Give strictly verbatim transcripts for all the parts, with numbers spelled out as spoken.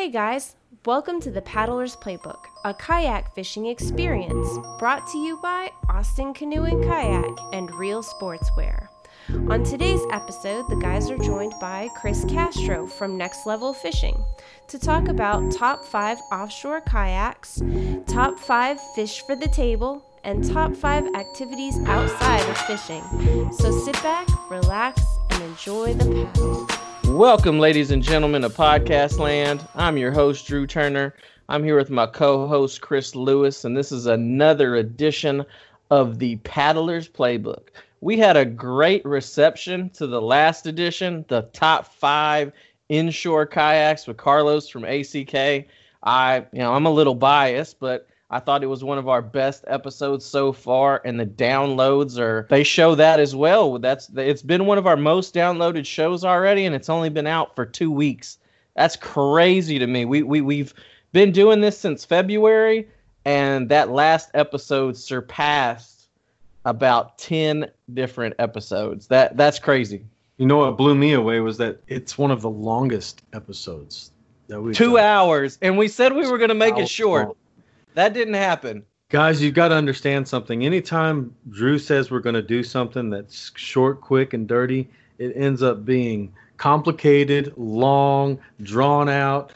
Hey guys, welcome to the Paddler's Playbook, a kayak fishing experience brought to you by Austin Canoe and Kayak and Real Sportswear. On today's episode, the guys are joined by Chris Castro from Next Level Fishing to talk about top five offshore kayaks, top five fish for the table, and top five activities outside of fishing. So sit back, relax, and enjoy the paddle. Welcome, ladies and gentlemen, to Podcast Land. I'm your host, Drew Turner. I'm here with my co-host, Chris Lewis, and this is another edition of the Paddler's Playbook. We had a great reception to the last edition, the top five inshore kayaks with Carlos from A C K. I, you know, I'm a little biased, but I thought it was one of our best episodes so far, and the downloads are, they show that as well. That's, it's been one of our most downloaded shows already, and it's only been out for two weeks. That's crazy to me. We, we, we've been doing this since February, and that last episode surpassed about ten different episodes. That That's crazy. You know what blew me away was that it's one of the longest episodes that we've Two done. hours, and we said we were going to make it short. Long. That didn't happen. Guys, you've got to understand something. Anytime Drew says we're going to do something that's short, quick, and dirty, it ends up being complicated, long, drawn out.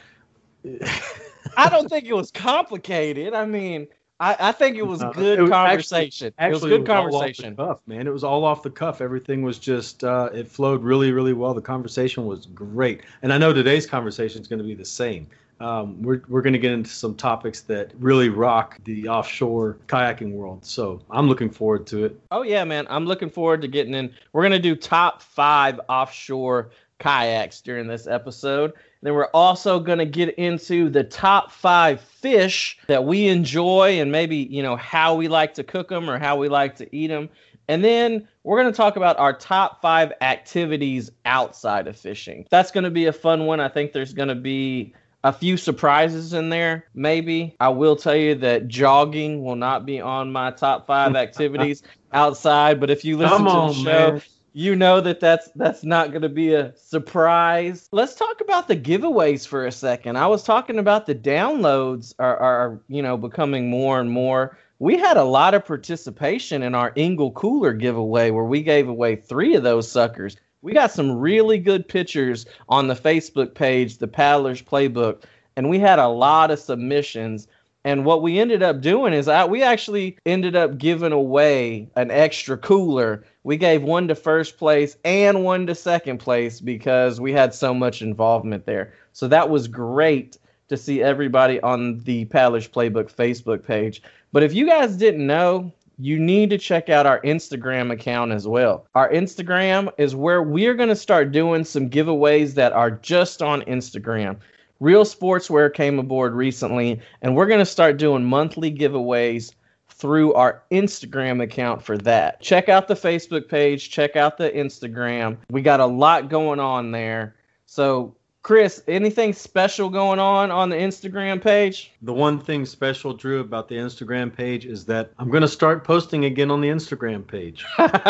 I don't think it was complicated. I mean, I, I think it was Uh, good it was conversation. Actually, it was actually, good it was all conversation. off the cuff, man. It was all off the cuff. Everything was just, uh, it flowed really, really well. The conversation was great. And I know today's conversation is going to be the same. Um, we're we're going to get into some topics that really rock the offshore kayaking world. So I'm looking forward to it. Oh, yeah, man. I'm looking forward to getting in. We're going to do top five offshore kayaks during this episode. Then we're also going to get into the top five fish that we enjoy and maybe, you know, how we like to cook them or how we like to eat them. And then we're going to talk about our top five activities outside of fishing. That's going to be a fun one. I think there's going to be a few surprises in there, maybe. I will tell you that jogging will not be on my top five activities outside, but if you listen Come to on, the show, man. you know that that's, that's not going to be a surprise. Let's talk about the giveaways for a second. I was talking about the downloads are, are you know, becoming more and more. We had a lot of participation in our Engel Cooler giveaway where we gave away three of those suckers. We got some really good pictures on the Facebook page, the Paddler's Playbook, and we had a lot of submissions. And what we ended up doing is I, we actually ended up giving away an extra cooler. We gave one to first place and one to second place because we had so much involvement there. So that was great to see everybody on the Paddler's Playbook Facebook page. But if you guys didn't know, you need to check out our Instagram account as well. Our Instagram is where we're going to start doing some giveaways that are just on Instagram. Real Sportswear came aboard recently, and we're going to start doing monthly giveaways through our Instagram account for that. Check out the Facebook page. Check out the Instagram. We got a lot going on there. So, Chris, anything special going on on the Instagram page? The one thing special, Drew, about the Instagram page is that I'm going to start posting again on the Instagram page.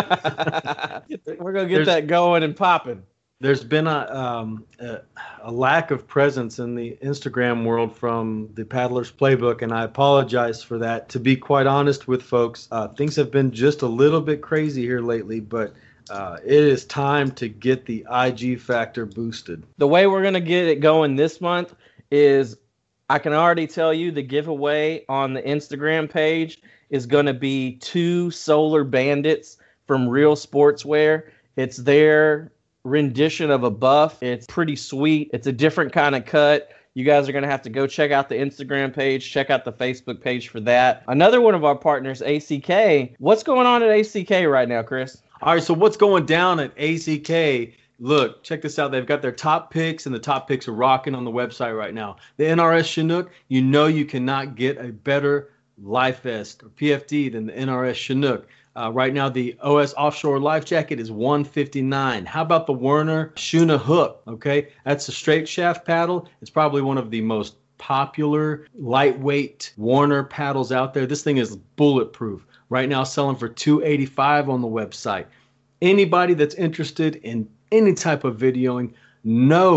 We're going to get There's- that going and popping. There's been a, um, a a lack of presence in the Instagram world from the Paddler's Playbook, and I apologize for that. To be quite honest with folks, uh, things have been just a little bit crazy here lately, but uh, it is time to get the I G factor boosted. The way we're going to get it going this month is, I can already tell you the giveaway on the Instagram page is going to be two Solar Bandits from Real Sportswear. It's their rendition of a buff. It's pretty sweet. It's a different kind of cut. You guys are going to have to go check out the Instagram page, check out the Facebook page for that. Another one of our partners, A C K. What's going on at A C K right now, Chris? All right, so what's going down at A C K? Look, check this out. They've got their top picks, and the top picks are rocking on the website right now. The N R S Chinook, you know you cannot get a better life vest or P F D than the N R S Chinook. Uh, right now, the O S Offshore Life Jacket is one fifty-nine. How about the Werner Shuna Hook? Okay, that's a straight shaft paddle. It's probably one of the most popular lightweight Warner paddles out there. This thing is bulletproof. Right now, selling for two eighty-five on the website. Anybody that's interested in any type of videoing knows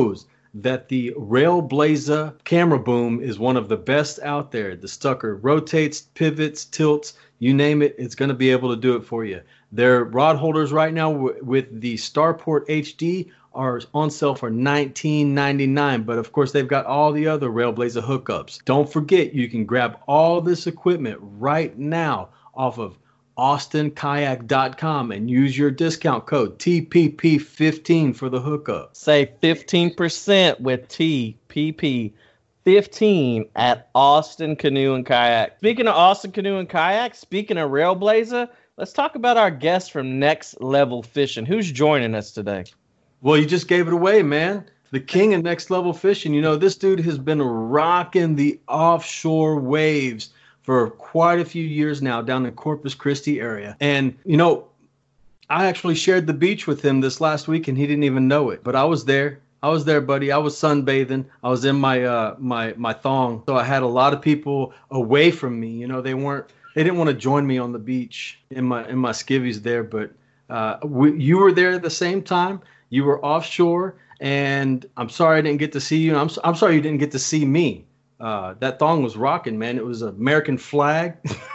that the Railblaza camera boom is one of the best out there. The sucker rotates, pivots, tilts, you name it, it's going to be able to do it for you. Their rod holders right now w- with the Starport H D are on sale for nineteen ninety-nine, but of course they've got all the other Railblaza hookups. Don't forget, you can grab all this equipment right now off of austin kayak dot com and use your discount code T P P fifteen for the hookup. Say fifteen percent with T P P fifteen at Austin Canoe and Kayak. Speaking of Austin Canoe and Kayak, speaking of Railblaza, let's talk about our guest from Next Level Fishing. Who's joining us today? Well, you just gave it away, man. The king of Next Level Fishing. You know, this dude has been rocking the offshore waves for quite a few years now down in Corpus Christi area. And, you know, I actually shared the beach with him this last week and he didn't even know it. But I was there. I was there, buddy. I was sunbathing. I was in my uh, my my thong. So I had a lot of people away from me. You know, they weren't they didn't want to join me on the beach in my in my skivvies there. But uh, we, you were there at the same time. You were offshore. And I'm sorry I didn't get to see you. I'm I'm sorry you didn't get to see me. Uh, that thong was rocking, man. It was an American flag.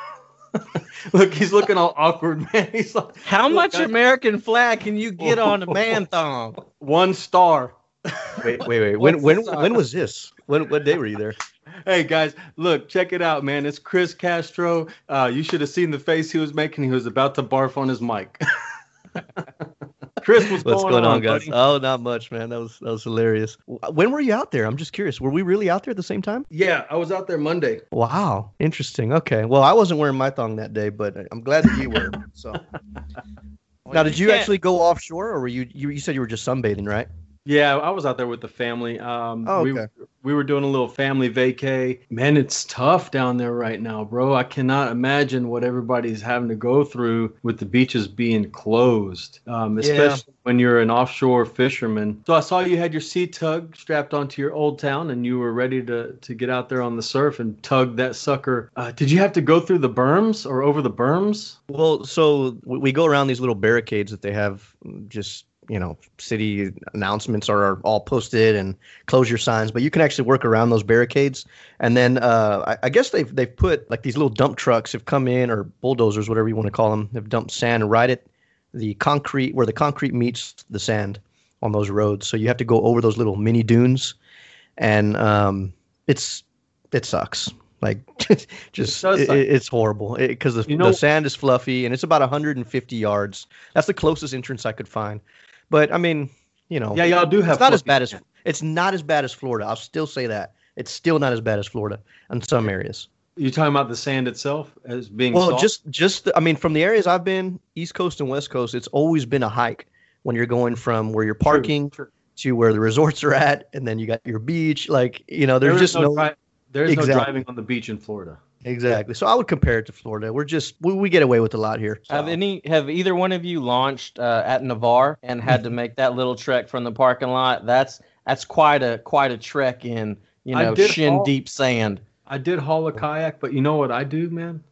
Look, he's looking all awkward, man. He's like, how look, much I, American flag can you get on a man thong? One star. Wait, wait, wait. When when when was this? When what day were you there? Hey guys, look, check it out, man. It's Chris Castro. Uh, you should have seen the face he was making. He was about to barf on his mic. Chris, what's, what's going, going on, on guys? buddy? Oh, not much, man. That was that was hilarious. When were you out there? I'm just curious. Were we really out there at the same time? Yeah, I was out there Monday. Wow, interesting. Okay, well, I wasn't wearing my thong that day, but I'm glad that you were. So, now, did you can't- actually go offshore, or were you, you? You said you were just sunbathing, right? Yeah, I was out there with the family. Um, Oh, we, okay. we were doing a little family vacay. Man, it's tough down there right now, bro. I cannot imagine what everybody's having to go through with the beaches being closed, um, especially when you're an offshore fisherman. So I saw you had your sea tug strapped onto your Old Town, and you were ready to, to get out there on the surf and tug that sucker. Uh, did you have to go through the berms or over the berms? Well, so we we go around these little barricades that they have, just, you know, city announcements are all posted and closure signs, but you can actually work around those barricades. And then uh, I, I guess they've they've put like these little dump trucks have come in, or bulldozers, whatever you want to call them. They've dumped sand right at the concrete, where the concrete meets the sand on those roads. So you have to go over those little mini dunes, and um, it's it sucks. Like, just It does it, suck. it's horrible because the, You know- the sand is fluffy and it's about one hundred fifty yards. That's the closest entrance I could find. But I mean, you know, Yeah, y'all do have it's not as fluffy bad as sand. it's not as bad as Florida. I'll still say that it's still not as bad as Florida in some areas. You talking about the sand itself as being Well, soft? just just the, I mean, from the areas I've been, East Coast and West Coast, it's always been a hike when you're going from where you're parking True, true. to where the resorts are at, and then you got your beach. Like, you know, there's There is just no, dri- there is Exactly. no driving on the beach in Florida. exactly. So I would compare it to Florida. We're just we, we get away with a lot here. Have any? Have either one of you launched uh, at Navarre and had to make that little trek from the parking lot? That's that's quite a quite a trek in you I know did shin haul- deep sand. I did haul a kayak, but you know what I do, man?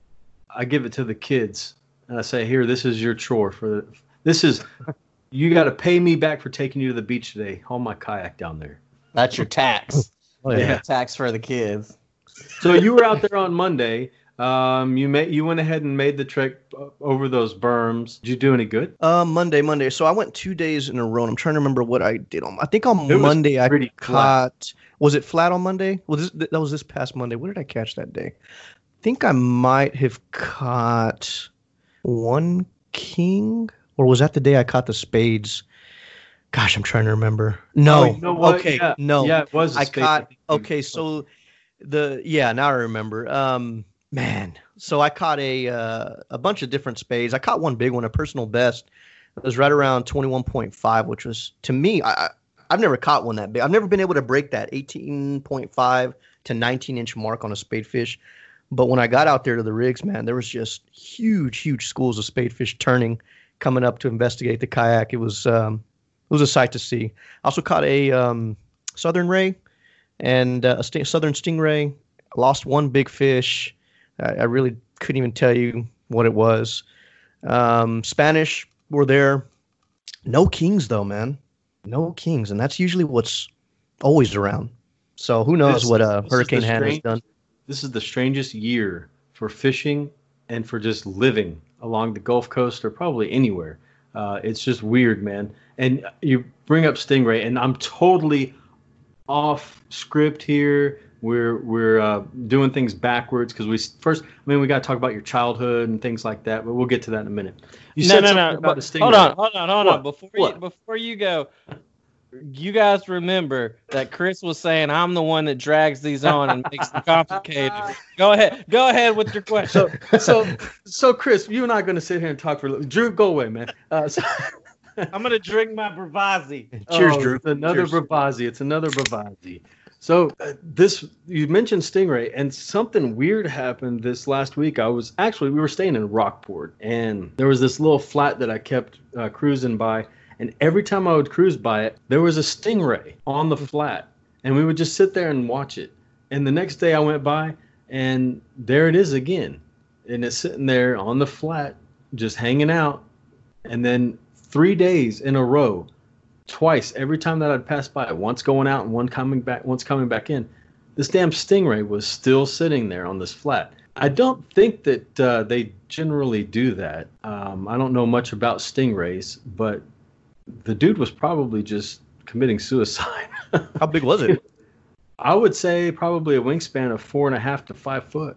I give it to the kids, and I say, "Here, this is your chore for the, this is you got to pay me back for taking you to the beach today. Haul my kayak down there." That's your tax. Oh, yeah. Tax for the kids. So you were out there on Monday. Um, you made you went ahead and made the trek uh, over those berms. Did you do any good? Uh, Monday, Monday. So I went two days in a row. And I'm trying to remember what I did on. I think on It was Monday I pretty caught. Was it flat on Monday? Was this that was this past Monday? What did I catch that day? I think I might have caught one king, or was that the day I caught the spades? Gosh, I'm trying to remember. No. Oh, you know what? Okay. Yeah. No. Yeah, it was. a I spade, caught. think. Okay, so the yeah, now I remember. Um, man, so I caught a uh, a bunch of different spades. I caught one big one, a personal best. It was right around twenty-one point five, which was, to me, I I- I've never caught one that big. I've never been able to break that eighteen point five to nineteen inch mark on a spadefish. But when I got out there to the rigs, man, there was just huge, huge schools of spadefish turning, coming up to investigate the kayak. It was um, it was a sight to see. I also caught a um, southern ray and uh, a st- southern stingray. Lost one big fish. I, I really couldn't even tell you what it was. Um, Spanish were there. No kings though, man. No kings, and that's usually what's always around. So who knows This- what uh, this is Hurricane the Hannah has strange- done. This is the strangest year for fishing and for just living along the Gulf Coast or probably anywhere. Uh, it's just weird, man. And you bring up stingray, and I'm totally off script here. We're we're uh, doing things backwards because we first. I mean, we got to talk about your childhood and things like that, but we'll get to that in a minute. You no, said no, something no. about but- a stingray. Hold on, hold on, hold What? on. Before What? you before you go, you guys remember that Chris was saying I'm the one that drags these on and makes them complicated. Go ahead, go ahead with your question. So so so Chris, you and I are going to sit here and talk for a little. Drew, go away, man. Uh, so, I'm gonna drink my Bravazzi. Cheers, Oh, Drew. It's another Cheers. Bravazzi. It's another Bravazzi. So uh, this you mentioned stingray, and something weird happened this last week. I was actually we were staying in Rockport, and there was this little flat that I kept uh, cruising by, and every time I would cruise by it, there was a stingray on the flat, and we would just sit there and watch it. And the next day I went by, and there it is again, and it's sitting there on the flat, just hanging out. And then three days in a row, twice every time that I'd pass by it, once going out and one coming back, once coming back in, this damn stingray was still sitting there on this flat. I don't think that uh, they generally do that. Um, I don't know much about stingrays, but the dude was probably just committing suicide. How big was it? I would say probably a wingspan of four and a half to five foot.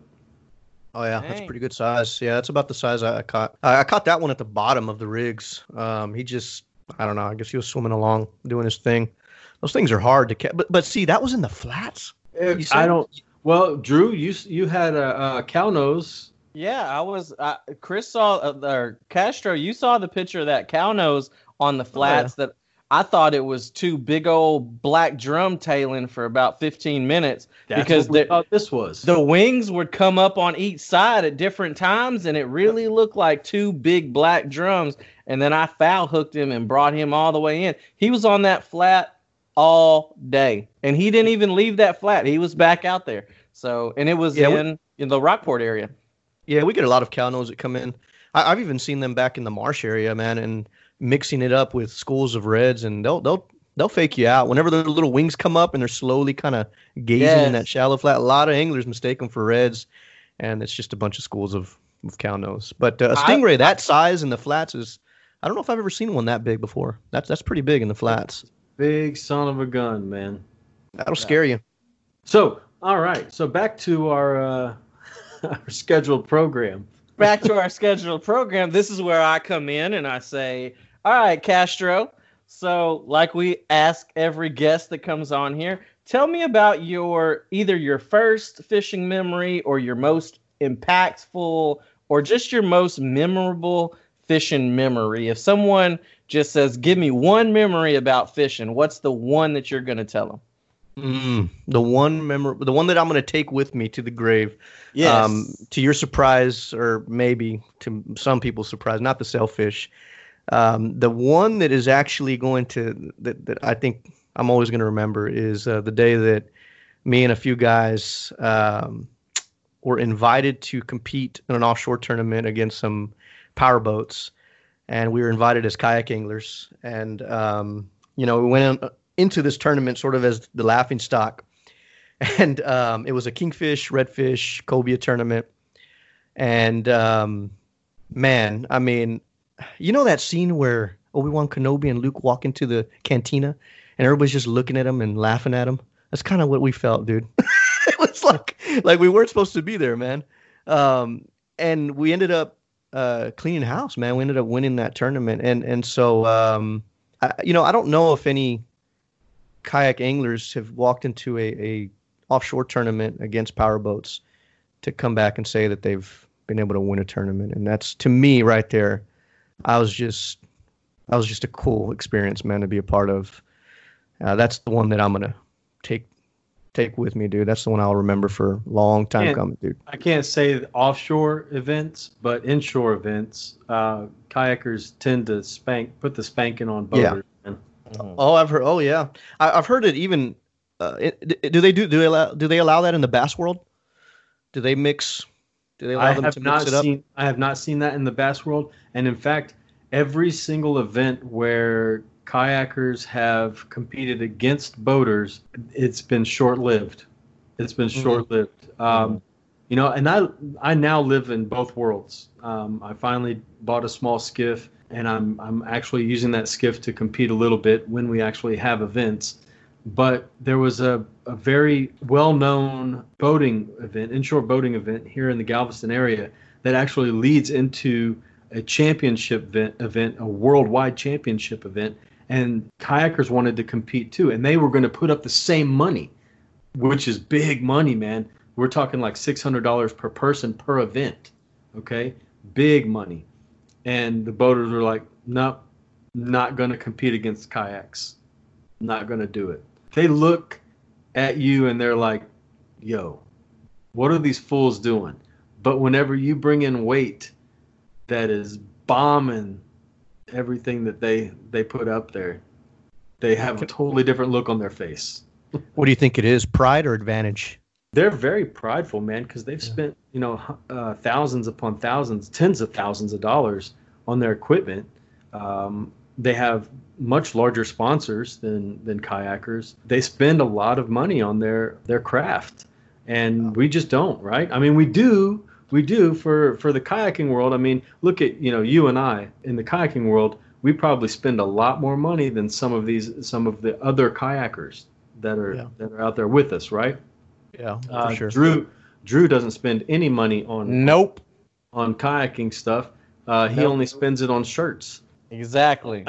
Oh yeah, that's Dang. pretty good size. Yeah, that's about the size I, I caught. I, I caught that one at the bottom of the rigs. Um, he just, I don't know. I guess he was swimming along, doing his thing. Those things are hard to catch. But but see, that was in the flats. You said- I don't. Well, Drew, you you had a, a cow nose. Yeah, I was. Uh, Chris saw, uh, or Castro, you saw the picture of that cow nose on the flats that I thought it was two big old black drum tailing for about fifteen minutes. That's because what we the- thought this was. The wings would come up on each side at different times, and it really looked like two big black drums. And then I foul hooked him and brought him all the way in. He was on that flat all day, and he didn't even leave that flat. He was back out there. So, and it was Yeah, we- in in the Rockport area. Yeah, we get a lot of cow nose that come in. I, I've even seen them back in the marsh area, man, and mixing it up with schools of reds, and they'll they'll they'll fake you out whenever their little wings come up and they're slowly kind of gazing Yes. in that shallow flat. A lot of anglers mistake them for reds, and it's just a bunch of schools of, of cow nose. But uh, a I- stingray that size in the flats is, I don't know if I've ever seen one that big before. That's that's pretty big in the flats. Big son of a gun, man. That'll scare you. So, all right. So back to our uh, our scheduled program. Back to our scheduled program. This is where I come in and I say, all right, Castro. So like we ask every guest that comes on here, tell me about your either your first fishing memory or your most impactful or just your most memorable fishing memory. If someone just says, give me one memory about fishing, what's the one that you're going to tell them? Mm, the one memor- the one that I'm going to take with me to the grave. Yes. Um, to your surprise, or maybe to some people's surprise, not the sailfish. Um, the one that is actually going to that, that I think I'm always going to remember is uh, the day that me and a few guys um, were invited to compete in an offshore tournament against some power boats, and we were invited as kayak anglers. And um, you know, we went in, into this tournament sort of as the laughing stock. And um, it was a kingfish, redfish, cobia tournament. And um, man, I mean, you know that scene where Obi-Wan Kenobi and Luke walk into the cantina and everybody's just looking at them and laughing at them? That's kind of what we felt, dude. It was like like we weren't supposed to be there, man. Um, and we ended up uh, cleaning house, man. We ended up winning that tournament. And and so, um, I, you know, I don't know if any kayak anglers have walked into a, a offshore tournament against power boats to come back and say that they've been able to win a tournament. And that's, to me right there, I was just, that was just a cool experience, man, to be a part of. Uh, that's the one that I'm going to take, take with me, dude. That's the one I'll remember for a long time Yeah. coming, dude. I can't say the offshore events, but inshore events, uh, kayakers tend to spank, put the spanking on boaters. man. Oh, I've heard. Oh, yeah. I, I've heard it even, uh, it, do they do, do they allow, do they allow that in the bass world? Do they mix, do they allow I them have to not mix it up? seen. I have not seen that in the bass world, and in fact, every single event where kayakers have competed against boaters, it's been short-lived. It's been short-lived. Mm-hmm. Um, you know, and I I now live in both worlds. Um, I finally bought a small skiff, and I'm I'm actually using that skiff to compete a little bit when we actually have events. But there was a, a very well-known boating event, inshore boating event here in the Galveston area that actually leads into a championship event, event, a worldwide championship event. And kayakers wanted to compete too. And they were going to put up the same money, which is big money, man. We're talking like six hundred dollars per person per event. Okay? Big money. And the boaters were like, nope, not going to compete against kayaks. Not going to do it. They look at you and they're like, yo, what are these fools doing? But whenever you bring in weight that is bombing everything that they, they put up there, they have a totally different look on their face. What do you think it is, pride or advantage? They're very prideful, man, because they've spent, you know, uh, thousands upon thousands, tens of thousands of dollars on their equipment. Um, they have much larger sponsors than than kayakers. They spend a lot of money on their their craft, and we just don't, right? I mean, we do, we do for for the kayaking world. I mean, look at, you know, you and I in the kayaking world. We probably spend a lot more money than some of these some of the other kayakers that are yeah. that are out there with us, right? Yeah, for uh, sure. Drew Drew doesn't spend any money on nope on kayaking stuff. Uh, he nope. only spends it on shirts. Exactly.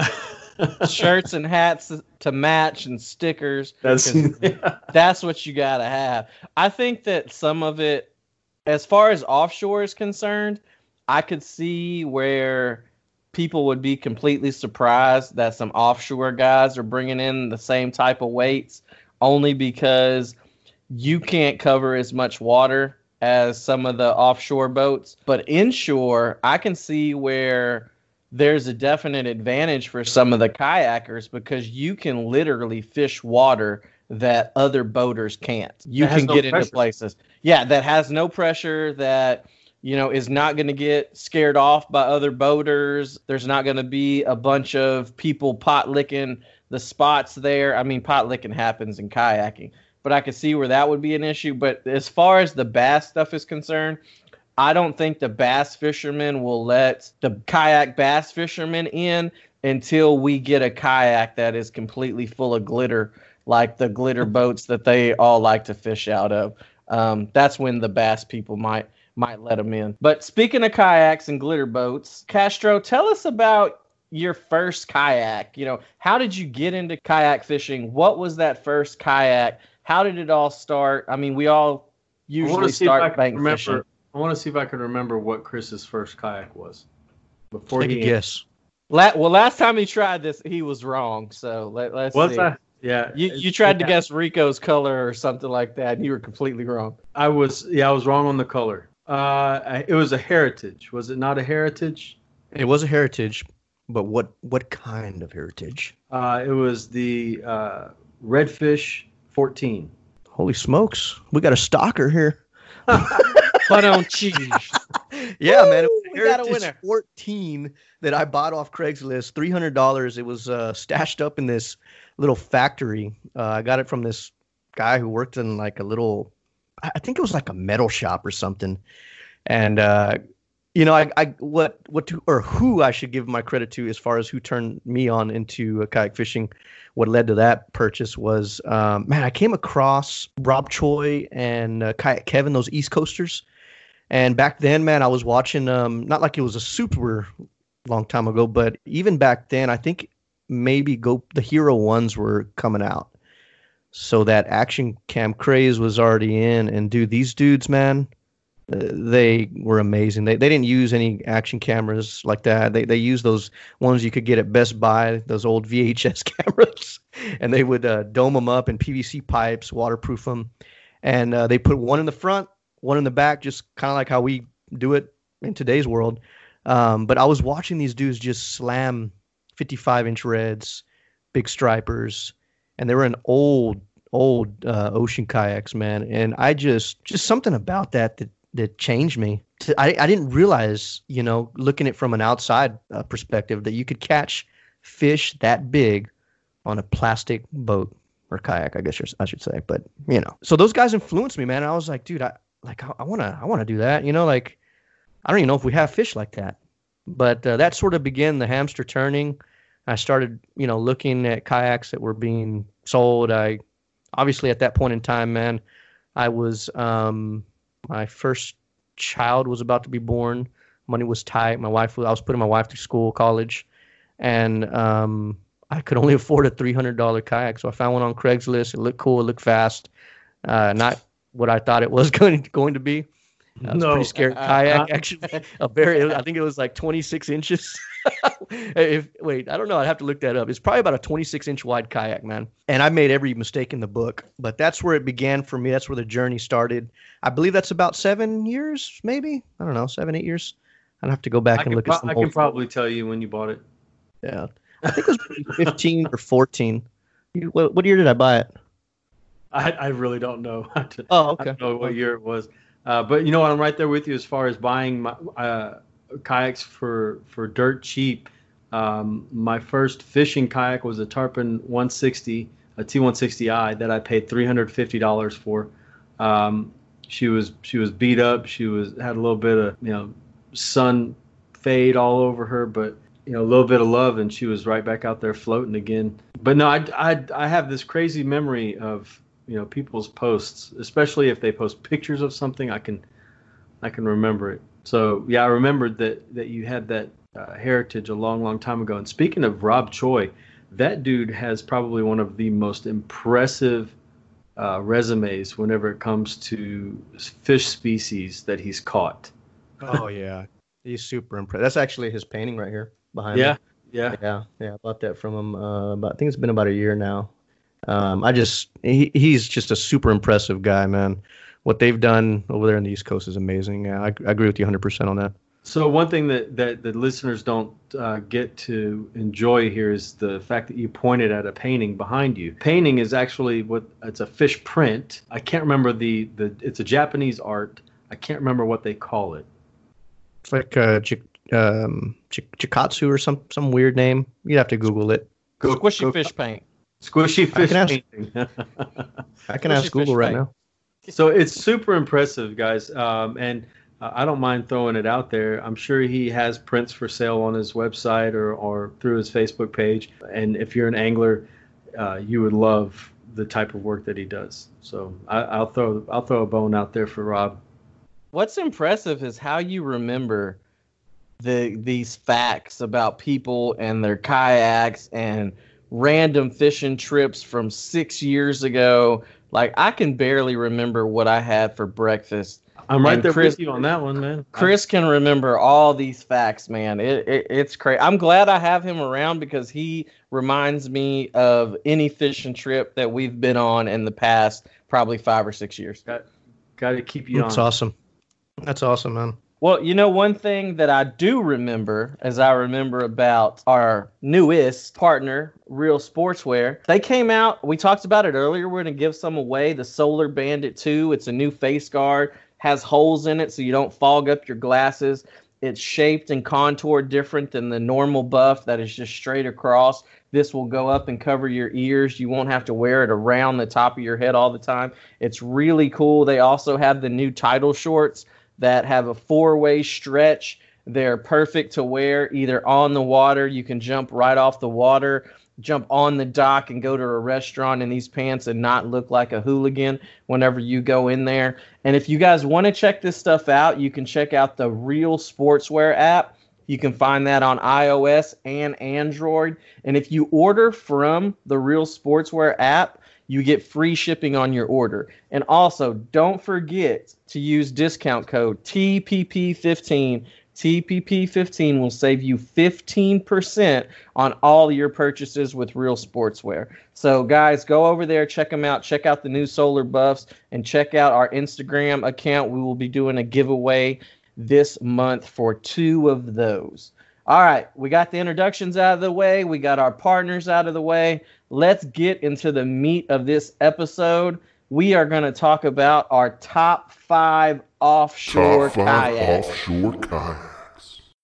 Shirts and hats to match and stickers. That's yeah. That's what you gotta have. I think that some of it, as far as offshore is concerned, I could see where people would be completely surprised that some offshore guys are bringing in the same type of weights, only because you can't cover as much water as some of the offshore boats. But inshore, I can see where there's a definite advantage for some of the kayakers, because you can literally fish water that other boaters can't. You can no get pressure. into places. Yeah, that has no pressure, that, you know, is not going to get scared off by other boaters. There's not going to be a bunch of people pot licking the spots there. I mean, pot licking happens in kayaking, but I could see where that would be an issue. But as far as the bass stuff is concerned, I don't think the bass fishermen will let the kayak bass fishermen in until we get a kayak that is completely full of glitter, like the glitter boats that they all like to fish out of. Um, that's when the bass people might might let them in. But speaking of kayaks and glitter boats, Castro, tell us about your first kayak. You know, how did you get into kayak fishing? What was that first kayak? How did it all start? I mean, we all usually start bank remember. fishing. I want to see if I can remember what Chris's first kayak was. Before Take he a guess. La- well, last time he tried this, he was wrong. So let, let's What's see. that? Yeah. You you tried yeah. to guess Rico's color or something like that, and you were completely wrong. I was, yeah, I was wrong on the color. Uh, it was a Heritage. Was it not a Heritage? It was a Heritage, but what what kind of Heritage? Uh, it was the uh, Redfish fourteen. Holy smokes, we got a stalker here. But on cheese. Yeah, Woo, man. It was we got a Heritage winner. fourteen that I bought off Craigslist, three hundred dollars. It was uh, stashed up in this little factory. Uh, I got it from this guy who worked in like a little, I think it was like a metal shop or something. And, uh, you know, I, I what what to, or who I should give my credit to as far as who turned me on into uh, kayak fishing. What led to that purchase was, um, man, I came across Rob Choi and uh, Kayak Kevin, those East Coasters. And back then, man, I was watching, um, not like it was a super long time ago, but even back then, I think maybe go the Hero ones were coming out. So that action cam craze was already in. And dude, these dudes, man, uh, they were amazing. They they didn't use any action cameras like that. They they used those ones you could get at Best Buy, those old V H S cameras, and they would uh, dome them up in P V C pipes, waterproof them, and uh, they put one in the front, one in the back, just kind of like how we do it in today's world. Um, but I was watching these dudes just slam fifty-five inch reds, big stripers, and they were an old old uh, ocean kayaks, man. And I just just something about that that. that changed me. I, I didn't realize, you know, looking at it from an outside uh, perspective, that you could catch fish that big on a plastic boat or kayak, I guess I should say. But, you know, so those guys influenced me, man. And I was like, dude, I like, I want to, I want to do that. You know, like, I don't even know if we have fish like that. But uh, that sort of began the hamster turning. I started, you know, looking at kayaks that were being sold. I obviously at that point in time, man, I was, um, my first child was about to be born. Money was tight. My wife was, I was putting my wife through school, college, and um, I could only afford a three hundred dollars kayak. So I found one on Craigslist. It looked cool. It looked fast. Uh, not what I thought it was going to, going to be. Uh, it was No. a pretty scary kayak, actually. A very, I think it was like twenty-six inches. if wait, I don't know. I'd have to look that up. It's probably about a twenty-six inch wide kayak, man. And I made every mistake in the book, but that's where it began for me. That's where the journey started. I believe that's about seven years, maybe. I don't know, seven, eight years. I'd have to go back I and can, look pro- at some I old can probably tell you when you bought it. Yeah, I think it was maybe fifteen or fourteen. You, what, what year did I buy it? I, I really don't know. Oh, I okay. don't know what year it was. Uh, but you know what? I'm right there with you as far as buying my, uh, kayaks for, for dirt cheap. Um, my first fishing kayak was a Tarpon one sixty, a T one sixty i that I paid three hundred fifty dollars for. Um, she was she was beat up. She was had a little bit of you know sun fade all over her, but you know a little bit of love, and she was right back out there floating again. But no, I I, I have this crazy memory of you know people's posts, especially if they post pictures of something. I can I can remember it. So yeah, I remembered that that you had that uh, heritage a long, long time ago. And speaking of Rob Choi, that dude has probably one of the most impressive uh, resumes whenever it comes to fish species that he's caught. Oh yeah, he's super impressed. That's actually his painting right here behind Yeah, me. yeah. Yeah, yeah. I bought that from him. Uh, about, I think it's been about a year now. Um, I just he, he's just a super impressive guy, man. What they've done over there in the East Coast is amazing. Yeah, I, I agree with you one hundred percent on that. So one thing that, that the listeners don't uh, get to enjoy here is the fact that you pointed at a painting behind you. Painting is actually what it's a fish print. I can't remember the, the it's a Japanese art. I can't remember what they call it. It's like uh, Ch- um, Ch- Chikatsu or some some weird name. You'd have to Google it. Go, Squishy go- fish paint. Squishy fish ask- painting. I can Squishy ask Google fish right paint. now. So it's super impressive, guys. Um, and uh, I don't mind throwing it out there. I'm sure he has prints for sale on his website or, or through his Facebook page. And if you're an angler, uh, you would love the type of work that he does. So I, I'll throw I'll throw a bone out there for Rob. What's impressive is how you remember the these facts about people and their kayaks and random fishing trips from six years ago. Like, I can barely remember what I had for breakfast. I'm right And there Chris- with you on that one, man. Chris can remember all these facts, man. It, it it's crazy. I'm glad I have him around because he reminds me of any fishing trip that we've been on in the past probably five or six years. Got, got to keep you That's on. awesome. That's awesome, man. Well, you know, one thing that I do remember, as I remember about our newest partner, Real Sportswear, they came out, we talked about it earlier, we're going to give some away, the Solar Bandit two. It's a new face guard, has holes in it so you don't fog up your glasses. It's shaped and contoured different than the normal buff that is just straight across. This will go up and cover your ears. You won't have to wear it around the top of your head all the time. It's really cool. They also have the new Tidal shorts that have a four-way stretch. They're perfect to wear either on the water. You can jump right off the water, jump on the dock and go to a restaurant in these pants and not look like a hooligan whenever you go in there. And if you guys want to check this stuff out, you can check out the Real Sportswear app. You can find that on iOS and Android. And if you order from the Real Sportswear app, you get free shipping on your order. And also, don't forget to use discount code T P P fifteen. T P P fifteen will save you fifteen percent on all your purchases with Real Sportswear. So, guys, go over there, check them out. Check out the new solar buffs, and check out our Instagram account. We will be doing a giveaway this month for two of those. All right, we got the introductions out of the way. We got our partners out of the way. Let's get into the meat of this episode. We are going to talk about our top five offshore Top five kayaks. offshore kayaks.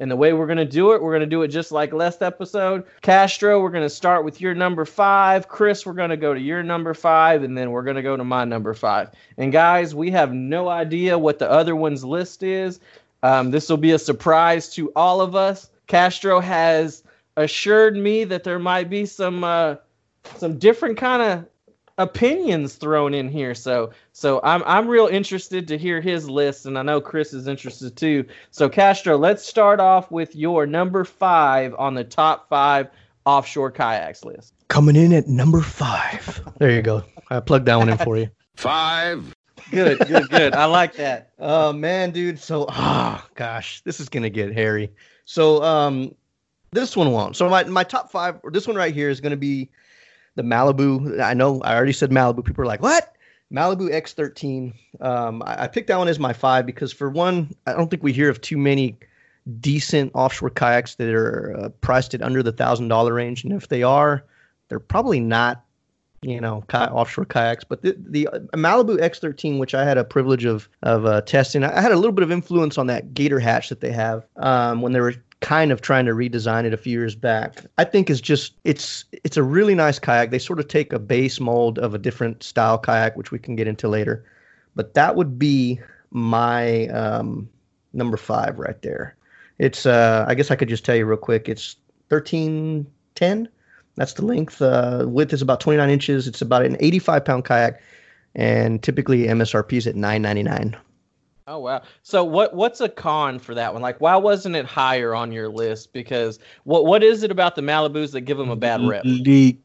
And the way we're going to do it, we're going to do it just like last episode. Castro, we're going to start with your number five. Chris, we're going to go to your number five, and then we're going to go to my number five. And guys, we have no idea what the other one's list is. Um, this will be a surprise to all of us. Castro has assured me that there might be some uh, some different kind of opinions thrown in here, so so I'm I'm real interested to hear his list, and I know Chris is interested too. So Castro, let's start off with your number five on the top five offshore kayaks list. Coming in at number five. There you go. I plugged that one in for you. Five. Good, good, good. I like that. Oh man, dude. So oh gosh, this is gonna get hairy. So um, this one won't. So my my top five, or this one right here, is gonna be the Malibu. I know I already said Malibu. People are like, what? Malibu X thirteen. Um, I, I picked that one as my five because, for one, I don't think we hear of too many decent offshore kayaks that are uh, priced at under the one thousand dollars range. And if they are, they're probably not, you know, kay- offshore kayaks. But the, the uh, Malibu X thirteen, which I had a privilege of of uh, testing, I had a little bit of influence on that Gator hatch that they have um, when they were kind of trying to redesign it a few years back. I think is just it's it's a really nice kayak. They sort of take a base mold of a different style kayak, which we can get into later. But that would be my um, number five right there. It's uh, I guess I could just tell you real quick. It's thirteen ten. That's the length. Uh, width is about twenty-nine inches. It's about an eighty-five pound kayak, and typically M S R P is at nine ninety-nine. Oh wow! So what what's a con for that one? Like, why wasn't it higher on your list? Because what what is it about the Malibus that give them a bad rep? Leaks.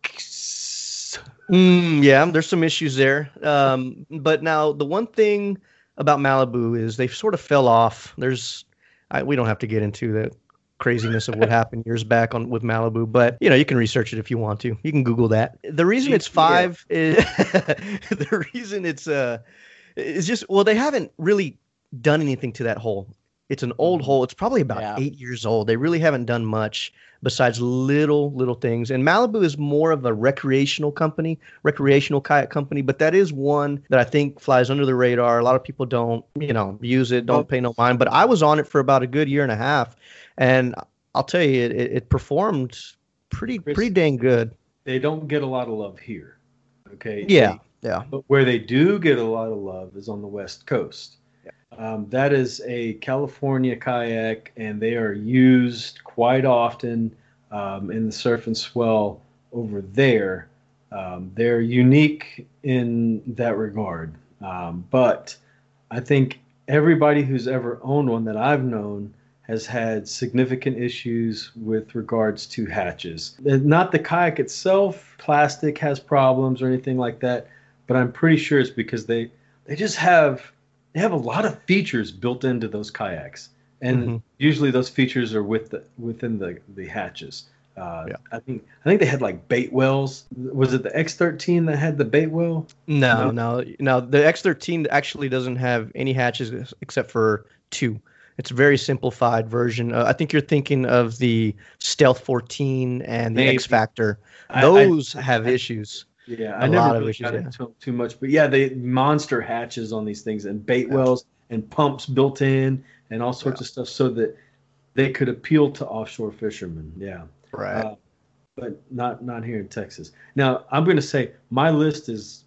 Mm, yeah, there's some issues there. Um, but now the one thing about Malibu is they sort of fell off. There's I, we don't have to get into the craziness of what happened years back on with Malibu, but you know, you can research it if you want to. You can Google that. The reason it's five is the reason it's uh It's just, well, they haven't really done anything to that hole. It's an old hole. It's probably about yeah. eight years old. They really haven't done much besides little, little things. And Malibu is more of a recreational company, recreational kayak company, but that is one that I think flies under the radar. A lot of people don't, you know, use it, don't pay no mind. But I was on it for about a good year and a half, and I'll tell you, it, it performed pretty, Chris, pretty dang good. They don't get a lot of love here. Okay. Yeah. They, Yeah. But where they do get a lot of love is on the West Coast. Yeah. Um, that is a California kayak, and they are used quite often um, in the surf and swell over there. Um, they're unique in that regard. Um, but I think everybody who's ever owned one that I've known has had significant issues with regards to hatches. Not the kayak itself, plastic has problems or anything like that. But I'm pretty sure it's because they they just have they have a lot of features built into those kayaks, and mm-hmm. usually those features are with the within the the hatches. Uh, yeah. I think I think they had like bait wells. Was it the X thirteen that had the bait well? No, no, no. The X thirteen actually doesn't have any hatches except for two. It's a very simplified version. Uh, I think you're thinking of the Stealth fourteen and the Maybe. X Factor. Those I, I, have I, issues. Yeah, a I never lot really of issues, got yeah. into too much, but yeah, they monster hatches on these things and bait wells and pumps built in and all sorts yeah. of stuff so that they could appeal to offshore fishermen. Yeah, right. Uh, but not not here in Texas. Now I'm going to say my list is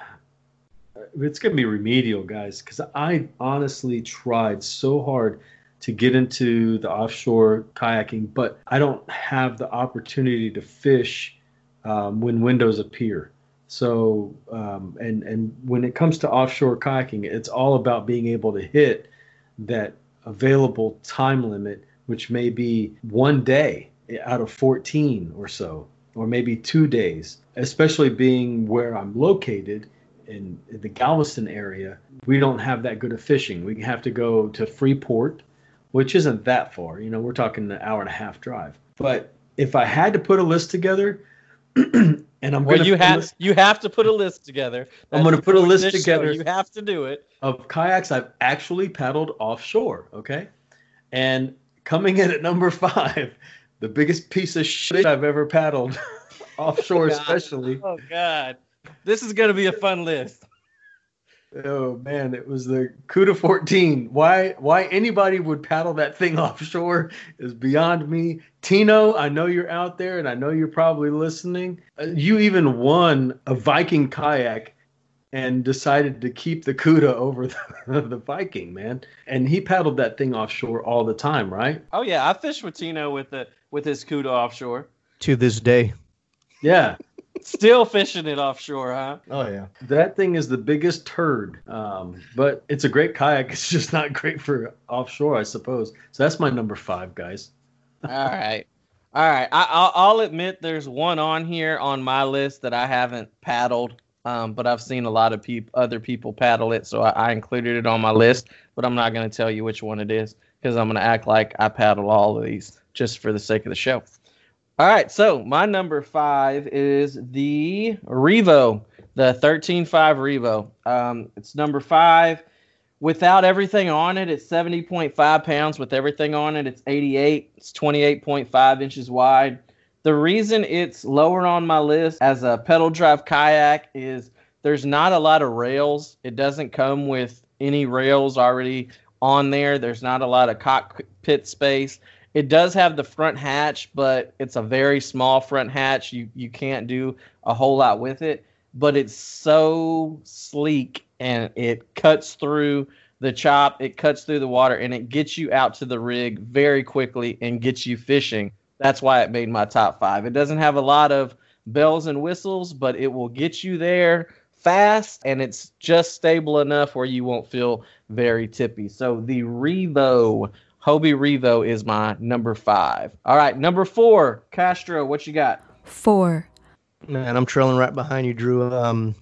it's going to be remedial, guys, because I honestly tried so hard to get into the offshore kayaking, but I don't have the opportunity to fish um, when windows appear. So, um, and, and when it comes to offshore kayaking, it's all about being able to hit that available time limit, which may be one day out of fourteen or so, or maybe two days, especially being where I'm located in, in the Galveston area. We don't have that good of fishing. We have to go to Freeport, which isn't that far. You know, we're talking an hour and a half drive. But if I had to put a list together, and I'm well, gonna you have you have to put a list together. I'm going to put a list together. Show. You have to do it of kayaks I've actually paddled offshore. Okay, and coming in at number five, the biggest piece of shit I've ever paddled offshore, oh, especially. Oh God, this is going to be a fun list. Oh man, it was the Cuda fourteen. Why why anybody would paddle that thing offshore is beyond me. Tino, I know you're out there and I know you're probably listening. Uh, you even won a Viking kayak and decided to keep the Cuda over the, the Viking, man. And he paddled that thing offshore all the time, right? Oh yeah, I fished with Tino with the with his Cuda offshore. To this day. Yeah. Still fishing it offshore, huh? Oh yeah. That thing is the biggest turd. Um, but it's a great kayak. It's just not great for offshore, I suppose. So that's my number five, guys. All right. All right. I, I'll, I'll admit there's one on here on my list that I haven't paddled, um, but I've seen a lot of peop- other people paddle it, so I, I included it on my list, but I'm not going to tell you which one it is because I'm going to act like I paddle all of these just for the sake of the show. All right, so my number five is the Revo, the thirteen point five Revo. Um, it's number five. Without everything on it, it's seventy point five pounds. With everything on it, it's eighty-eight. It's twenty-eight point five inches wide. The reason it's lower on my list as a pedal drive kayak is there's not a lot of rails. It doesn't come with any rails already on there. There's not a lot of cockpit space. It does have the front hatch, but it's a very small front hatch. You you can't do a whole lot with it, but it's so sleek and it cuts through the chop, it cuts through the water, and it gets you out to the rig very quickly and gets you fishing. That's why it made my top five. It doesn't have a lot of bells and whistles, but it will get you there fast, and it's just stable enough where you won't feel very tippy. So the Revo, Hobie Revo is my number five. All right, number four, Castro, what you got? Four. Man, I'm trailing right behind you, Drew. Um,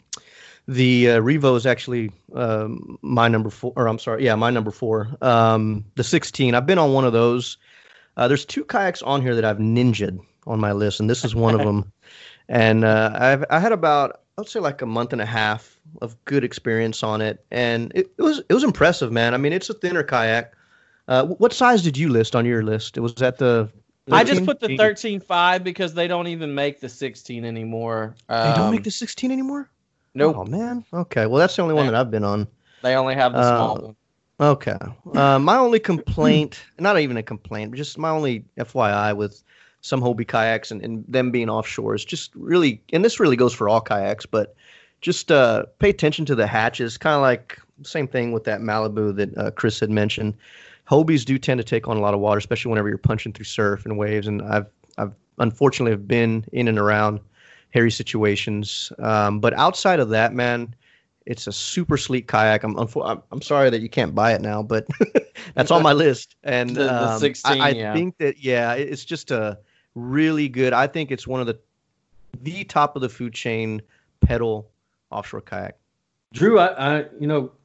the uh, Revo is actually um, my number four, or I'm sorry, yeah, my number four. Um, the sixteen. I've been on one of those. Uh, there's two kayaks on here that I've ninja'd on my list, and this is one of them. And uh, I've I had about, I'd say like a month and a half of good experience on it, and it, it was it was impressive, man. I mean, it's a thinner kayak. Uh, what size did you list on your list? It was at the thirteen? I just put the thirteen point five because they don't even make the sixteen anymore. Um, They don't make the sixteen anymore? Nope. Oh, man. Okay. Well, that's the only one that I've been on. They only have the Uh, small one. Okay. Uh, my only complaint, not even a complaint, but just my only F Y I with some Hobie kayaks and, and them being offshore is just really, and this really goes for all kayaks, but just uh, pay attention to the hatches. Kind of like same thing with that Malibu that uh, Chris had mentioned. Hobies do tend to take on a lot of water, especially whenever you're punching through surf and waves. And I've, I've unfortunately have been in and around hairy situations. Um, but outside of that, man, it's a super sleek kayak. I'm, I'm, I'm sorry that you can't buy it now, but that's on my list. And The- the um, sixteen, I, I yeah. think that, yeah, it- it's just a really good, I think it's one of the, the top of the food chain pedal offshore kayak. Drew, I, I you know,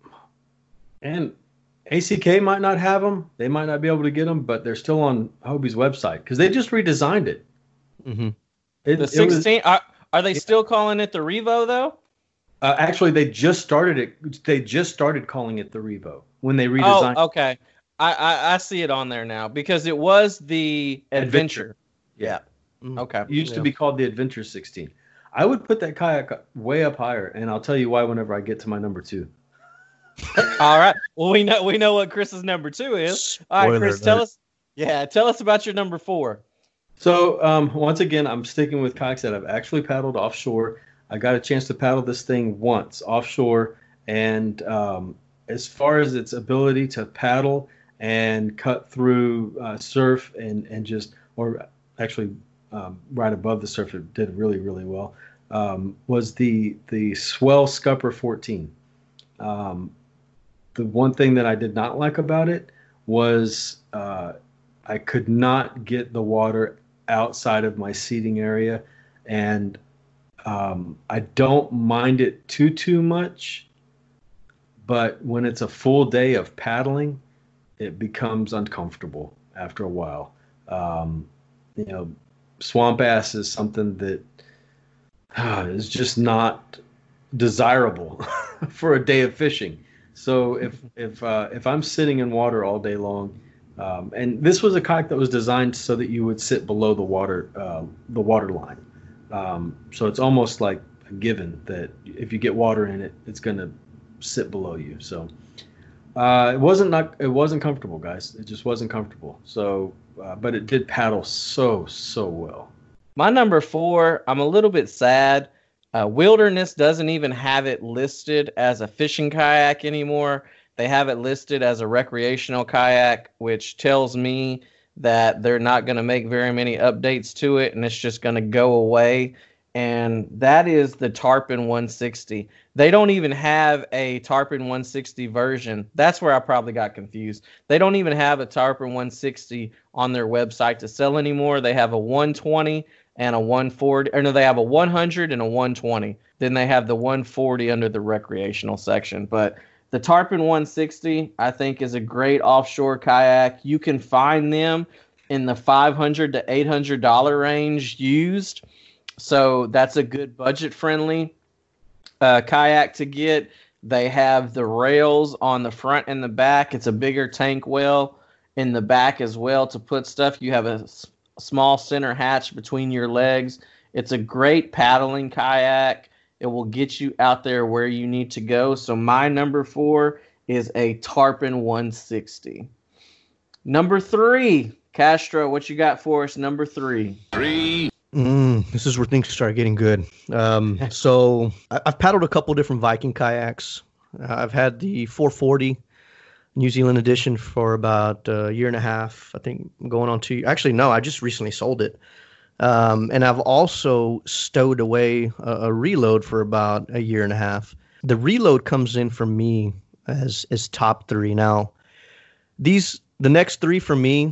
and A C K might not have them. They might not be able to get them, but they're still on Hobie's website because they just redesigned it. Mm-hmm. It- The it was- sixteen, are, are they still calling it the Revo, though? uh, actually, they just started it. They just started calling it the Revo when they redesigned. Oh, okay. I, I, I see it on there now because it was the Adventure. Yeah, Mm-hmm. Okay. it used Yeah. to be called the Adventure sixteen. I would put that kayak way up higher, and I'll tell you why whenever I get to my number two. All right. Well, we know we know what Chris's number two is. All right, Spoiler Chris, tell alert. us. Yeah, tell us about your number four. So um, once again, I'm sticking with kayaks that I've actually paddled offshore. I got a chance to paddle this thing once offshore, and um, as far as its ability to paddle and cut through uh, surf and and just or actually um, right above the surf, it did really really well. Um, was the the Swell Scupper fourteen. Um, the one thing that I did not like about it was uh, I could not get the water outside of my seating area, and um, I don't mind it too too much, but when it's a full day of paddling, it becomes uncomfortable after a while. Um, you know, swamp ass is something that uh, is just not desirable for a day of fishing. So if if uh, if I'm sitting in water all day long, um, and this was a kayak that was designed so that you would sit below the water uh, the water line, um, so it's almost like a given that if you get water in it, it's going to sit below you. So uh, it wasn't not it wasn't comfortable, guys. It just wasn't comfortable. So, uh, but it did paddle so so well. My number four, I'm a little bit sad. Uh, Wilderness doesn't even have it listed as a fishing kayak anymore. They have it listed as a recreational kayak, which tells me that they're not going to make very many updates to it, and it's just going to go away. And that is the Tarpon one sixty. They don't even have a Tarpon one sixty version. That's where I probably got confused. They don't even have a Tarpon one sixty on their website to sell anymore. They have a one twenty and a one forty, or no, they have a one hundred and a one twenty. Then they have the one forty under the recreational section. But the Tarpon one sixty, I think, is a great offshore kayak. You can find them in the five hundred to eight hundred dollars range used. So that's a good budget-friendly uh, kayak to get. They have the rails on the front and the back. It's a bigger tank well in the back as well to put stuff. You have a small center hatch between your legs. It's a great paddling kayak. It will get you out there where you need to go. So my number four is a Tarpon one sixty. Number three, Castro, what you got for us? Number three. Three. Mm, this is where things start getting good. Um, so I, I've paddled a couple different Viking kayaks. Uh, I've had the four forty New Zealand edition for about a year and a half. I think going on two. Actually, no, I just recently sold it. Um, and I've also stowed away a, a Reload for about a year and a half. The Reload comes in for me as as top three. Now, these the next three for me,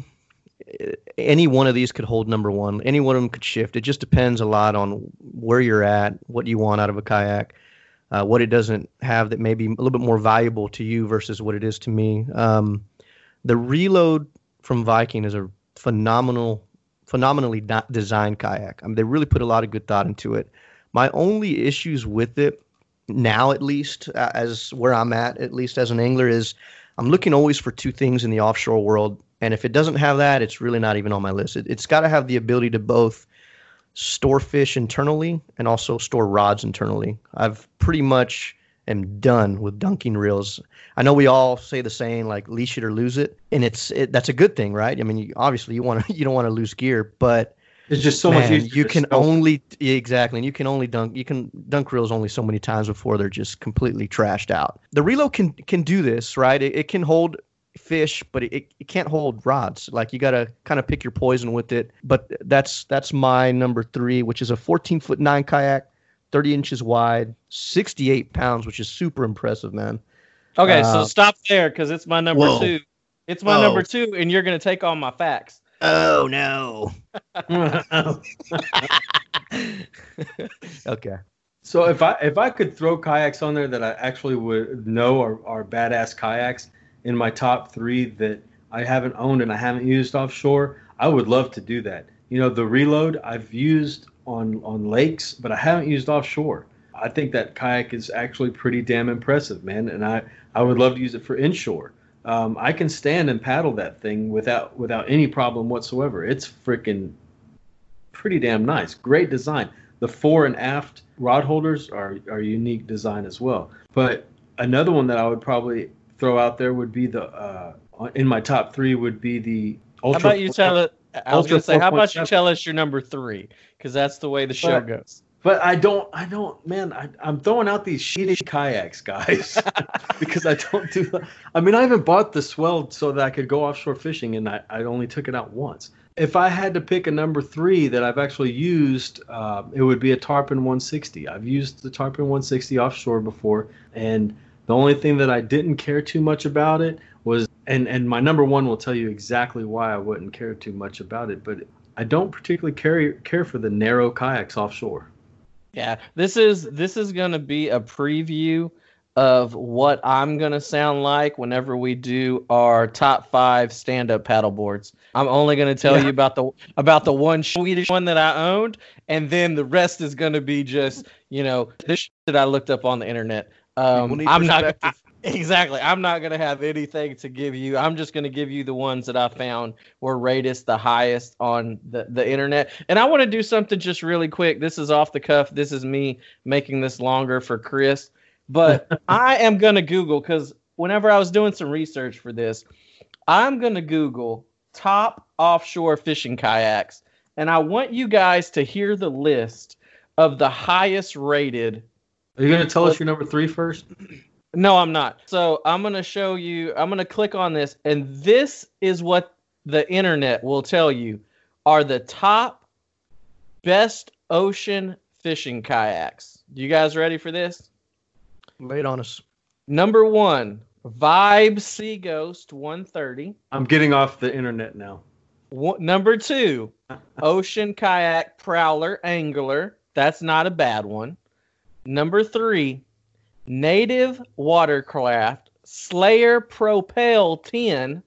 any one of these could hold number one. Any one of them could shift. It just depends a lot on where you're at, what you want out of a kayak, uh, what it doesn't have that may be a little bit more valuable to you versus what it is to me. Um, the Reload from Viking is a phenomenal, phenomenally de- designed kayak. I mean, they really put a lot of good thought into it. My only issues with it now, at least, uh, as where I'm at, at least as an angler, is I'm looking always for two things in the offshore world. And if it doesn't have that, it's really not even on my list. It, it's got to have the ability to both store fish internally and also store rods internally. I've pretty much am done with dunking reels. I know we all say the saying, like, leash it or lose it. And it's it, that's a good thing, right? I mean, you, obviously you want to you don't want to lose gear, but it's just so man, much easier. You can only exactly, and you can only dunk. You can dunk reels only so many times before they're just completely trashed out. The Reload can can do this, right? It, it can hold fish, but it, it can't hold rods. Like, you got to kind of pick your poison with it. But that's that's my number three, which is a fourteen foot nine kayak, thirty inches wide, sixty-eight pounds, which is super impressive, man. Okay, uh, so stop there because it's my number whoa. two. It's my Oh. number two, and you're going to take all my facts. Oh no. Okay. So if I if I could throw kayaks on there that I actually would know are, are badass kayaks in my top three that I haven't owned and I haven't used offshore, I would love to do that. You know, the Reload I've used on on lakes, but I haven't used offshore. I think that kayak is actually pretty damn impressive, man, and I, I would love to use it for inshore. Um, I can stand and paddle that thing without without any problem whatsoever. It's freaking pretty damn nice. Great design. The fore and aft rod holders are, are unique design as well. But another one that I would probably throw out there would be the uh, in my top three would be the Ultra. How about you tell it? I was Ultra going to say, how about you four point seven. tell us your number three? Because that's the way the show But- goes. But I don't, I don't, man, I, I'm throwing out these shitty kayaks, guys, because I don't do, I mean, I even bought the swell so that I could go offshore fishing, and I, I only took it out once. If I had to pick a number three that I've actually used, uh, it would be a Tarpon one sixty. I've used the Tarpon one sixty offshore before, and the only thing that I didn't care too much about it was, and, and my number one will tell you exactly why I wouldn't care too much about it, but I don't particularly care, care for the narrow kayaks offshore. Yeah, this is this is going to be a preview of what I'm going to sound like whenever we do our top five stand-up paddle boards. I'm only going to tell Yeah. you about the about the one Swedish one that I owned, and then the rest is going to be just, you know, this shit that I looked up on the internet. Um, People need I'm not I, perspective. exactly. I'm not going to have anything to give you. I'm just going to give you the ones that I found were rated the highest on the, the internet. And I want to do something just really quick. This is off the cuff. This is me making this longer for Chris. But I am going to Google, because whenever I was doing some research for this, I'm going to Google top offshore fishing kayaks. And I want you guys to hear the list of the highest rated. Are you going to tell us your number three first? No, I'm not. So I'm going to show you. I'm going to click on this. And this is what the internet will tell you are the top best ocean fishing kayaks. You guys ready for this? Lay it on us. Number one, Vibe Sea Ghost one thirty. I'm getting off the internet now. One, number two, Ocean Kayak Prowler Angler. That's not a bad one. Number three, Native Watercraft Slayer Propel ten.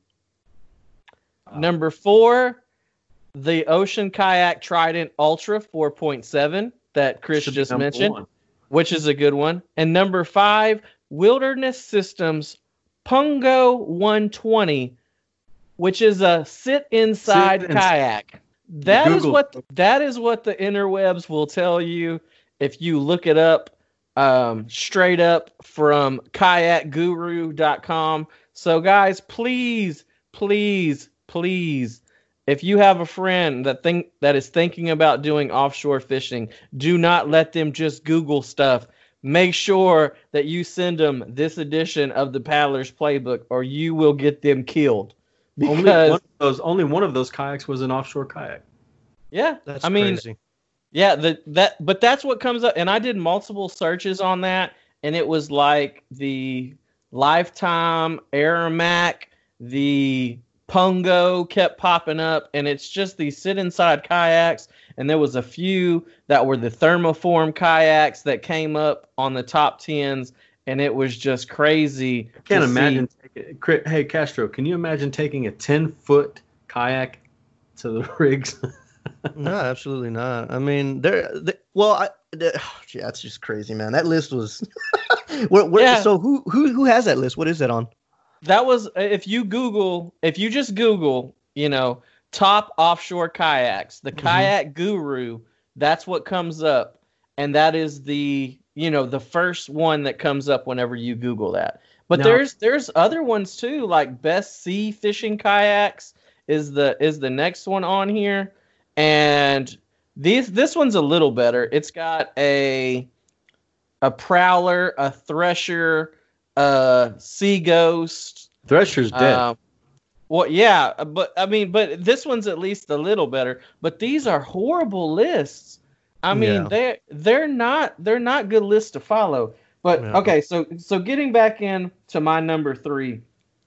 Wow. Number four, the Ocean Kayak Trident Ultra four point seven that Chris Should just mentioned, one. Which is a good one. And number five, Wilderness Systems Pungo one twenty, which is a sit inside sit kayak. In- that Google. is what that is what the interwebs will tell you if you look it up um, straight up from kayak guru dot com. So guys, please, please, please, if you have a friend that think that is thinking about doing offshore fishing, do not let them just Google stuff. Make sure that you send them this edition of the Paddler's Playbook, or you will get them killed. Because only one of those, only one of those kayaks was an offshore kayak. Yeah, that's I mean, crazy. Yeah, the, that, but that's what comes up. And I did multiple searches on that, and it was like the Lifetime, Aramac, the Pungo kept popping up, and it's just these sit inside kayaks. And there was a few that were the thermoform kayaks that came up on the top tens, and it was just crazy. I can't imagine. Taking, hey, Castro, can you imagine taking a ten-foot kayak to the rigs? No, absolutely not. I mean, there. The, well, I. The, yeah, that's just crazy, man. That list was. where, where, yeah. So who who who has that list? What is that on? That was if you Google, if you just Google, you know. Top offshore kayaks, the mm-hmm. Kayak Guru, that's what comes up, and that is the you know the first one that comes up whenever you Google that. But no. there's there's other ones too, like Best Sea Fishing Kayaks is the is the next one on here, and these this one's a little better. It's got a a Prowler, a Thresher, a Sea Ghost. Thresher's dead. Um, Well, yeah, but I mean, but this one's at least a little better. But these are horrible lists. I mean, yeah. they're they're not they're not good lists to follow. But yeah. okay, so so getting back in to my number three.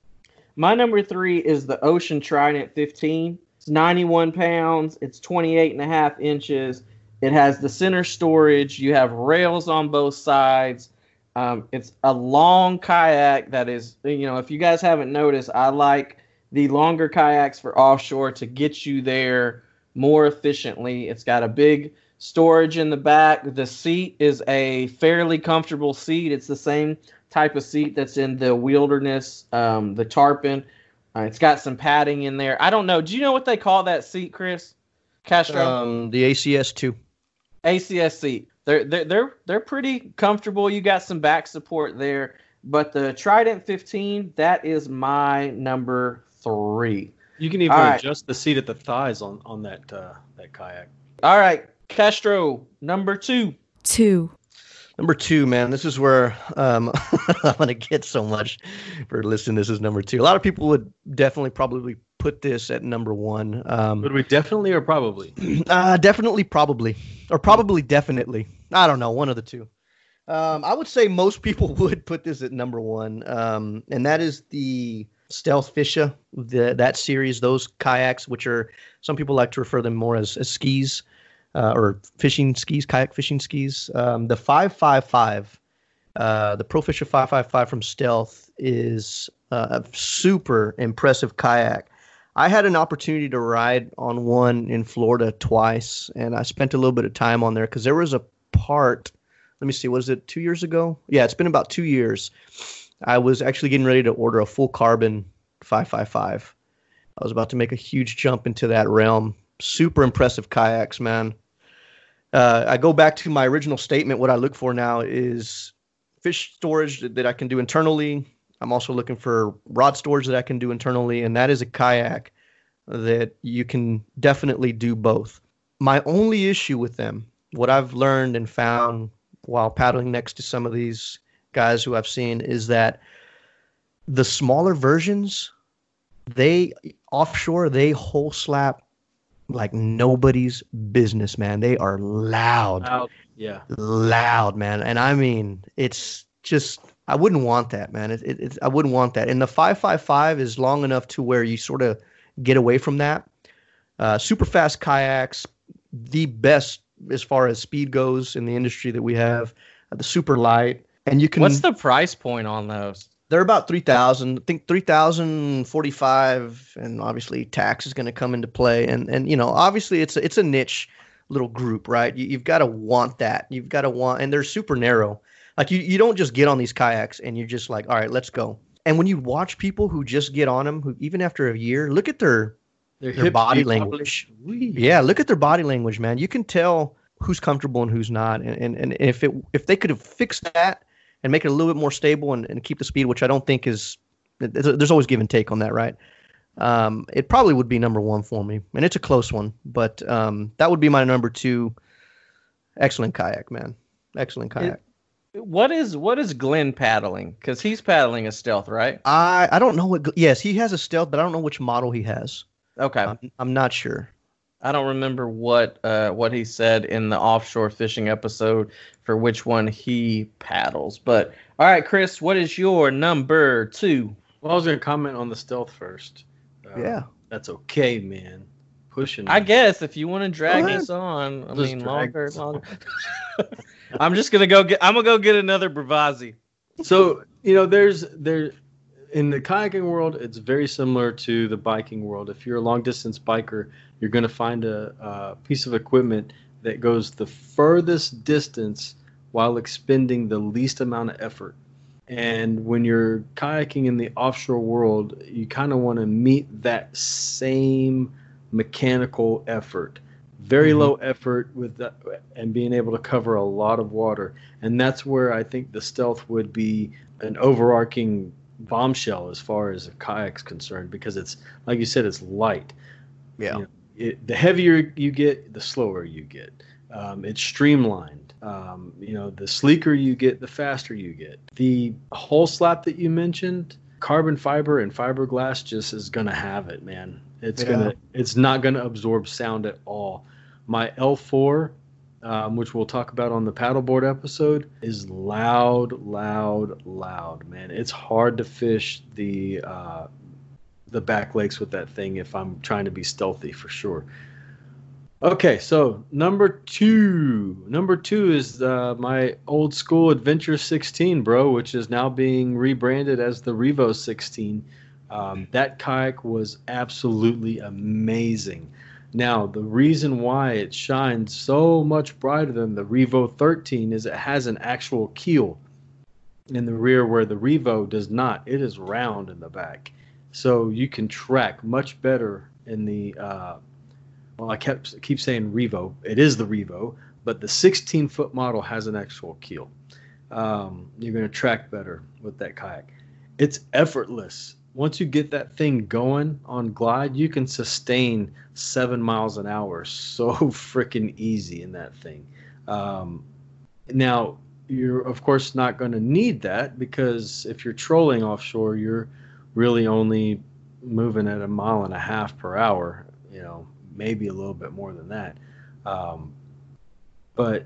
My number three is the Ocean Trident fifteen. It's ninety-one pounds. It's twenty-eight and a half inches. It has the center storage. You have rails on both sides. Um, it's a long kayak that is, you know, if you guys haven't noticed, I like the longer kayaks for offshore to get you there more efficiently. It's got a big storage in the back. The seat is a fairly comfortable seat. It's the same type of seat that's in the Wilderness, um, the Tarpon. Uh, it's got some padding in there. I don't know. Do you know what they call that seat, Chris? Castro? Um, the A C S two. A C S seat. They're, they're, they're, they're pretty comfortable. You got some back support there. But the Trident fifteen, that is my number three. You can even right. adjust the seat at the thighs on on that uh, that kayak. All right, Castro, number two. Two. Number two, man. This is where um, I'm gonna get so much for listing this as number two. A lot of people would definitely probably put this at number one. Um, would we definitely or probably? Uh, definitely, probably, or probably definitely. I don't know, one of the two. Um, I would say most people would put this at number one, um, and that is the Stealth Fisher, the that series, those kayaks, which are some people like to refer them more as, as skis, uh, or fishing skis, kayak fishing skis. Um, the five five five, uh, the Pro Fisher five five five from Stealth is uh, a super impressive kayak. I had an opportunity to ride on one in Florida twice, and I spent a little bit of time on there because there was a part. Let me see, was it two years ago? Yeah, it's been about two years. I was actually getting ready to order a full carbon five five five. I was about to make a huge jump into that realm. Super impressive kayaks, man. Uh, I go back to my original statement. What I look for now is fish storage that, that I can do internally. I'm also looking for rod storage that I can do internally, and that is a kayak that you can definitely do both. My only issue with them, what I've learned and found while paddling next to some of these guys who I've seen, is that the smaller versions, they offshore, they hole slap like nobody's business, man. They are loud. Loud. Yeah. Loud, man. And I mean, it's just, I wouldn't want that, man. It, it, it, I wouldn't want that. And the five five five is long enough to where you sort of get away from that. Uh, super fast kayaks, the best as far as speed goes in the industry that we have. Uh, the super light. And you can. What's the price point on those? They're about three thousand. I think three thousand forty-five, and obviously tax is going to come into play. And and you know, obviously it's a, it's a niche little group, right? You, you've got to want that. You've got to want, and they're super narrow. Like you, you don't just get on these kayaks and you're just like, all right, let's go. And when you watch people who just get on them, who even after a year, look at their Their, their hip body deep language. Wee. Yeah, look at their body language, man. You can tell who's comfortable and who's not. And and, and if it if they could have fixed that and make it a little bit more stable and, and keep the speed, which I don't think is there's always give and take on that, right? Um, it probably would be number one for me, and it's a close one. But um, that would be my number two. Excellent kayak, man. Excellent kayak. It, what is what is Glenn paddling? Because he's paddling a stealth, right? I I don't know what. Yes, he has a stealth, but I don't know which model he has. Okay, I'm, I'm not sure. I don't remember what uh, what he said in the offshore fishing episode for which one he paddles. But all right, Chris, what is your number two? Well, I was going to comment on the stealth first. Uh, Yeah. That's okay, man. Pushing. I guess if you want to drag Go ahead. us on, I Just mean drag longer, us on. longer. I'm just gonna go get. I'm gonna go get another Bravazzi. So, you know, there's there in the kayaking world, it's very similar to the biking world. If you're a long distance biker, you're going to find a, a piece of equipment that goes the furthest distance while expending the least amount of effort. And when you're kayaking in the offshore world, you kind of want to meet that same mechanical effort. Very Mm-hmm. low effort with that, and being able to cover a lot of water. And that's where I think the stealth would be an overarching bombshell as far as a kayak's concerned, because it's, like you said, it's light. Yeah. You know, it, the heavier you get, the slower you get. Um, it's streamlined. Um, you know, the sleeker you get, the faster you get. The hole slap that you mentioned, carbon fiber and fiberglass just is gonna have it, man. It's Yeah. gonna, it's not gonna absorb sound at all. My L four, um, which we'll talk about on the paddleboard episode, is loud, loud, loud, man. It's hard to fish the uh, the back lakes with that thing if I'm trying to be stealthy, for sure. Okay, so number two. Number two is uh, my old school Adventure sixteen, bro, which is now being rebranded as the Revo sixteen. Um, that kayak was absolutely amazing. Now, the reason why it shines so much brighter than the Revo thirteen is it has an actual keel in the rear where the Revo does not. It is round in the back. So you can track much better in the, uh, well, I kept keep saying Revo. It is the Revo, but the sixteen-foot model has an actual keel. Um, you're going to track better with that kayak. It's effortless. Once you get that thing going on glide, you can sustain seven miles an hour so freaking easy in that thing. Um, now, you're, of course, not going to need that, because if you're trolling offshore, you're really only moving at a mile and a half per hour, you know, maybe a little bit more than that. Um, but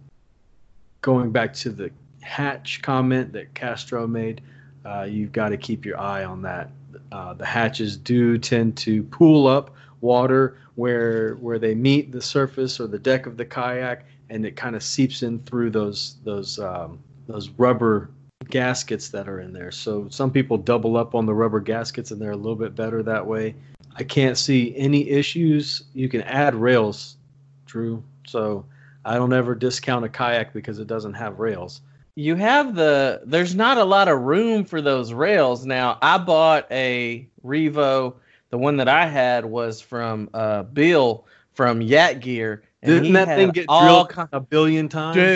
going back to the hatch comment that Castro made, Uh, you've got to keep your eye on that. Uh, the hatches do tend to pool up water where where they meet the surface or the deck of the kayak, and it kind of seeps in through those those um, those rubber gaskets that are in there. So some people double up on the rubber gaskets, and they're a little bit better that way. I can't see any issues. You can add rails, Drew. So I don't ever discount a kayak because it doesn't have rails. You have the, there's not a lot of room for those rails. Now, I bought a Revo. The one that I had was from uh, Bill from Yak Gear. And Didn't he that had thing get all drilled ki- a billion times? Dude,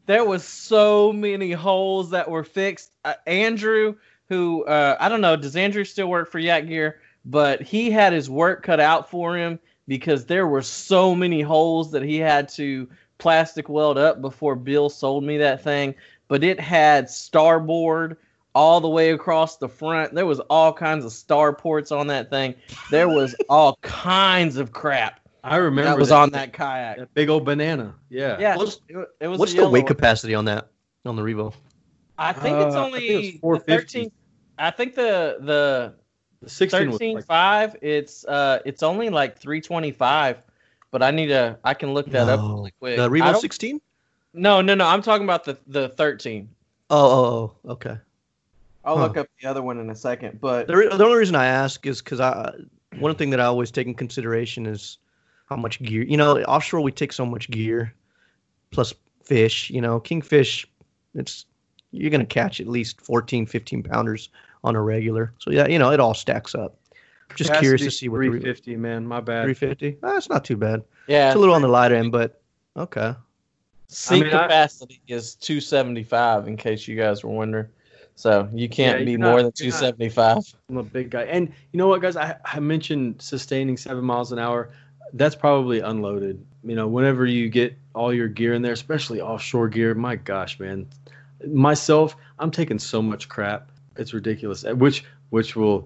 there was so many holes that were fixed. Uh, Andrew, who uh, I don't know, does Andrew still work for Yak Gear? But he had his work cut out for him because there were so many holes that he had to plastic weld up before Bill sold me that thing. But it had starboard all the way across the front. There was all kinds of star ports on that thing. There was all kinds of crap. I remember that was that, on that kayak. That big old banana. Yeah. Yeah. What's, it, it was what's the weight one. capacity on that on the Revo? I think it's only uh, I think it was thirteen. I think the the, the sixteen thirteen like, five. It's uh it's only like three twenty-five, but I need to I can look that no. up really quick. The Revo sixteen? No, no, no. I'm talking about the the thirteen. Oh, oh, oh okay. I'll huh. look up the other one in a second. But the, the only reason I ask is because I one thing that I always take in consideration is how much gear. You know, offshore we take so much gear, plus fish. You know, kingfish, it's you're gonna catch at least fourteen, fifteen pounders on a regular. So yeah, you know, it all stacks up. Just capacity curious to see what three fifty, man. My bad. three fifty. Oh, that's not too bad. yeah, It's a little on the light end, but okay. seat I mean, capacity I, is two seventy-five. In case you guys were wondering, so you can't Yeah, be you're more not- than you're two not- seventy-five. I'm a big guy. And you know what, guys? I, I mentioned sustaining seven miles an hour. That's probably unloaded. You know, whenever you get all your gear in there, especially offshore gear, my gosh, man. Myself, I'm taking so much crap. It's ridiculous. Which which will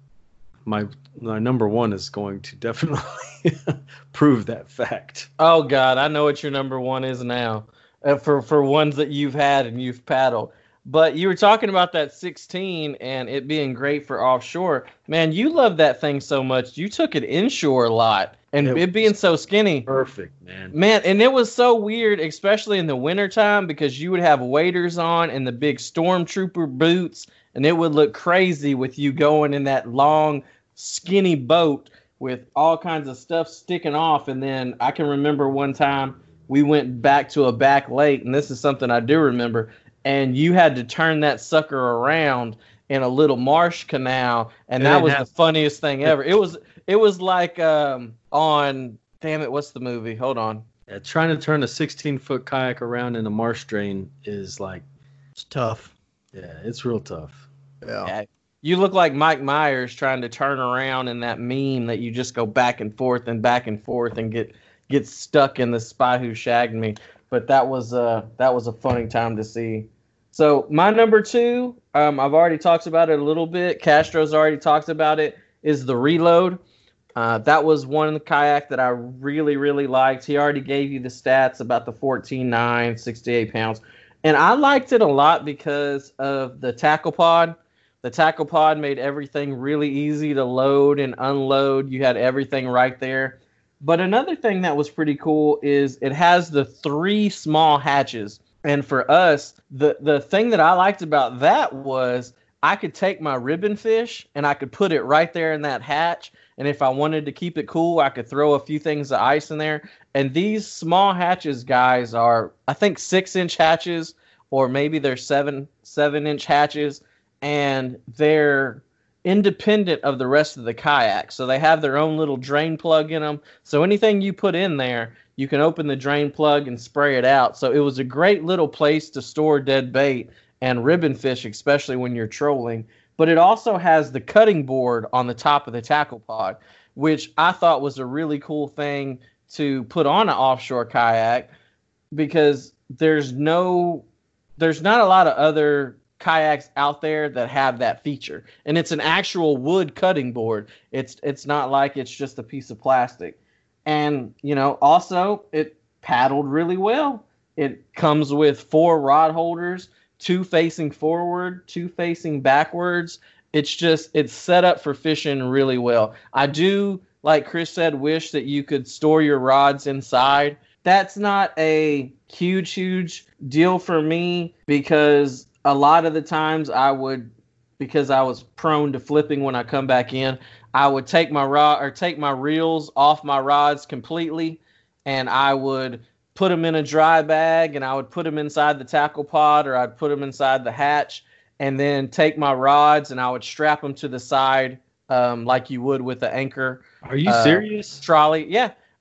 my my number one is going to definitely prove that fact. Oh God, I know what your number one is now. Uh, for for ones that you've had and you've paddled. But you were talking about that sixteen and it being great for offshore. Man, you love that thing so much. You took it inshore a lot. And It it, being so skinny. Perfect, man. Man, and it was so weird, especially in the wintertime, because you would have waders on and the big stormtrooper boots, and it would look crazy with you going in that long, skinny boat with all kinds of stuff sticking off. And then I can remember one time we went back to a back lake, and this is something I do remember, and you had to turn that sucker around in a little marsh canal, and It that ain't was hap- the funniest thing ever. It was it was like um on damn it, what's the movie? Hold on. Yeah, trying to turn a sixteen foot kayak around in a marsh drain is like, It's tough. yeah, it's real tough. Yeah. Yeah. You look like Mike Myers trying to turn around in that meme that you just go back and forth and back and forth and get get stuck in the Spy Who Shagged Me. But that was uh that was a funny time to see. So my number two, um, I've already talked about it a little bit. Castro's already talked about it. Is the Reload. Uh, that was one kayak that I really, really liked. He already gave you the stats about the fourteen nine, sixty-eight pounds. And I liked it a lot because of the tackle pod. The tackle pod made everything really easy to load and unload. You had everything right there. But another thing that was pretty cool is it has the three small hatches. And for us, the, the thing that I liked about that was I could take my ribbon fish and I could put it right there in that hatch. And if I wanted to keep it cool, I could throw a few things of ice in there. And these small hatches, guys, are, I think, six-inch hatches, or maybe they're seven, seven-inch hatches. And they're independent of the rest of the kayak. So they have their own little drain plug in them. So anything you put in there, you can open the drain plug and spray it out. So it was a great little place to store dead bait and ribbon fish, especially when you're trolling. But it also has the cutting board on the top of the tackle pod, which I thought was a really cool thing to put on an offshore kayak, because there's no, there's not a lot of other kayaks out there that have that feature. And it's an actual wood cutting board. It's it's not like it's just a piece of plastic. And, you know, also it paddled really well. It comes with four rod holders, two facing forward, two facing backwards. It's just, it's set up for fishing really well. I do, like Chris said, wish that you could store your rods inside. That's not a huge, huge deal for me, because a lot of the times I would, because I was prone to flipping when I come back in, I would take my rod or take my reels off my rods completely, and I would put them in a dry bag, and I would put them inside the tackle pod, or I'd put them inside the hatch, and then take my rods and I would strap them to the side um, like you would with the anchor. Are you uh, serious? Trolley. Yeah.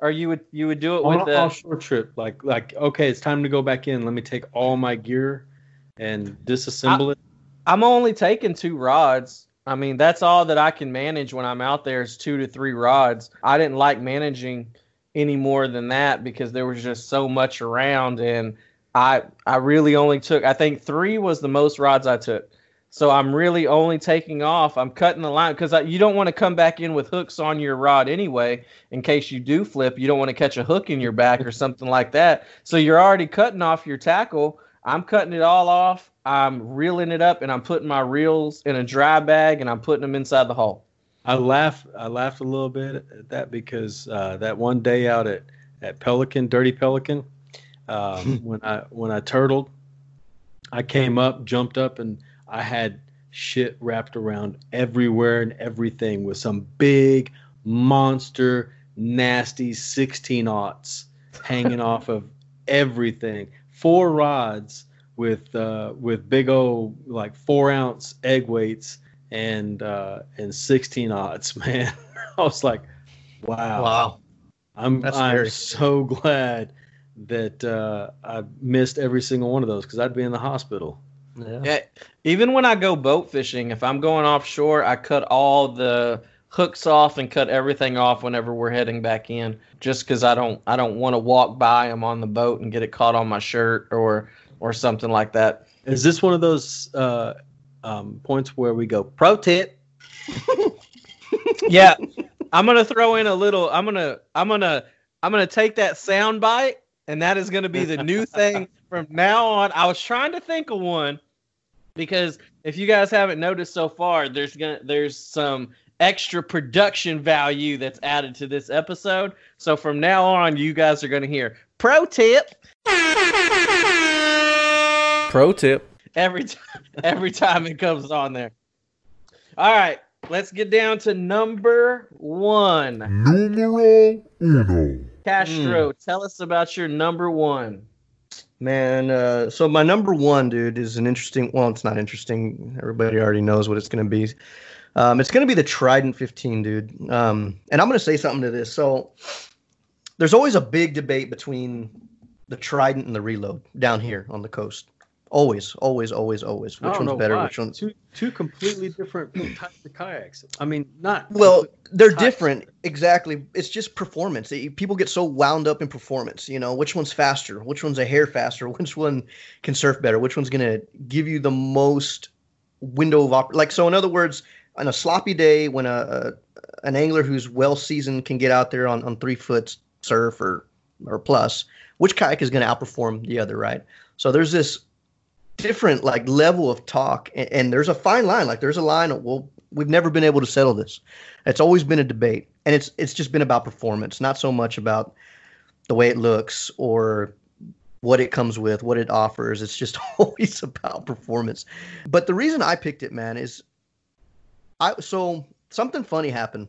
or you would you would do it On with an the offshore trip, like like okay, it's time to go back in. Let me take all my gear and disassemble I, it. I'm only taking two rods. I mean, that's all that I can manage when I'm out there is two to three rods. I didn't like managing any more than that because there was just so much around, and I I really only took, I think three was the most rods I took. So I'm really only taking off. I'm cutting the line because you don't want to come back in with hooks on your rod anyway. In case you do flip, you don't want to catch a hook in your back or something like that. So you're already cutting off your tackle. I'm cutting it all off. I'm reeling it up, and I'm putting my reels in a dry bag, and I'm putting them inside the hull. I laugh. I laughed a little bit at that because uh, that one day out at, at Pelican, Dirty Pelican, um, when I when I turtled, I came up, jumped up, and I had shit wrapped around everywhere and everything with some big monster, nasty sixteen aughts hanging off of everything. Four rods with uh, with big old like four ounce egg weights and uh, and sixteen odds, man. I was like, wow, Wow. I'm That's I'm scary. so glad that uh, I missed every single one of those because I'd be in the hospital. Yeah. Yeah, even when I go boat fishing, if I'm going offshore, I cut all the hooks off and cut everything off whenever we're heading back in, just because I don't I don't want to walk by them on the boat and get it caught on my shirt or or something like that. Is this one of those uh, um, points where we go pro tip? Yeah, I'm gonna throw in a little. I'm gonna I'm gonna I'm gonna take that sound bite, and that is gonna be the new thing from now on. I was trying to think of one because if you guys haven't noticed so far, there's gonna there's some extra production value that's added to this episode. So from now on, you guys are gonna hear pro tip, pro tip every time every time it comes on there. All right. Let's get down to number one. Numero uno. Castro, tell us about your number one. Man, uh, so my number one, dude, is an interesting. Well, it's not interesting. Everybody already knows what it's going to be. Um, it's going to be the Trident fifteen, dude. Um, and I'm going to say something to this. So there's always a big debate between the Trident and the Reload down here on the coast. Always, always, always, always. I Which don't one's know better? why. Which one's two two completely different types of kayaks. I mean, not Well, they're types. different. Exactly. It's just performance. It- people get so wound up in performance. You know, which one's faster? Which one's a hair faster? Which one can surf better? Which one's going to give you the most window of op- like? So, in other words, on a sloppy day when a, a an angler who's well seasoned can get out there on, on three foot surf or or plus, which kayak is going to outperform the other, right? So there's this different like level of talk, and, and there's a fine line. Like there's a line. Well, we've never been able to settle this. It's always been a debate, and it's it's just been about performance, not so much about the way it looks or what it comes with, what it offers. It's just always about performance. But the reason I picked it, man, is I so something funny happened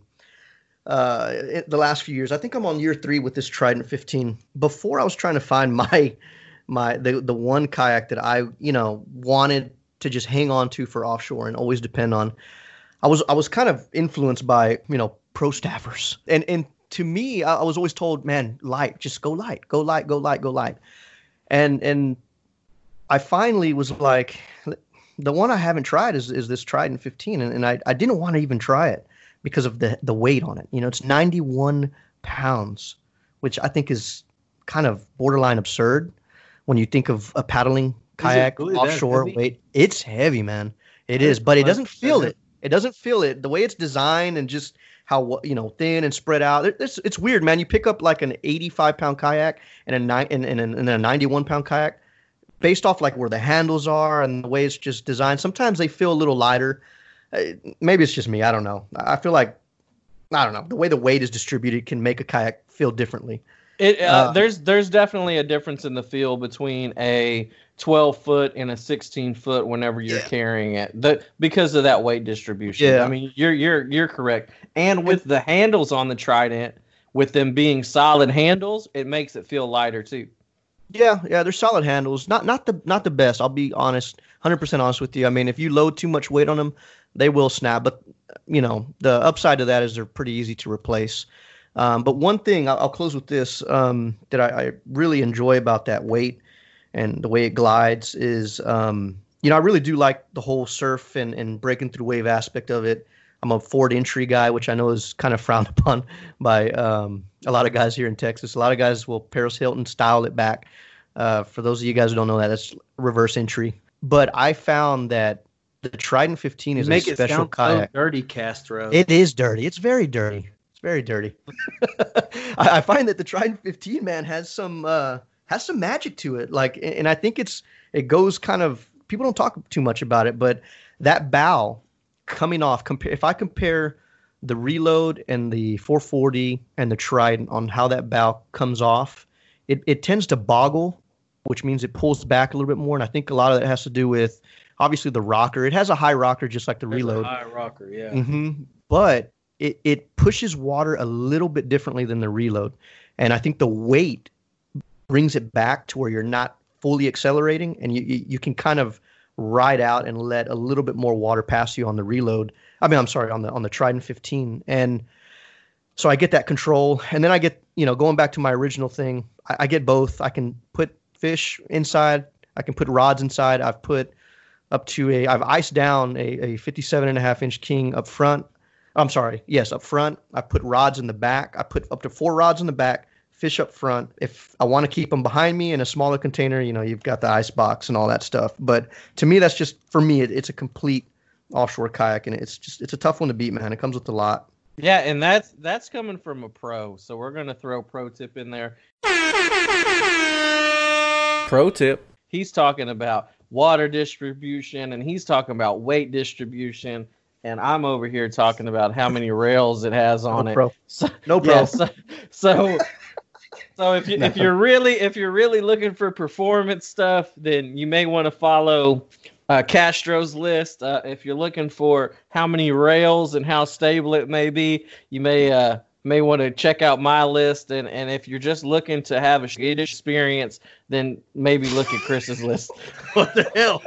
uh in the last few years. I think I'm on year three with this Trident fifteen. Before I was trying to find my my the the one kayak that I, you know, wanted to just hang on to for offshore and always depend on. I was I was kind of influenced by, you know, pro staffers. And and to me, I, I was always told, man, light, just go light, go light, go light, go light. And and I finally was like, the one I haven't tried is is this Trident fifteen, and, and I I didn't want to even try it because of the the weight on it. You know, it's ninety-one pounds, which I think is kind of borderline absurd when you think of a paddling kayak really that offshore heavy? weight. It's heavy, man. It I is, didn't but it realize doesn't it was feel that it. It doesn't feel it. The way it's designed and just how, you know, thin and spread out. It- It's it's weird, man. You pick up like an eighty-five pound kayak and a nine and, and, and a ninety-one pound kayak, based off like where the handles are and the way it's just designed. Sometimes they feel a little lighter. Uh, Maybe it's just me. I don't know. I feel like I don't know. The way the weight is distributed can make a kayak feel differently. It uh, Uh, there's there's definitely a difference in the feel between a twelve foot and a sixteen foot whenever you're Yeah. carrying it. The because of that weight distribution. Yeah. I mean, you're you're you're correct. And with the handles on the Trident, with them being solid handles, it makes it feel lighter too. Yeah, yeah, they're solid handles. Not not the not the best. I'll be honest, one hundred percent honest with you. I mean, if you load too much weight on them, they will snap. But you know, the upside to that is they're pretty easy to replace. Um, but one thing, I'll, I'll close with this, um, that I, I really enjoy about that weight and the way it glides is, um, you know, I really do like the whole surf and, and breaking through wave aspect of it. I'm a forward entry guy, which I know is kind of frowned upon by um, a lot of guys here in Texas. A lot of guys will Paris Hilton style it back. Uh, for those of you guys who don't know that, that's reverse entry. But I found that the Trident fifteen is Make a it special sound kayak. so dirty, Castro. It is dirty. It's very dirty. It's very dirty. I, I find that the Trident fifteen, man, has some uh, has some magic to it. Like, and I think it's it goes kind of, people don't talk too much about it, but that bow coming off, compare if I compare the Reload and the four forty and the Trident on how that bow comes off, it, it tends to boggle, which means it pulls back a little bit more. And I think a lot of that has to do with obviously the rocker. It has a high rocker just like the There's Reload. A high rocker, yeah. Mm-hmm. But it, it pushes water a little bit differently than the Reload. And I think the weight brings it back to where you're not fully accelerating and you, you, you can kind of ride out and let a little bit more water pass you on the Reload. I mean, I'm sorry, on the on the Trident fifteen. And so I get that control. And then I get, you know, going back to my original thing, I, I get both. I can put fish inside. I can put rods inside. I've put up to a, I've iced down a, a fifty-seven and a half inch king up front. I'm sorry. Yes, up front. I put rods in the back. I put up to four rods in the back, fish up front. If I want to keep them behind me in a smaller container, you know, you've got the ice box and all that stuff. But to me, that's just, for me, it, it's a complete offshore kayak, and it's just, it's a tough one to beat, man. It comes with a lot. Yeah, and that's that's coming from a pro. So we're gonna throw pro tip in there. Pro tip. He's talking about water distribution, and he's talking about weight distribution. And I'm over here talking about how many rails it has on no it. Pro. So, No pro. yeah, so, so so if you no. if you're really if you're really looking for performance stuff, then you may want to follow uh, Castro's list. Uh, if you're looking for how many rails and how stable it may be, you may uh, may want to check out my list. And, and if you're just looking to have a good experience, then maybe look at Chris's list. What the hell?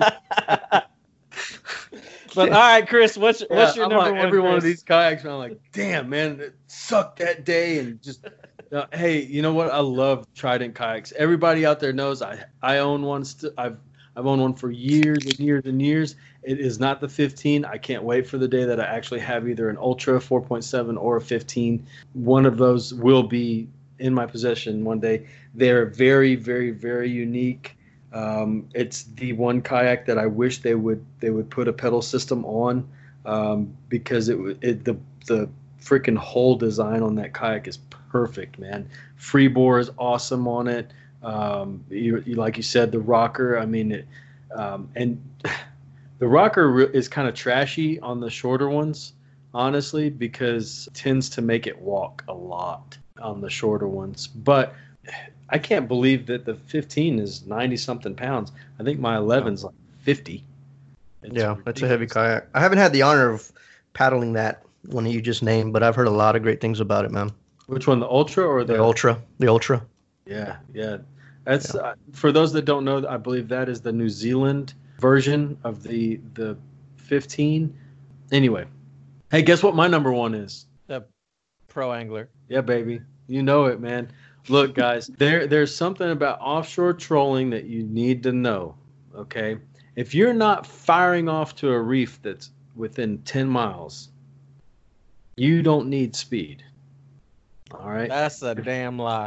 But all right, Chris, what's Yeah, what's your I'm number like, one? every Chris? one of these kayaks, man, I'm like, damn, man, it sucked that day. And just, uh, hey, you know what? I love Trident kayaks. Everybody out there knows I I own one. St- I've I've owned one for years and years and years. It is not the fifteen. I can't wait for the day that I actually have either an Ultra four point seven or a fifteen. One of those will be in my possession one day. They're very, very, very unique. Um, it's the one kayak that I wish they would they would put a pedal system on, um, because it, it the the freaking whole design on that kayak is perfect, man. Freebore is awesome on it. Um, you, you like you said, the rocker. I mean, it, um, and the rocker is kind of trashy on the shorter ones, honestly, because it tends to make it walk a lot on the shorter ones, but I can't believe that the fifteen is ninety something pounds. I think my eleven's like fifty. It's yeah, ridiculous. that's a heavy kayak. I haven't had the honor of paddling that one you just named, but I've heard a lot of great things about it, man. Which one, the Ultra or the, The Ultra, the Ultra. Yeah, yeah. That's Yeah. Uh, for those that don't know. I believe that is the New Zealand version of the the fifteen. Anyway, hey, guess what my number one is? The Pro Angler. Yeah, baby. You know it, man. Look, guys, there there's something about offshore trolling that you need to know, okay? If you're not firing off to a reef that's within ten miles, you don't need speed. All right? That's a damn lie.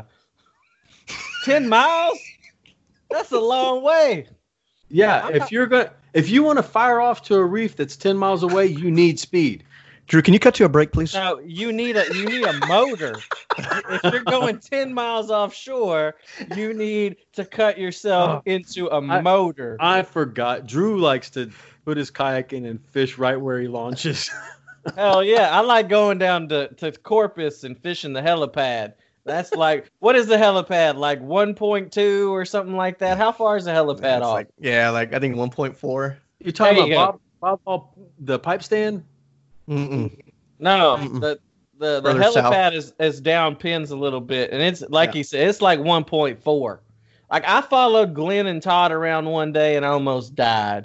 Ten miles? That's a long way. Yeah, I'm if not- you're going if you want to fire off to a reef that's ten miles away, you need speed. Drew, can you cut to a break, please? No, you need a you need a motor. If you're going ten miles offshore, you need to cut yourself Oh, into a I- motor. I forgot. Drew likes to put his kayak in and fish right where he launches. Hell yeah, I like going down to, to Corpus and fishing the helipad. That's like, what is the helipad? Like one point two or something like that? How far is the helipad Yeah, it's off? like, yeah, like I think one point four. You're talking There you about Bob, Bob, Bob, the pipe stand? Mm-mm. No, Mm-mm. the the, the Further helipad is, is down pins a little bit, and it's like Yeah. he said, it's like one point four. Like I followed Glenn and Todd around one day and I almost died.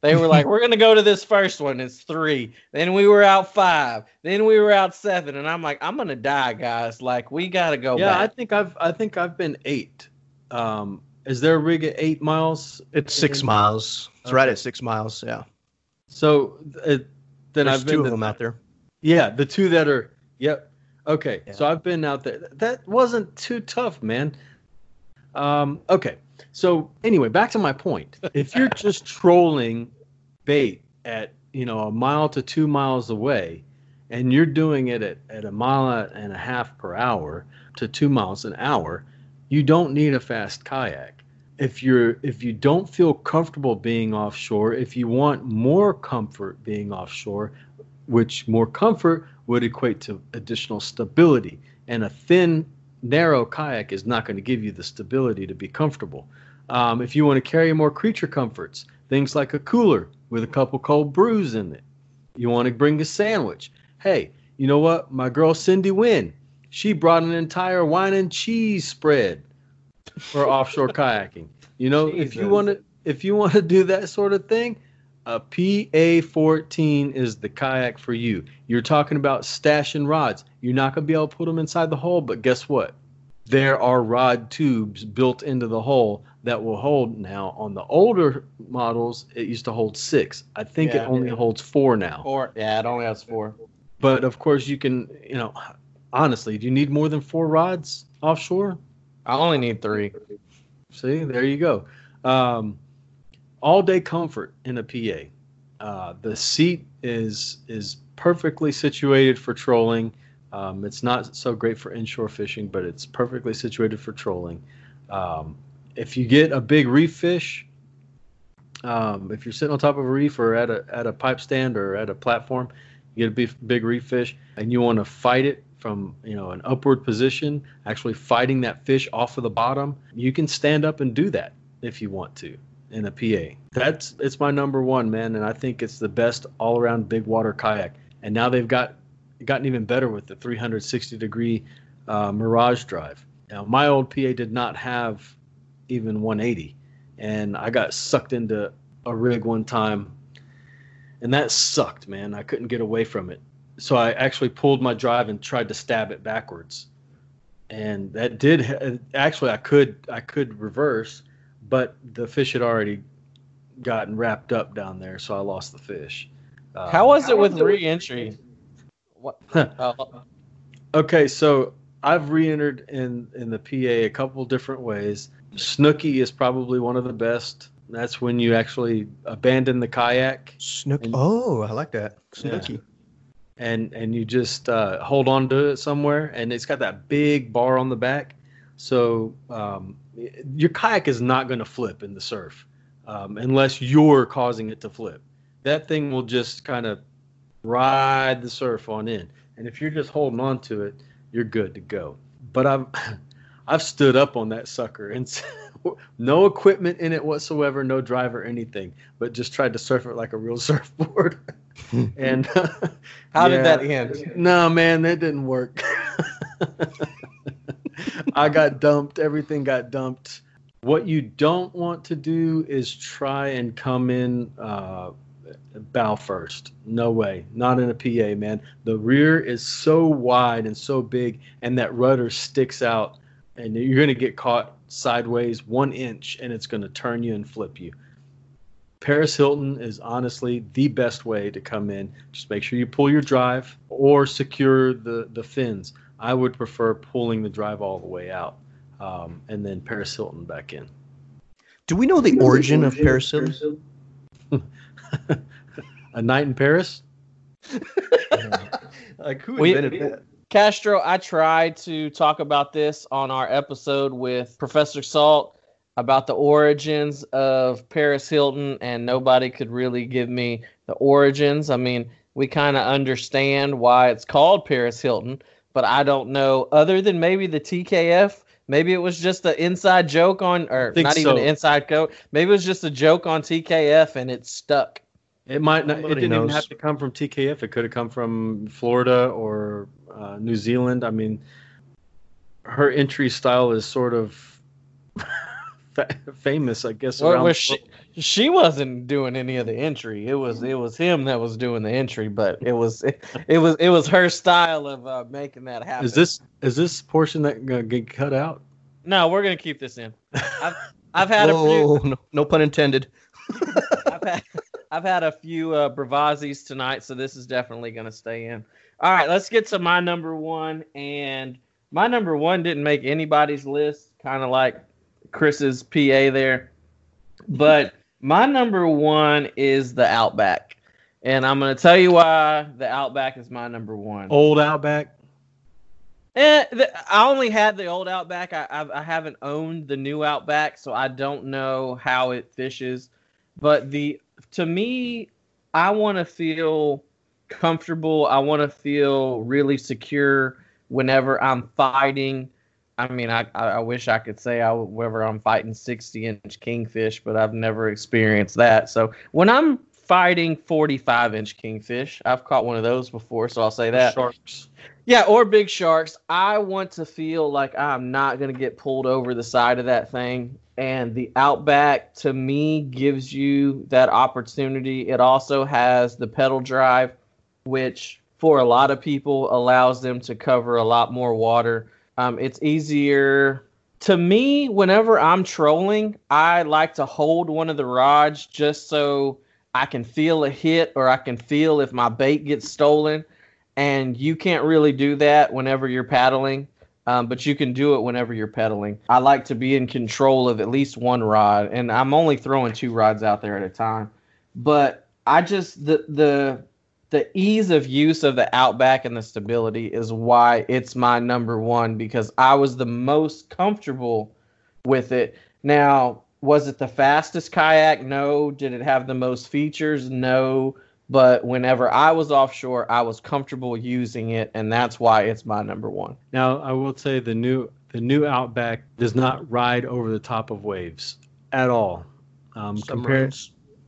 They were like, we're going to go to this first one. It's three. Then we were out five. Then we were out seven. And I'm like, I'm going to die, guys. Like, we got to go yeah, back. I think I've I think I've been eight. Um, is there a rig at eight miles? It's six miles. It's Okay. right at six miles. Yeah. So uh, then There's I've been two to, of them out there. Yeah, the two that are. Yep. Okay. Yeah. So I've been out there. That wasn't too tough, man. Um, okay. So anyway, back to my point. If you're just trolling bait at, you know, a mile to two miles away, and you're doing it at, at a mile and a half per hour to two miles an hour, you don't need a fast kayak. If you're if you don't feel comfortable being offshore, if you want more comfort being offshore, which more comfort would equate to additional stability, and a thin, narrow kayak is not going to give you the stability to be comfortable. Um, if you want to carry more creature comforts, things like a cooler with a couple cold brews in it. You want to bring a sandwich. Hey, you know what? My girl Cindy Wynn, she brought an entire wine and cheese spread for offshore kayaking. You know, if you Jesus. want to if you want to do that sort of thing, a P A fourteen is the kayak for you. You're talking about stashing rods. You're not going to be able to put them inside the hull, but guess what? There are rod tubes built into the hull that will hold now. On the older models, it used to hold six. I think Yeah. it only holds four now. Four. Yeah, it only has four. But of course, you can, you know, honestly, do you need more than four rods offshore? I only need three. See, there you go. Um, all day comfort in a P A. Uh, the seat is is perfectly situated for trolling. Um, it's not so great for inshore fishing, but it's perfectly situated for trolling. Um, if you get a big reef fish, um, if you're sitting on top of a reef or at a at a pipe stand or at a platform, you get a big, big reef fish, and you want to fight it from, you know, an upward position, actually fighting that fish off of the bottom, you can stand up and do that if you want to in a P A. That's it's my number one, man, and I think it's the best all-around big water kayak. And now they've got gotten even better with the three hundred sixty degree uh, Mirage drive. Now, my old P A did not have even one eighty, and I got sucked into a rig one time, and that sucked, man. I couldn't get away from it. So I actually pulled my drive and tried to stab it backwards, and that did actually I could I could reverse, but the fish had already gotten wrapped up down there, so I lost the fish. Uh, How was it with re-entry? What? Uh, Okay, so I've re-entered in in the P A a couple different ways. Snooky is probably one of the best. That's when you actually abandon the kayak Snook. And- Oh, I like that. Snooky. and and you just uh, hold on to it somewhere, and it's got that big bar on the back, so um, your kayak is not going to flip in the surf um, unless you're causing it to flip. That thing will just kind of ride the surf on in, and if you're just holding on to it, you're good to go. But I've I've stood up on that sucker and no equipment in it whatsoever, no drive or anything, but just tried to surf it like a real surfboard. And How yeah. did that end? No, man, that didn't work. I got dumped. Everything got dumped. What you don't want to do is try and come in uh, bow first. No way. Not in a P A, man. The rear is so wide and so big, and that rudder sticks out, and you're going to get caught sideways one inch, and it's going to turn you and flip you. Paris Hilton is honestly the best way to come in. Just make sure you pull your drive or secure the, the fins. I would prefer pulling the drive all the way out um, and then Paris Hilton back in. Do we know the origin of Paris Hilton? A night in Paris? Like who We- invented that? Castro, I tried to talk about this on our episode with Professor Salt about the origins of Paris Hilton, and nobody could really give me the origins. I mean, we kind of understand why it's called Paris Hilton, but I don't know, other than maybe the T K F, maybe it was just an inside joke on, or think not even so. an inside joke, maybe it was just a joke on T K F and it stuck. It might not. It Nobody didn't even knows. have to come from T K F. It could have come from Florida or uh, New Zealand. I mean, her entry style is sort of fa- famous, I guess. What around was the she? world. She wasn't doing any of the entry. It was it was him that was doing the entry, but it was it, it was it was her style of uh, making that happen. Is this is this portion that gonna get cut out? No, we're gonna keep this in. I've I've had Whoa, a few. no, no pun intended. I've had I've had a few uh, bravazis tonight, so this is definitely gonna stay in. All right, let's get to my number one, and my number one didn't make anybody's list, kind of like Chris's P A there, but. My number one is the Outback, and I'm going to tell you why the Outback is my number one. Old Outback? Eh, the, I only had the old Outback. I, I I haven't owned the new Outback, so I don't know how it fishes. But the to me, I want to feel comfortable. I want to feel really secure whenever I'm fighting. I mean, I, I wish I could say I whether I'm fighting sixty inch kingfish, but I've never experienced that. So when I'm fighting forty-five inch kingfish, I've caught one of those before, so I'll say that. Sharks. Yeah, or big sharks. I want to feel like I'm not going to get pulled over the side of that thing. And the Outback, to me, gives you that opportunity. It also has the pedal drive, which for a lot of people allows them to cover a lot more water. Um, it's easier. To me, whenever I'm trolling, I like to hold one of the rods just so I can feel a hit or I can feel if my bait gets stolen. And you can't really do that whenever you're paddling, um, but you can do it whenever you're pedaling. I like to be in control of at least one rod, and I'm only throwing two rods out there at a time. But I just, the the the ease of use of the Outback and the stability is why it's my number one, because I was the most comfortable with it. Now, was it the fastest kayak? No. Did it have the most features? No. But whenever I was offshore, I was comfortable using it, and that's why it's my number one. Now, I will say the new the new Outback does not ride over the top of waves at all. Um, compared,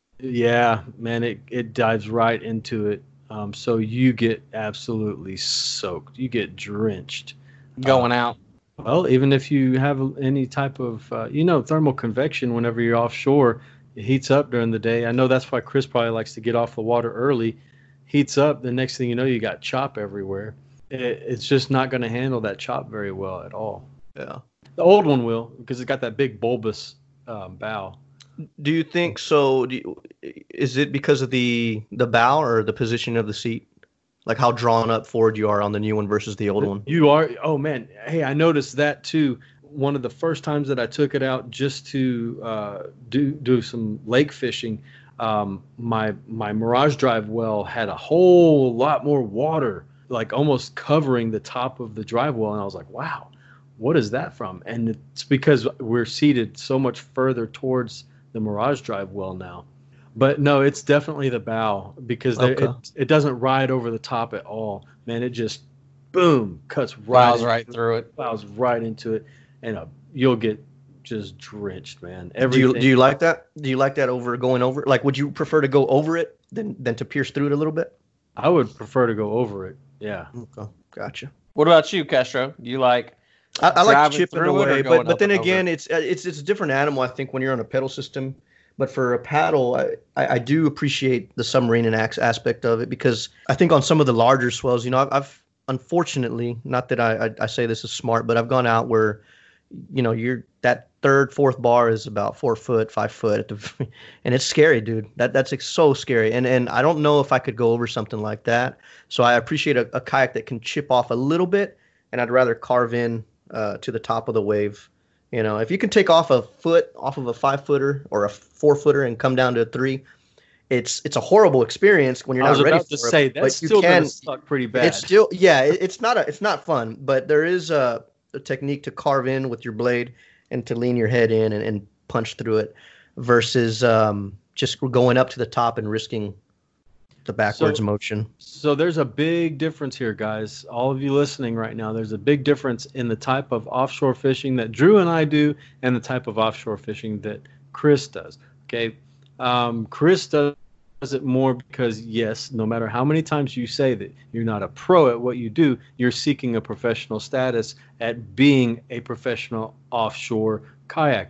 yeah, man, it, it dives right into it. Um, so you get absolutely soaked. You get drenched. Going uh, out. Well, even if you have any type of, uh, you know, thermal convection whenever you're offshore, it heats up during the day. I know that's why Chris probably likes to get off the water early. Heats up. The next thing you know, you got chop everywhere. It, it's just not going to handle that chop very well at all. Yeah. The old one will, because it's got that big bulbous um, bow. Do you think so? Do you, is it because of the the bow or the position of the seat? Like how drawn up forward you are on the new one versus the old one? You are. Oh, man. Hey, I noticed that too. One of the first times that I took it out just to uh, do do some lake fishing, um, my my Mirage Drive well had a whole lot more water, like almost covering the top of the drive well. And I was like, wow, what is that from? And it's because we're seated so much further towards the Mirage Drive well now. But no, it's definitely the bow, because okay. it, it doesn't ride over the top at all. Man, it just, boom, cuts right, plows right through it. Plows right into it. And uh, you'll get just drenched, man. Everything. Do you, do you like that? Do you like that over going over? Like, would you prefer to go over it than, than to pierce through it a little bit? I would prefer to go over it, yeah. Okay, gotcha. What about you, Castro? You like I, I like chipping away, but, but then over? again, it's it's it's a different animal, I think, when you're on a pedal system. But for a paddle, I, I, I do appreciate the submarine and axe aspect of it, because I think on some of the larger swells, you know, I've, I've unfortunately, not that I, I, I say this is smart, but I've gone out where, you know, you're that third, fourth bar is about four foot, five foot, at the, and it's scary, dude. That that's like so scary, and and I don't know if I could go over something like that. So I appreciate a, a kayak that can chip off a little bit, and I'd rather carve in uh, to the top of the wave. You know, if you can take off a foot off of a five footer or a four footer and come down to a three, it's it's a horrible experience when you're not ready for it. I was about to say that's still going to suck pretty bad. It's still, yeah, it, it's not a it's not fun, but there is a, a technique to carve in with your blade and to lean your head in and, and punch through it, versus um, just going up to the top and risking the backwards so, motion. So there's a big difference here, guys. All of you listening right now, there's a big difference in the type of offshore fishing that Drew and I do and the type of offshore fishing that Chris does. Okay, um, Chris does it more because, yes, no matter how many times you say that you're not a pro at what you do, you're seeking a professional status at being a professional offshore kayaker.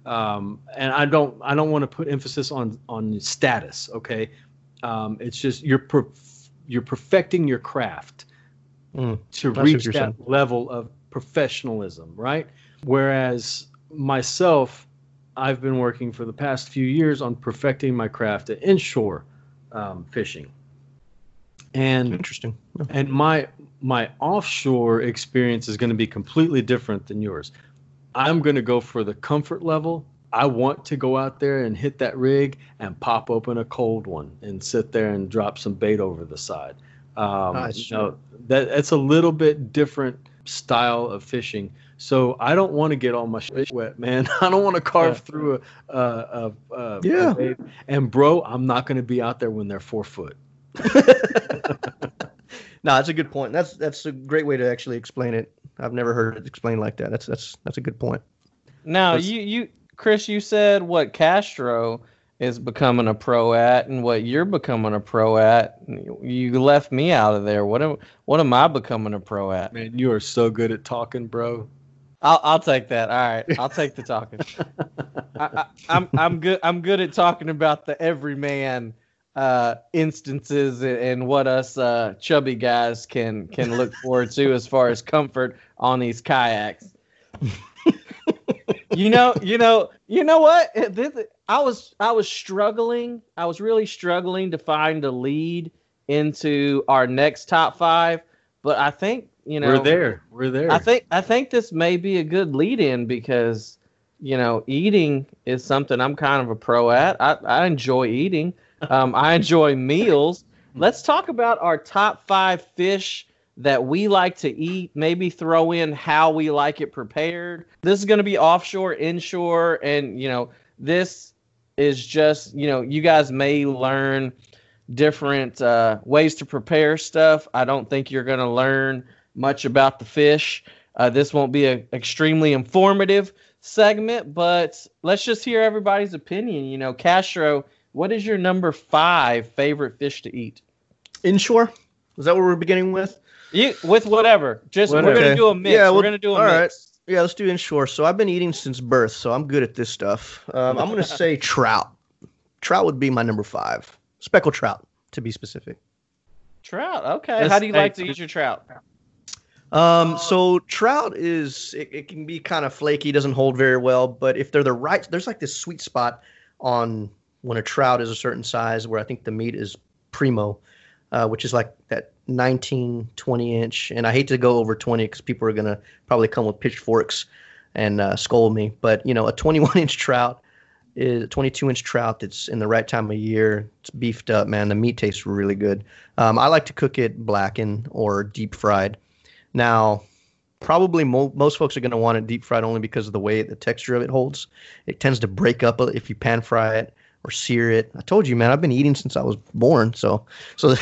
Um, and I don't I don't want to put emphasis on on status. Okay, um, it's just you're per, you're perfecting your craft Mm, to I see reach what you're that saying. level of professionalism, right? Whereas myself, I've been working for the past few years on perfecting my craft at inshore um, fishing, and Interesting. Yeah. and my my offshore experience is going to be completely different than yours. I'm going to go for the comfort level. I want to go out there and hit that rig and pop open a cold one and sit there and drop some bait over the side. Um, Nice. you know, that that's a little bit different style of fishing. So I don't want to get all my shit wet, man. I don't want to carve Yeah. through a, a, a, a, Yeah. a bait. And bro, I'm not going to be out there when they're four foot. No, that's a good point. That's that's a great way to actually explain it. I've never heard it explained like that. That's that's that's a good point. Now, Let's- you, you, Chris, you said what Castro is becoming a pro at, and what you're becoming a pro at. You left me out of there. What am, what am I becoming a pro at? Man, you are so good at talking, bro. I'll, I'll take that. All right, I'll take the talking. I, I, I'm, I'm good. I'm good at talking about the everyman uh, instances and, and what us uh, chubby guys can can look forward to as far as comfort on these kayaks. You know, you know, you know what? This, I was, I was struggling. I was really struggling to find a lead into our next top five, but I think you know We're there. We're there. I think, I think this may be a good lead in because you know eating is something I'm kind of a pro at. I, I enjoy eating. Um, I enjoy meals. Let's talk about our top five fish that we like to eat, maybe throw in how we like it prepared. This is going to be offshore, inshore, and you know, this is just, you know, you guys may learn different uh, ways to prepare stuff. I don't think you're going to learn much about the fish. Uh, this won't be an extremely informative segment, but let's just hear everybody's opinion. You know, Castro, what is your number five favorite fish to eat? Inshore? Is that what we're beginning with? You with whatever. Just Whatever. we're gonna Okay. do a mix. Yeah, we're well, gonna do a all mix. Yeah, let's do inshore. So I've been eating since birth, so I'm good at this stuff. Um, I'm going to say trout. Trout would be my number five. Speckled trout, to be specific. Trout. Okay. Yes, How do you like hey, to eat your trout? Um, so trout is it, it can be kind of flaky, doesn't hold very well, but if they're the right, there's like this sweet spot on when a trout is a certain size where I think the meat is primo, uh, which is like that nineteen, twenty inch. And I hate to go over twenty because people are gonna probably come with pitchforks and uh, scold me. But you know, a twenty-one inch trout is a twenty-two inch trout that's in the right time of year. It's beefed up, man. The meat tastes really good. Um, I like to cook it blackened or deep fried. Now, probably mo- most folks are going to want it deep fried only because of the way the texture of it holds. It tends to break up if you pan fry it or sear it. I told you, man, I've been eating since I was born. So, so,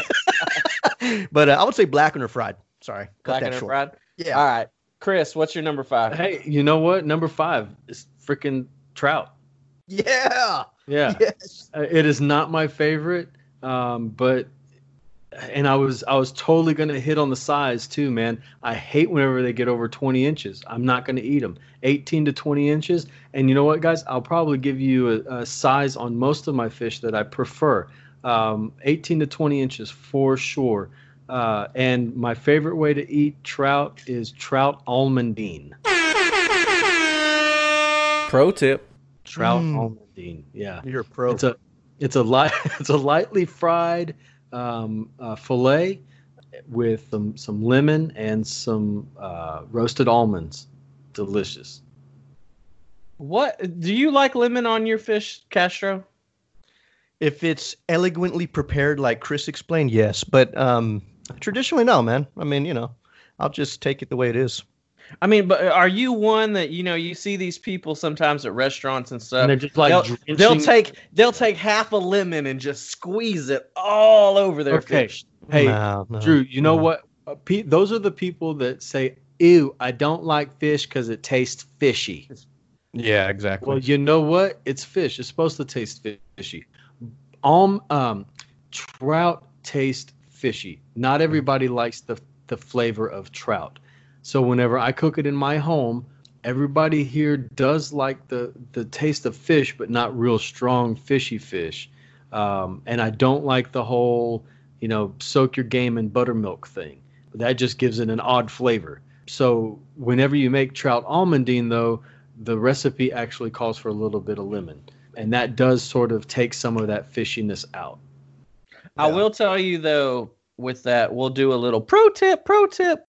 but uh, I would say blackened or fried. Sorry, cut Black that and short. fried. Yeah. All right, Chris, what's your number five? Hey, you know what? Number five is freaking trout. Yeah. Yeah. Yes. Uh, it is not my favorite, um, but and I was I was totally gonna hit on the size too, man. I hate whenever they get over twenty inches. I'm not gonna eat them. eighteen to twenty inches, and you know what, guys? I'll probably give you a, a size on most of my fish that I prefer. Um, eighteen to twenty inches for sure. Uh, and my favorite way to eat trout is trout almondine. Pro tip. Trout Mm. almondine. Yeah. You're a pro. It's a it's a light it's a lightly fried um, uh, fillet with some some lemon and some uh, roasted almonds. Delicious. What do you like lemon on your fish, Castro? If it's elegantly prepared, like Chris explained, yes. But um, traditionally, no, man. I mean, you know, I'll just take it the way it is. I mean, but are you one that you know you see these people sometimes at restaurants and stuff? And they're just like they'll, drenching- they'll take they'll take half a lemon and just squeeze it all over their Okay. fish. Hey, No, no, Drew, you know no. what? Uh, pe- those are the people that say, "Ew, I don't like fish because it tastes fishy." Yeah, exactly. Well, you know what? It's fish. It's supposed to taste fishy. Um, um, trout taste fishy. Not everybody likes the the flavor of trout. So whenever I cook it in my home, everybody here does like the the taste of fish, but not real strong fishy fish. Um, and I don't like the whole, you know, soak your game in buttermilk thing. That just gives it an odd flavor. So whenever you make trout almondine, though, the recipe actually calls for a little bit of lemon, and that does sort of take some of that fishiness out. I Yeah. will tell you though, with that, we'll do a little pro tip, pro tip,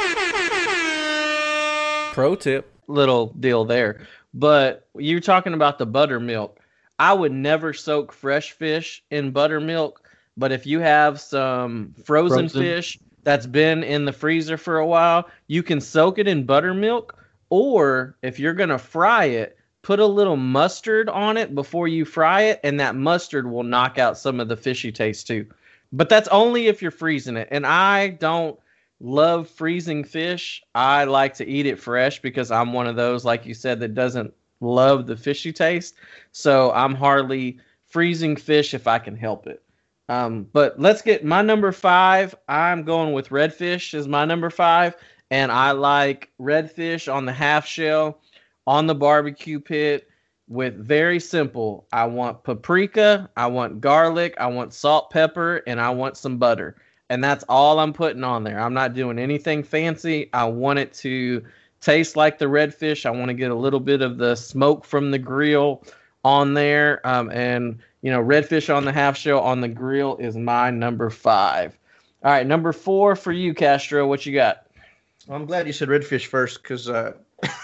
pro tip, little deal there. But you're talking about the buttermilk. I would never soak fresh fish in buttermilk, but if you have some frozen, Frozen. fish that's been in the freezer for a while, you can soak it in buttermilk, or if you're going to fry it, put a little mustard on it before you fry it, and that mustard will knock out some of the fishy taste too. But that's only if you're freezing it. And I don't love freezing fish. I like to eat it fresh because I'm one of those, like you said, that doesn't love the fishy taste. So I'm hardly freezing fish if I can help it. Um, but let's get my number five. I'm going with redfish as my number five. And I like redfish on the half shell, on the barbecue pit, with very simple. I want paprika, I want garlic, I want salt, pepper, and I want some butter. And that's all I'm putting on there. I'm not doing anything fancy. I want it to taste like the redfish. I want to get a little bit of the smoke from the grill on there. Um, and, you know, redfish on the half shell on the grill is my number five. All right, number four for you, Castro. What you got? Well, I'm glad you said redfish first because uh,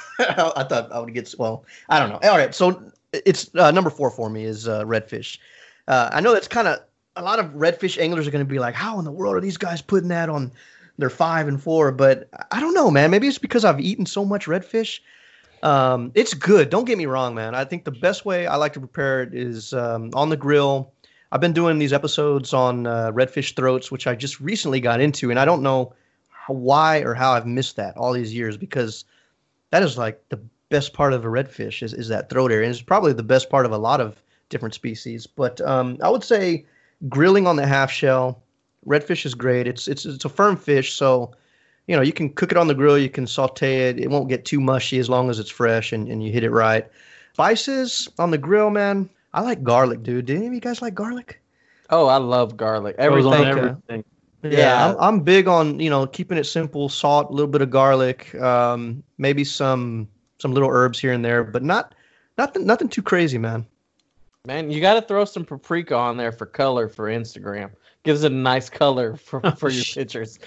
I thought I would get. Well, I don't know. All right, so it's uh, number four for me is uh, redfish. Uh, I know that's kind of a lot of redfish anglers are going to be like, how in the world are these guys putting that on their five and four? But I don't know, man. Maybe it's because I've eaten so much redfish. Um, it's good. Don't get me wrong, man. I think the best way I like to prepare it is um, on the grill. I've been doing these episodes on uh, redfish throats, which I just recently got into, and I don't know how, why or how I've missed that all these years, because that is like the best part of a redfish is, is that throat area. And it's probably the best part of a lot of different species. But um, I would say grilling on the half shell, redfish is great. It's it's it's a firm fish, so you know you can cook it on the grill, you can saute it. It won't get too mushy as long as it's fresh and, and you hit it right. Spices on the grill, man. I like garlic, dude. Do any of you guys like garlic? Oh, I love garlic. Goes on Everything. everything. Yeah, Yeah. I'm, I'm big on, you know, keeping it simple, salt, a little bit of garlic, um, maybe some some little herbs here and there, but not nothing nothing too crazy, man. Man, you got to throw some paprika on there for color for Instagram. Gives it a nice color for, for your pictures.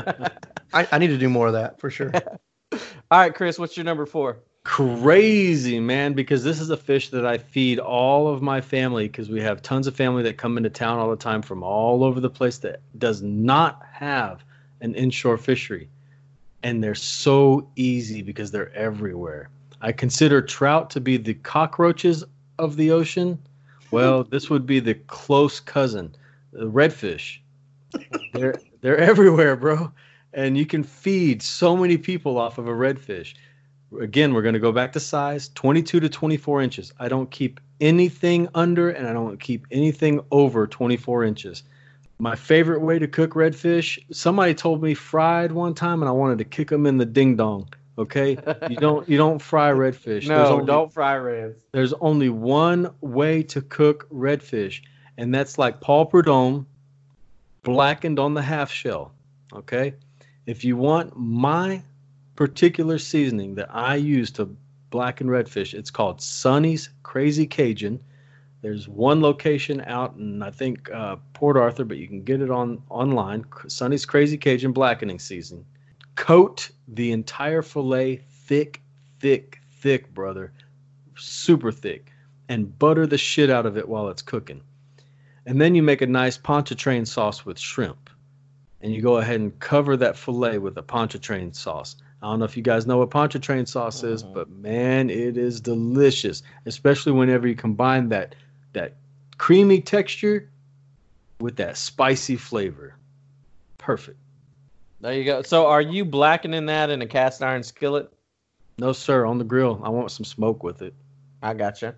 I, I need to do more of that for sure. All right, Chris, what's your number four? Crazy, man, because this is a fish that I feed all of my family, because we have tons of family that come into town all the time from all over the place that does not have an inshore fishery. And they're so easy because they're everywhere. I consider trout to be the cockroaches of the ocean. Well, this would be the close cousin, the redfish. They're they're everywhere, bro. And you can feed so many people off of a redfish. Again, we're going to go back to size, twenty-two to twenty-four inches. I don't keep anything under, and I don't keep anything over twenty-four inches. My favorite way to cook redfish, somebody told me fried one time, and I wanted to kick them in the ding dong. Okay, you don't you don't fry redfish. There's No, only, don't fry reds. There's only one way to cook redfish, and that's like Paul Prudhomme, blackened on the half shell. Okay, if you want my particular seasoning that I use to blacken redfish, it's called Sonny's Crazy Cajun. There's one location out in, I think, uh, Port Arthur, but you can get it on online. Sonny's Crazy Cajun blackening seasoning. Coat the entire fillet thick, thick, thick, brother. Super thick. And butter the shit out of it while it's cooking. And then you make a nice Pontchartrain sauce with shrimp. And you go ahead and cover that fillet with a Pontchartrain sauce. I don't know if you guys know what Pontchartrain sauce is, Mhm. but man, it is delicious, especially whenever you combine that that creamy texture with that spicy flavor. Perfect. There you go. So are you blackening that in a cast iron skillet? No, sir, on the grill. I want some smoke with it. I gotcha.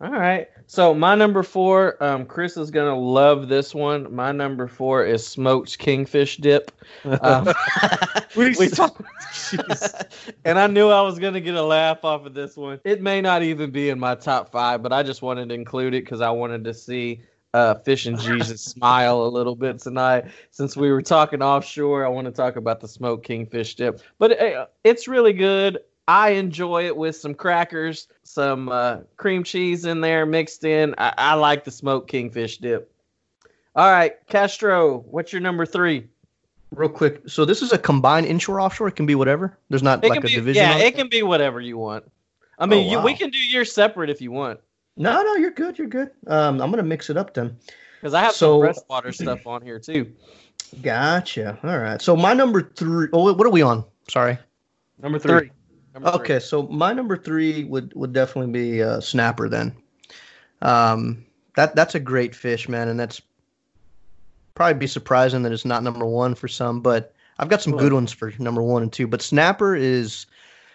All right. So my number four, um, Chris is gonna love this one. My number four is smoked kingfish dip. Um, we we talk, and I knew I was gonna get a laugh off of this one. It may not even be in my top five, but I just wanted to include it because I wanted to see uh, Fish and Jesus smile a little bit tonight. Since we were talking offshore, I want to talk about the smoked kingfish dip. But it, it's really good. I enjoy it with some crackers, some uh, cream cheese in there mixed in. I, I like the smoked kingfish dip. All right, Castro, what's your number three? Real quick. So this is a combined inshore offshore. It can be whatever. There's not It like can a be, division. yeah, on it can be whatever you want. I mean, Oh, you, wow. we can do yours separate if you want. No, no, you're good. You're good. Um, I'm gonna mix it up then. Because I have So- some freshwater stuff on here too. Gotcha. All right. So my number three. Oh, what are we on? Sorry. Number three. Three. Number three. Okay, so my number three would, would definitely be uh, snapper then. Um, that that's a great fish, man, and that's probably be surprising that it's not number one for some, but I've got some good ones for number one and two. But snapper is,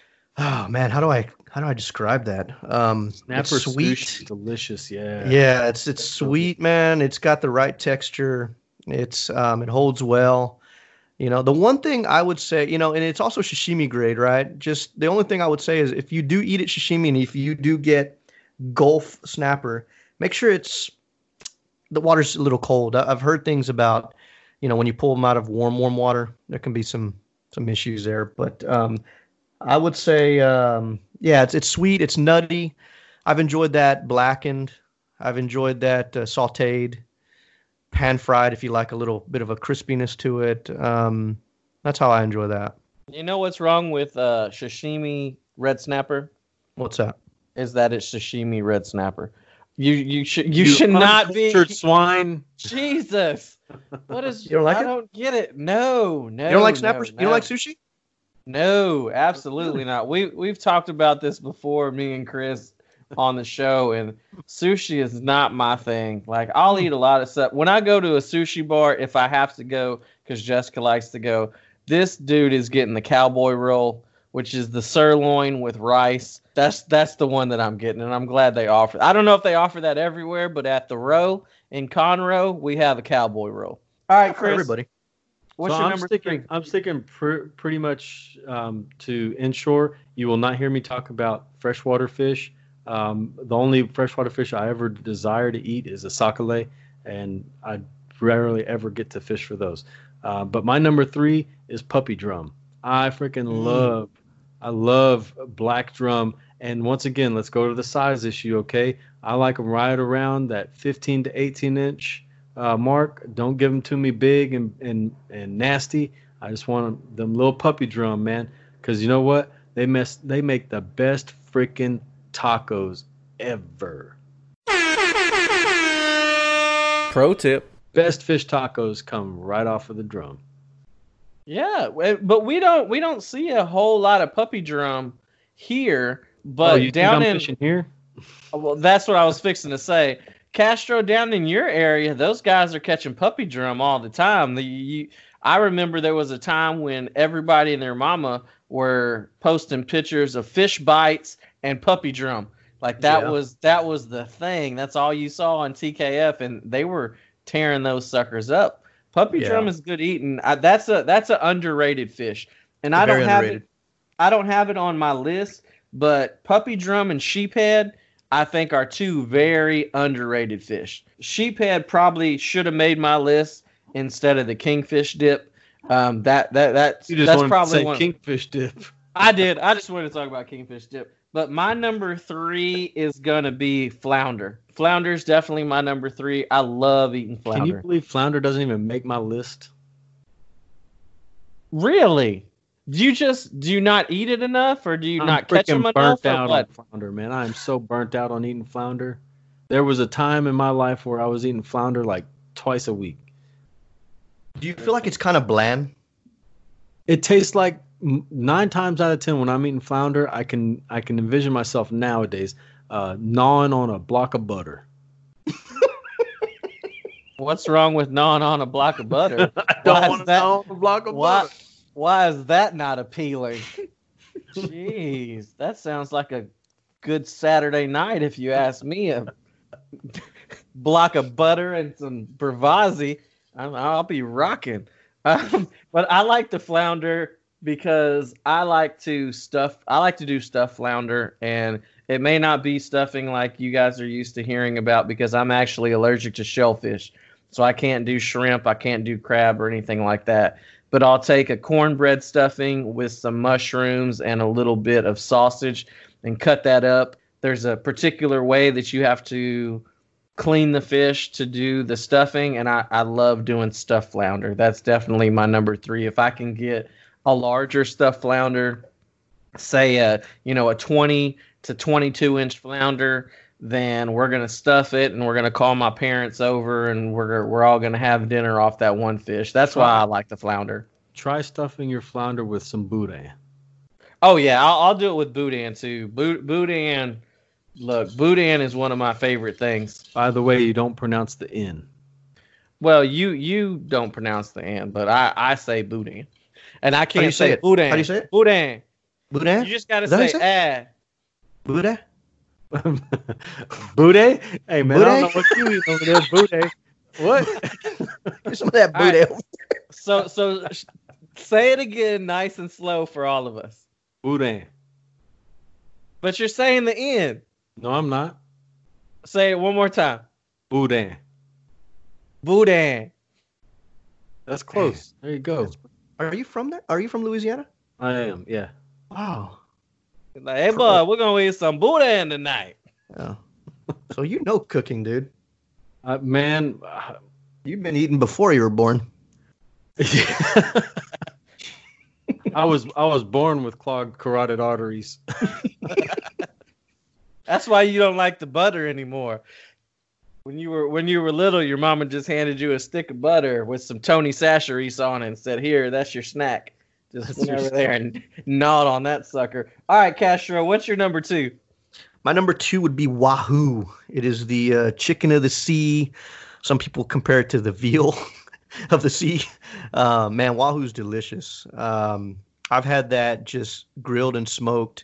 oh man, how do I how do I describe that? Um, Snapper it's sweet, sushi, delicious. Yeah. yeah, it's it's sweet, man. It's got the right texture. It's um, it holds well. You know, the one thing I would say, you know, and it's also sashimi grade, right? Just the only thing I would say is if you do eat it sashimi and if you do get Gulf snapper, make sure it's the water's a little cold. I- I've heard things about, you know, when you pull them out of warm, warm water, there can be some some issues there. But um, I would say, um, yeah, it's it's sweet, it's nutty. I've enjoyed that blackened. I've enjoyed that uh, sautéed. Pan fried if you like a little bit of a crispiness to it. Um, that's how I enjoy that. You know what's wrong with uh, sashimi red snapper? What's that? Is that it's sashimi red snapper. You you should you, should not be uncultured swine. Jesus. What is You don't like I it? don't get it. No, no. You don't like no, snappers? no. You don't like sushi? No, absolutely not. We we've talked about this before, me and Chris, on the show, and sushi is not my thing. Like, I'll eat a lot of stuff. When I go to a sushi bar, if I have to go, because Jessica likes to go, this dude is getting the cowboy roll, which is the sirloin with rice. That's that's the one that I'm getting, and I'm glad they offer. I don't know if they offer that everywhere, but at the row in Conroe, we have a cowboy roll. All right, For Chris. everybody. What's so your I'm number sticking, three? I'm sticking pr- pretty much um, to inshore. You will not hear me talk about freshwater fish. Um, the only freshwater fish I ever desire to eat is a sakale, and I rarely ever get to fish for those. Uh, but my number three is puppy drum. I freaking Mm. love, I love black drum. And once again, let's go to the size issue, okay? I like them right around that fifteen to eighteen inch uh, mark. Don't give them to me big and, and, and nasty. I just want them little puppy drum, man. Because you know what? They mess. They make the best freaking tacos ever. Pro tip. Best fish tacos come right off of the drum. Yeah, w- but we don't we don't see a whole lot of puppy drum here. But oh, you down think I'm in fishing here? well, that's what I was fixing to say. Castro, down in your area, those guys are catching puppy drum all the time. The, you, I remember there was a time when everybody and their mama were posting pictures of fish bites and puppy drum. Like that Yeah. was that was the thing. That's all you saw on T K F, and they were tearing those suckers up. Puppy Yeah. drum is good eating. I, that's a that's an underrated fish, and I Very don't have underrated. it. I don't have it on my list, but puppy drum and sheephead, I think, are two very underrated fish. Sheephead probably should have made my list instead of the kingfish dip. Um, that that that's You just that's wanted probably to say one. kingfish dip. I did. I just wanted to talk about kingfish dip. But my number three is gonna be flounder. Flounder's definitely my number three. I love eating flounder. Can you believe flounder doesn't even make my list? Really? Do you just do you not eat it enough, or do you I'm not catch them freaking enough, burnt or out what? on flounder, man. I am so burnt out on eating flounder. There was a time in my life where I was eating flounder like twice a week. Do you feel like it's kind of bland? It tastes like m- nine times out of ten when I'm eating flounder, I can I can envision myself nowadays uh, gnawing on a block of butter. What's wrong with gnawing on a block of butter? I Why don't is want to that- gnaw on a block of Why, butter. why is that not appealing? Jeez, that sounds like a good Saturday night, if you ask me. A block of butter and some Bravazzi, I'm, I'll be rocking. Um, but I like the flounder because I like to stuff. I like to do stuffed flounder, and it may not be stuffing like you guys are used to hearing about because I'm actually allergic to shellfish. So I can't do shrimp, I can't do crab or anything like that. But I'll take a cornbread stuffing with some mushrooms and a little bit of sausage and cut that up. There's a particular way that you have to clean the fish to do the stuffing, and I, I love doing stuffed flounder. That's definitely my number three. If I can get a larger stuffed flounder, say a you know a twenty to twenty-two inch flounder, then we're gonna stuff it and we're gonna call my parents over and we're we're all gonna have dinner off that one fish. That's why I like the flounder. Try stuffing your flounder with some boudin. Oh yeah, I'll, I'll do it with boudin too. Boud- boudin, look, boudin is one of my favorite things. By the way, you don't pronounce the N. Well, you you don't pronounce the N, but I, I say boudin, and I can't say say it? boudin. How do you say it? Boudin. Boudin? You just gotta Is that how you say say ah. Boudin? Boudet? Hey man, I don't know Boudet? what you eat over there, Boudet. What? Here's some of that All right. boudin. So so sh- say it again, nice and slow for all of us. Boudin. But you're saying the N. No, I'm not. Say it one more time. Boudin. Boudin. That's close. There you go. Are you from there? Are you from Louisiana? I am, yeah. Wow. Like, hey, bud, we're gonna eat some boudin tonight. Yeah. So you know cooking, dude. Uh, man, uh, You've been eating before you were born. I was I was born with clogged carotid arteries. That's why you don't like the butter anymore. When you were when you were little, your mama just handed you a stick of butter with some Tony Chachere's on it and said, "Here, that's your snack." Just That's went your over there and gnawed on that sucker. All right, Castro, what's your number two? My number two would be wahoo. It is the uh, chicken of the sea. Some people compare it to the veal of the sea. Uh, man, wahoo's delicious. Um, I've had that just grilled and smoked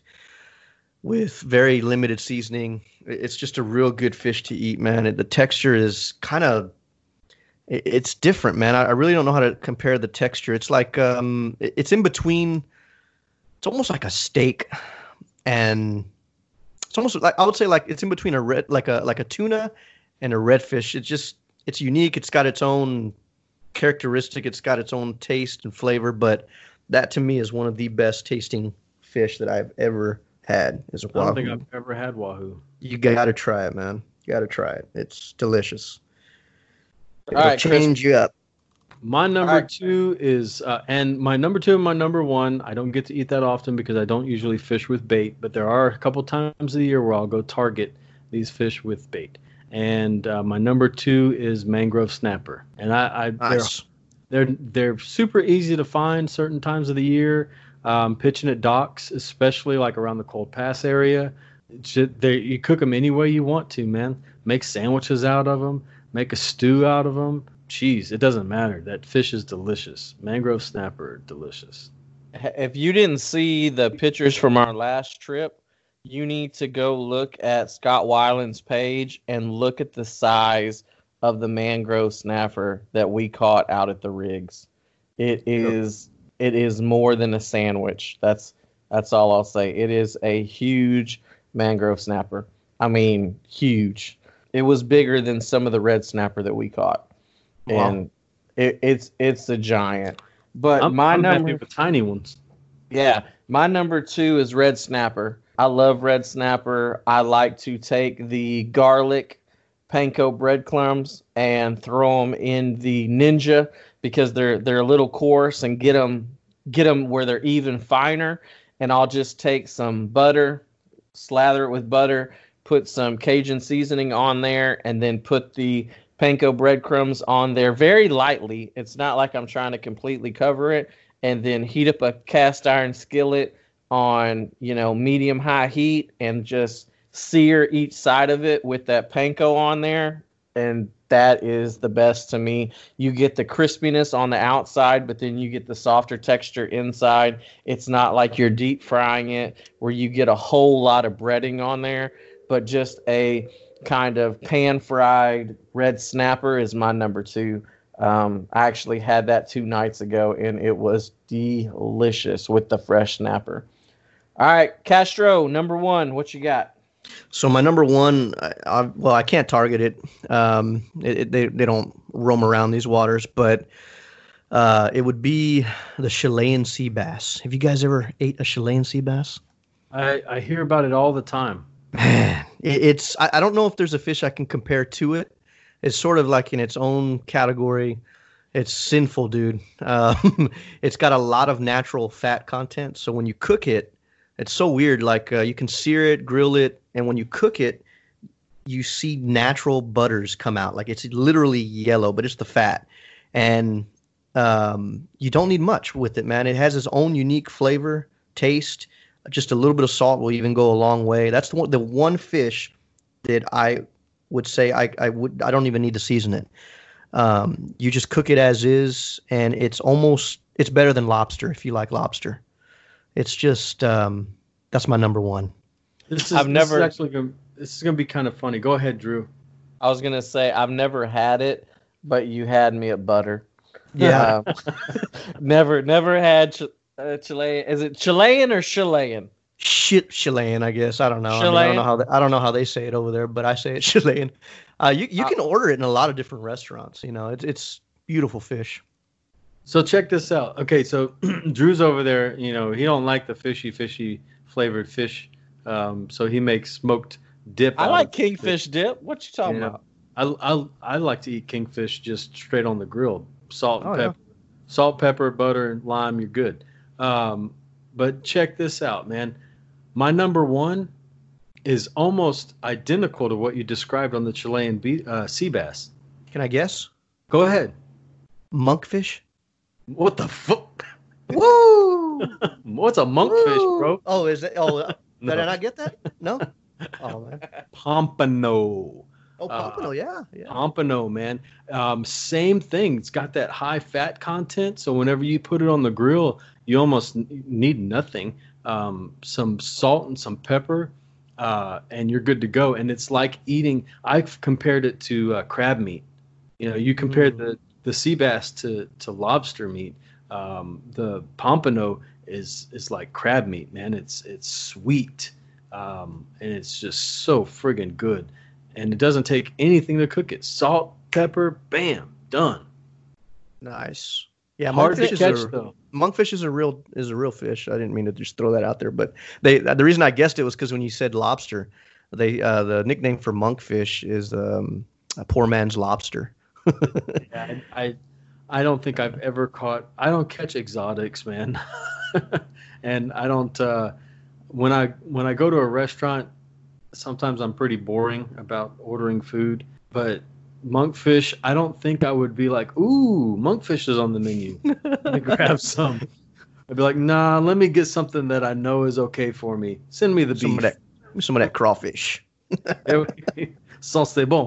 with very limited seasoning. It's just a real good fish to eat, man. It, the texture is kind of, it, it's different, man. I, I really don't know how to compare the texture. It's like, um, it, it's in between. It's almost like a steak, and it's almost like, I would say like it's in between a red, like a like a tuna and a redfish. It's just, it's unique. It's got its own characteristic. It's got its own taste and flavor. But that to me is one of the best tasting fish that I've ever had. Is a I don't wahoo. think I've ever had wahoo. You got to try it, man. You got to try it. It's delicious. All It'll right, Chris. change you up. My number right. two is, uh, and my number two and my number one, I don't get to eat that often because I don't usually fish with bait, but there are a couple times of the year where I'll go target these fish with bait. And uh, my number two is mangrove snapper. And I, I Nice. they're, they're, they're super easy to find certain times of the year. Um, pitching at docks, especially like around the Cold Pass area. Just, they, you cook them any way you want to, man. Make sandwiches out of them. Make a stew out of them. Jeez, it doesn't matter. That fish is delicious. Mangrove snapper, delicious. If you didn't see the pictures from our last trip, you need to go look at Scott Weiland's page and look at the size of the mangrove snapper that we caught out at the rigs. It is it is more than a sandwich. That's that's all I'll say. It is a huge mangrove snapper. I mean, huge. It was bigger than some of the red snapper that we caught. Wow. And it, it's it's a giant. But I'm, my I'm number happy with tiny ones. Yeah, my number two is red snapper. I love red snapper. I like to take the garlic panko breadcrumbs and throw them in the Ninja because they're they're a little coarse, and get them get them where they're even finer. And I'll just take some butter, slather it with butter, put some Cajun seasoning on there, and then put the panko breadcrumbs on there very lightly. It's not like I'm trying to completely cover it. And then heat up a cast iron skillet on, you know, medium high heat and just sear each side of it with that panko on there. And that is the best to me. You get the crispiness on the outside, but then you get the softer texture inside. It's not like you're deep frying it where you get a whole lot of breading on there, but just a kind of pan fried red snapper is my number two. Um, I actually had that two nights ago, and it was delicious with the fresh snapper. All right, Castro, number one, what you got? So my number one, I, I, well, I can't target it. Um, it, it they they don't roam around these waters, but uh, it would be the Chilean sea bass. Have you guys ever ate a Chilean sea bass? I, I hear about it all the time. Man, it, it's I, I don't know if there's a fish I can compare to it. It's sort of like in its own category. It's sinful, dude. Um, it's got a lot of natural fat content. So when you cook it, it's so weird. Like uh, you can sear it, grill it, and when you cook it, you see natural butters come out. Like it's literally yellow, but it's the fat. And um, you don't need much with it, man. It has its own unique flavor, taste. Just a little bit of salt will even go a long way. That's the one, the one fish that I would say I, I would I don't even need to season it. Um, you just cook it as is, and it's almost it's better than lobster if you like lobster. It's just um, that's my number one. This is, I've this never- is actually gonna, this is gonna be kind of funny. Go ahead, Drew. I was gonna say I've never had it, but you had me at butter. Yeah. Uh, never, never had ch- uh, Chilean. Is it Chilean or Chilean? Shit, Chilean, I guess. I don't know. I, mean, I Chilean? don't know how they, I don't know how they say it over there, but I say it Chilean. Uh, you you Uh, can order it in a lot of different restaurants. You know, it's it's beautiful fish. So check this out. Okay, so Drew's over there. You know, he don't like the fishy, fishy flavored fish. Um, so he makes smoked dip. I out like of kingfish dip. What you talking Yeah. about? I, I I like to eat kingfish just straight on the grill. Salt and Oh, yeah. pepper, salt, pepper, butter, and lime. You're good. Um, but check this out, man. My number one is almost identical to what you described on the Chilean be- uh, sea bass. Can I guess? Go ahead. Monkfish. What the fuck? Woo! What's a monkfish, Woo! bro? Oh, is it? Oh, did No. I not get that? No. Oh man. Pompano. Oh, Uh, pompano. Yeah, yeah. Pompano, man. Um, same thing. It's got that high fat content. So whenever you put it on the grill, you almost n- need nothing. Um, some salt and some pepper, uh, and you're good to go. And it's like eating. I've compared it to uh, crab meat. You know, you compared Mm. the the sea bass to to lobster meat. Um, the pompano is is like crab meat, man. It's it's sweet, um, and it's just so friggin' good. And it doesn't take anything to cook it. Salt, pepper, bam, done. Nice. Yeah, Hard to monkfish is catch a, though. monkfish is a real is a real fish. I didn't mean to just throw that out there, but they the reason I guessed it was because when you said lobster, they uh, the nickname for monkfish is um, a poor man's lobster. Yeah, I, I I don't think I've ever caught. I don't catch exotics, man. And I don't. Uh, when I when I go to a restaurant, sometimes I'm pretty boring about ordering food. But monkfish, I don't think I would be like, "Ooh, monkfish is on the menu. Let me grab some." I'd be like, "Nah, let me get something that I know is okay for me. Send me the Some beef." of that some of that crawfish. Sans c'est bon.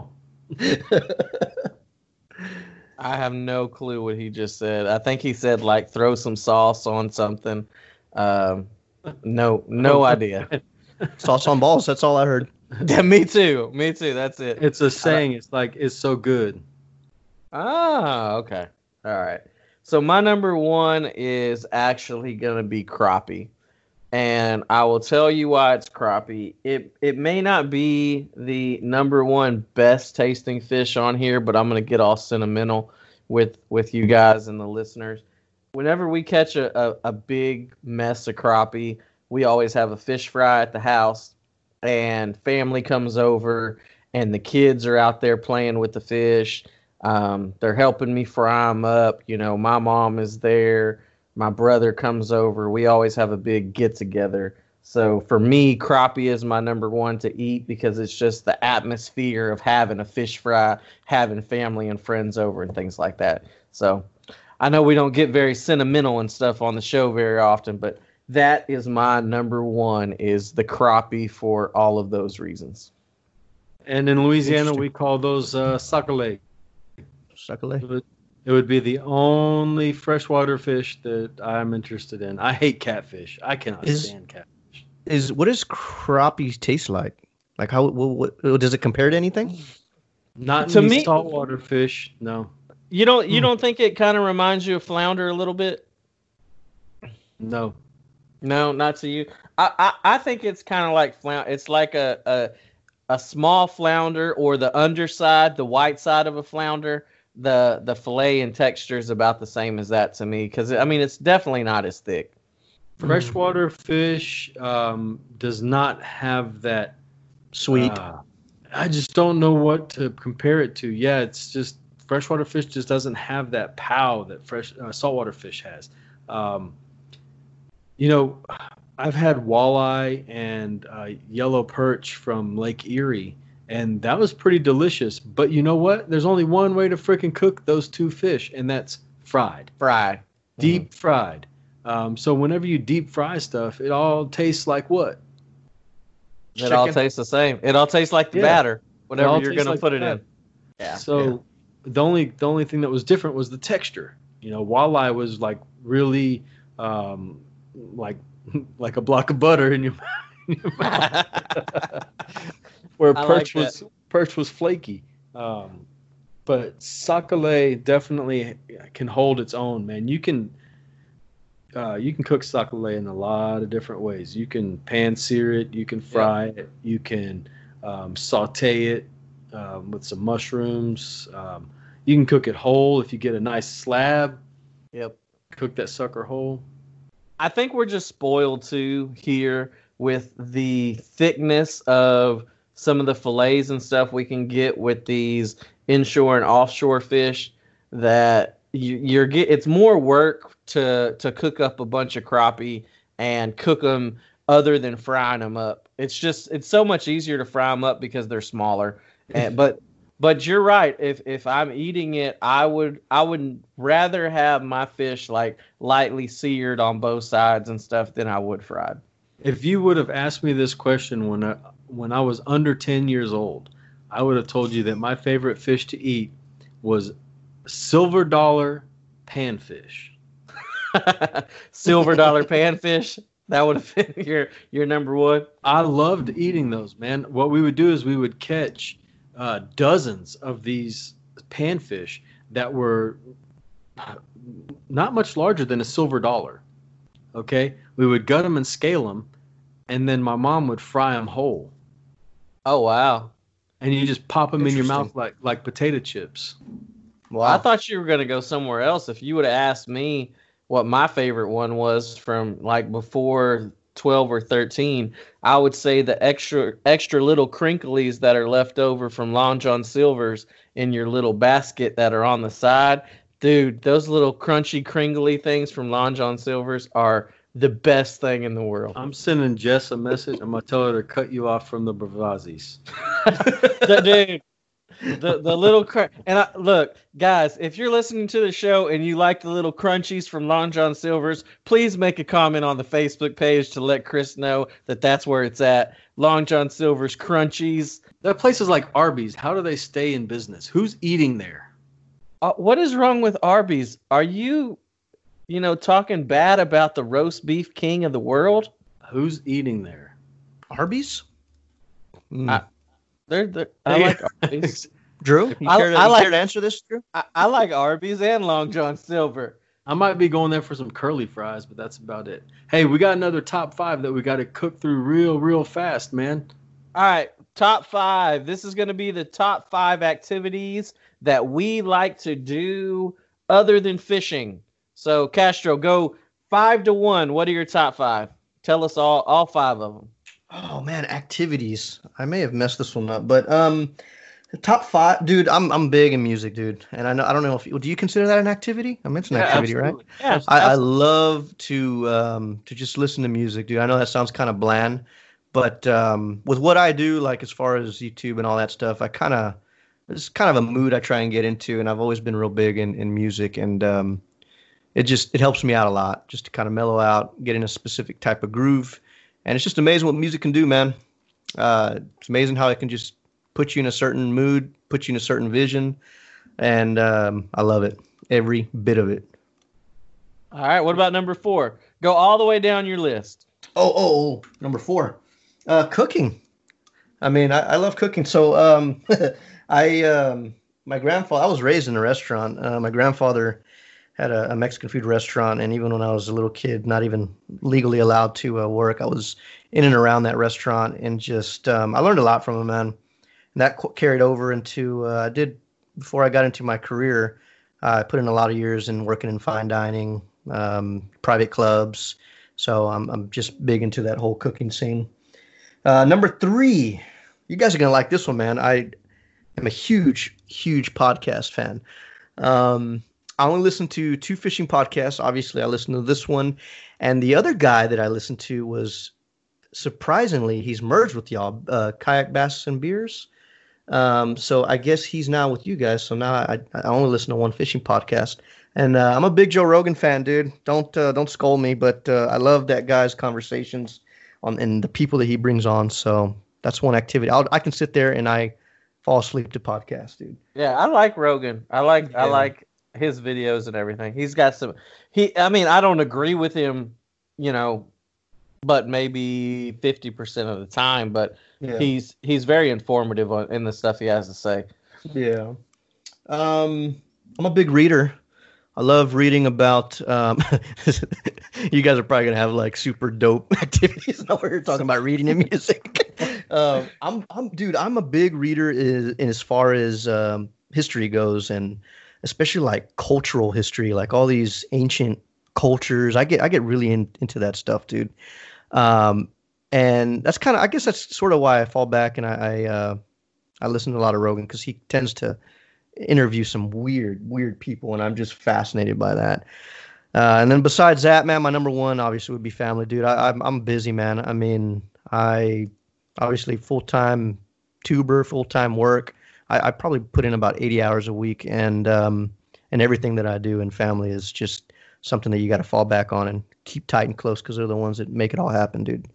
I have no clue what he just said. I think he said like throw some sauce on something. Um, no, no idea. Sauce on balls. That's all I heard. Yeah, me too. Me too. That's it. It's a saying. It's like it's so good. Ah, okay. All right. So my number one is actually gonna be crappie, and I will tell you why it's crappie. It it may not be the number one best tasting fish on here, but I'm gonna get all sentimental with with you guys and the listeners. Whenever we catch a, a, a big mess of crappie, we always have a fish fry at the house, and family comes over, and the kids are out there playing with the fish. Um, they're helping me fry them up. You know, my mom is there. My brother comes over. We always have a big get together. So for me, crappie is my number one to eat because it's just the atmosphere of having a fish fry, having family and friends over and things like that. So I know we don't get very sentimental and stuff on the show very often, but that is my number one is the crappie for all of those reasons. And in Louisiana, Interesting. we call those uh, sacalé. Succolet. It would, it would be the only freshwater fish that I'm interested in. I hate catfish. I cannot Is- stand catfish. Is what does crappie taste like? Like how? What, what, does it compare to anything? Not To any me- saltwater fish. No, You don't you Hmm. don't think it kind of reminds you of flounder a little bit? no. No, not to you. I I, I think it's kind of like flounder. It's like a, a a small flounder, or the underside, the white side of a flounder. The the fillet and texture is about the same as that to me, because I mean it's definitely not as thick. Freshwater fish um, does not have that Sweet. uh, I just don't know what to compare it to. Yeah, it's just freshwater fish just doesn't have that pow that fresh uh, saltwater fish has. Um, you know, I've had walleye and uh, yellow perch from Lake Erie, and that was pretty delicious. But you know what? There's only one way to freaking cook those two fish, and that's fried, Fried. deep fried. Um, so whenever you deep fry stuff, it all tastes like what? It all Chicken. tastes the same. It all tastes like the Yeah. batter, It whatever all you're tastes gonna like put it that. in. Yeah. So the only the only thing that was different was the texture. You know, walleye was like really um, like like a block of butter in your, in your mouth. Where I perch like was perch was flaky. Um, but sac-a-lait definitely can hold its own, man. You can uh, you can cook sac-a-lait in a lot of different ways. You can pan sear it, you can fry it, you can um, saute it um, with some mushrooms. Um, you can cook it whole if you get a nice slab. Yep. Cook that sucker whole. I think we're just spoiled too here with the thickness of some of the fillets and stuff we can get with these inshore and offshore fish, that you, you're get. It's more work to to cook up a bunch of crappie and cook them other than frying them up. It's just it's so much easier to fry them up because they're smaller. And, but but you're right. If if I'm eating it, I would I would rather have my fish like lightly seared on both sides and stuff than I would fried. If you would have asked me this question when I, when I was under ten years old, I would have told you that my favorite fish to eat was silver dollar panfish. Silver dollar panfish. That would have been your your number one. I loved eating those, man. What we would do is we would catch uh, dozens of these panfish that were not much larger than a silver dollar. Okay, we would gut them and scale them, and then my mom would fry them whole, Oh wow. and you just pop them in your Interesting. mouth like like potato chips. Well, I thought you were gonna go somewhere else. If you would have asked me what my favorite one was from like before twelve or thirteen, I would say the extra extra little crinklies that are left over from Long John Silver's in your little basket that are on the side. Dude, those little crunchy, cringly things from Long John Silver's are the best thing in the world. I'm sending Jess a message. I'm gonna tell her to cut you off from the Bravazzi's. The- dude, the the little cr- and I, look, guys, if you're listening to the show and you like the little crunchies from Long John Silver's, please make a comment on the Facebook page to let Chris know that that's where it's at. Long John Silver's crunchies. That place is like Arby's. How do they stay in business? Who's eating there? Uh, what is wrong with Arby's? Are you, you know, talking bad about the roast beef king of the world? Who's eating there? Arby's? Mm. I- They're, they're I like Arby's. Drew, you I- care, to, I you like- care to answer this, Drew? I, I like Arby's and Long John Silver. I might be going there for some curly fries, but that's about it. Hey, we got another top five that we got to cook through real, real fast, man. All right, top five. This is going to be the top five activities that we like to do other than fishing. So, Castro, go five to one. What are your top five? Tell us all, all five of them. Oh man, activities. I may have messed this one up, but um, the top five, dude. I'm I'm big in music, dude, and I know I don't know if do you consider that an activity? I mentioned Yeah, activity, right? absolutely. Yeah, I, I love to um to just listen to music, dude. I know that sounds kind of bland, but um, with what I do, like as far as YouTube and all that stuff, I kind of it's kind of a mood I try and get into, and I've always been real big in in music, and um, it just it helps me out a lot just to kind of mellow out, get in a specific type of groove. And it's just amazing what music can do, man. Uh, it's amazing how it can just put you in a certain mood, put you in a certain vision. and um, I love it, every bit of it. All right, what about number four? Go all the way down your list. Oh, oh, oh. Number four, uh, cooking. I mean, I, I love cooking. So, um, I, um, my grandfather, I was raised in a restaurant. Uh, my grandfather had a, a Mexican food restaurant, and even when I was a little kid, not even legally allowed to uh, work, I was in and around that restaurant, and just um, I learned a lot from him, man. And that c- carried over into uh, I did before I got into my career. Uh, I put in a lot of years in working in fine dining, um, private clubs. So I'm I'm just big into that whole cooking scene. Uh, number three, you guys are gonna like this one, man. I am a huge, huge podcast fan. Um, I only listen to two fishing podcasts. Obviously, I listened to this one, and the other guy that I listened to was surprisingly he's merged with y'all, uh, Kayak Bass and Beers. Um, so I guess he's now with you guys. So now I, I only listen to one fishing podcast, and uh, I'm a big Joe Rogan fan, dude. Don't uh, don't scold me, but uh, I love that guy's conversations on and the people that he brings on. So that's one activity. I'll, I can sit there and I fall asleep to podcasts, dude. Yeah, I like Rogan. I like Yeah. I like his videos and everything. He's got some. He, I mean, I don't agree with him, you know, but maybe fifty percent of the time. But Yeah. he's he's very informative on, in the stuff he has to say. Yeah. Um, I'm a big reader. I love reading about. Um, you guys are probably gonna have like super dope activities over here talking about reading and music. um, I'm, I'm, dude. I'm a big reader is, in as far as um, history goes, and especially like cultural history, like all these ancient cultures. I get, I get really in, into that stuff, dude. Um, and that's kind of, I guess that's sort of why I fall back and I, I, uh, I listen to a lot of Rogan because he tends to interview some weird, weird people, and I'm just fascinated by that. Uh, and then besides that, man, my number one obviously would be family, dude. I, I'm I'm busy, man. I mean, I obviously full time tuber, full time work. I, I probably put in about eighty hours a week, and um, and everything that I do in family is just something that you got to fall back on and keep tight and close because they're the ones that make it all happen, dude.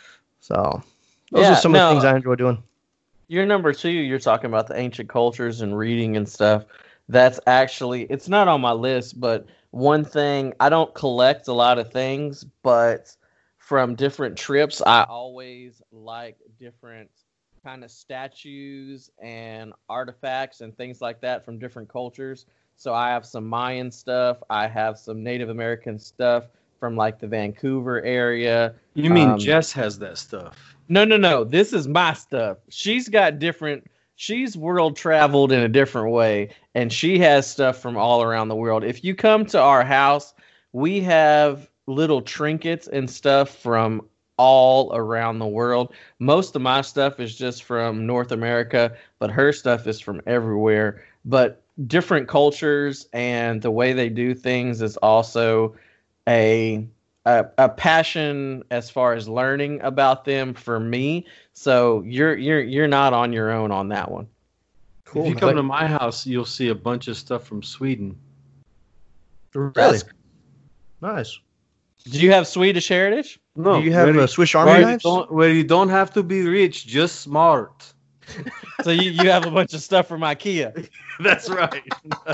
So those Yeah, are some no. of the things I enjoy doing. Your number two, you're talking about the ancient cultures and reading and stuff. That's actually, it's not on my list, but one thing, I don't collect a lot of things, but from different trips, I always like different kind of statues and artifacts and things like that from different cultures. So I have some Mayan stuff. I have some Native American stuff from like the Vancouver area. You mean Um, Jess has that stuff? No, no, no. This is my stuff. She's got different. She's world traveled in a different way, and she has stuff from all around the world. If you come to our house, we have little trinkets and stuff from all around the world. Most of my stuff is just from North America, but her stuff is from everywhere. But different cultures and the way they do things is also a A, a passion as far as learning about them for me. So you're you're you're not on your own on that one. Cool. If you come to my house, you'll see a bunch of stuff from Sweden. Really That's- nice. Do you have Swedish heritage? No, Do you have where uh, Swiss Army where you knives? don't, where you don't have to be rich, just smart. So you, you have a bunch of stuff from IKEA. That's right.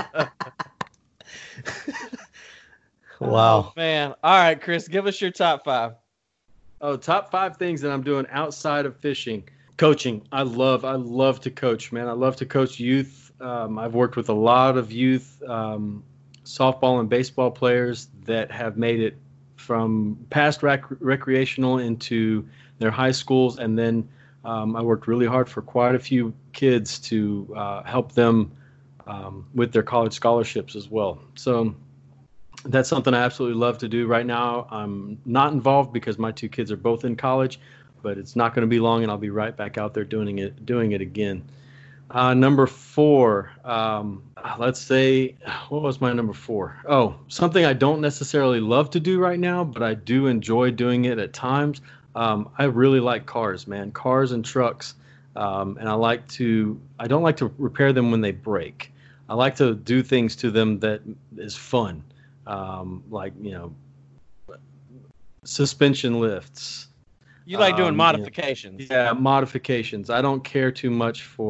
Wow. Oh, man. All right, Chris, give us your top five. Oh, top five things that I'm doing outside of fishing. Coaching. I love, I love to coach, man. I love to coach youth. Um, I've worked with a lot of youth um, softball and baseball players that have made it from past rec- recreational into their high schools. And then um, I worked really hard for quite a few kids to uh, help them um, with their college scholarships as well. So that's something I absolutely love to do right now. I'm not involved because my two kids are both in college, but it's not going to be long, and I'll be right back out there doing it, doing it again. Uh, number four, um, let's say, what was my number four? Oh, something I don't necessarily love to do right now, but I do enjoy doing it at times. Um, I really like cars, man, cars and trucks. Um, and I like to, I don't like to repair them when they break. I like to do things to them that is fun. Um, like, you know, suspension lifts. You like doing Um, modifications. Yeah, modifications. I don't care too much for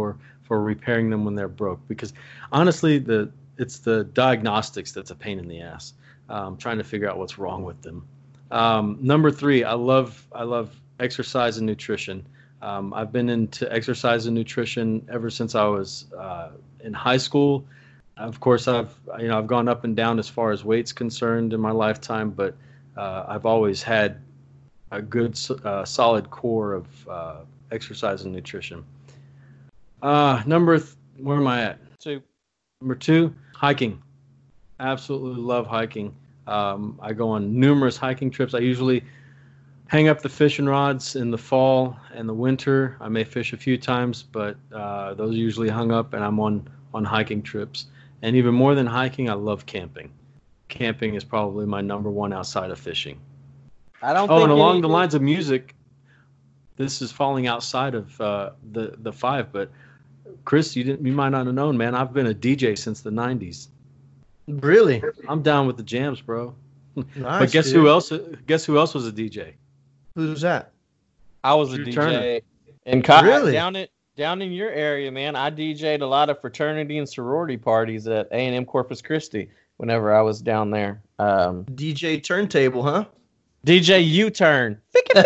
for repairing them when they're broke. Because honestly, the it's the diagnostics that's a pain in the ass. Um, trying to figure out what's wrong with them. Um, number three, I love I love exercise and nutrition. Um, I've been into exercise and nutrition ever since I was uh, in high school. Of course, I've you know I've gone up and down as far as weight's concerned in my lifetime, but uh, I've always had a good uh, solid core of uh, exercise and nutrition. Uh, number th- where am I at? Two. Number two, hiking. Absolutely love hiking. Um, I go on numerous hiking trips. I usually hang up the fishing rods in the fall and the winter. I may fish a few times, but uh, those are usually hung up, and I'm on, on hiking trips. And even more than hiking, I love camping. Camping is probably my number one outside of fishing. I don't. Oh, think and along any- the lines of music, this is falling outside of uh, the the five. But Chris, you didn't. You might not have known, man. I've been a D J since the nineties. Really? I'm down with the jams, bro. Nice, But guess dude. who else? Guess who else was a D J? Who's that? I was a Drew D J Turner. in co- Really? down in down in your area, man. I D J'd a lot of fraternity and sorority parties at A and M Corpus Christi whenever I was down there. Um, D J Turntable, huh? D J U-Turn.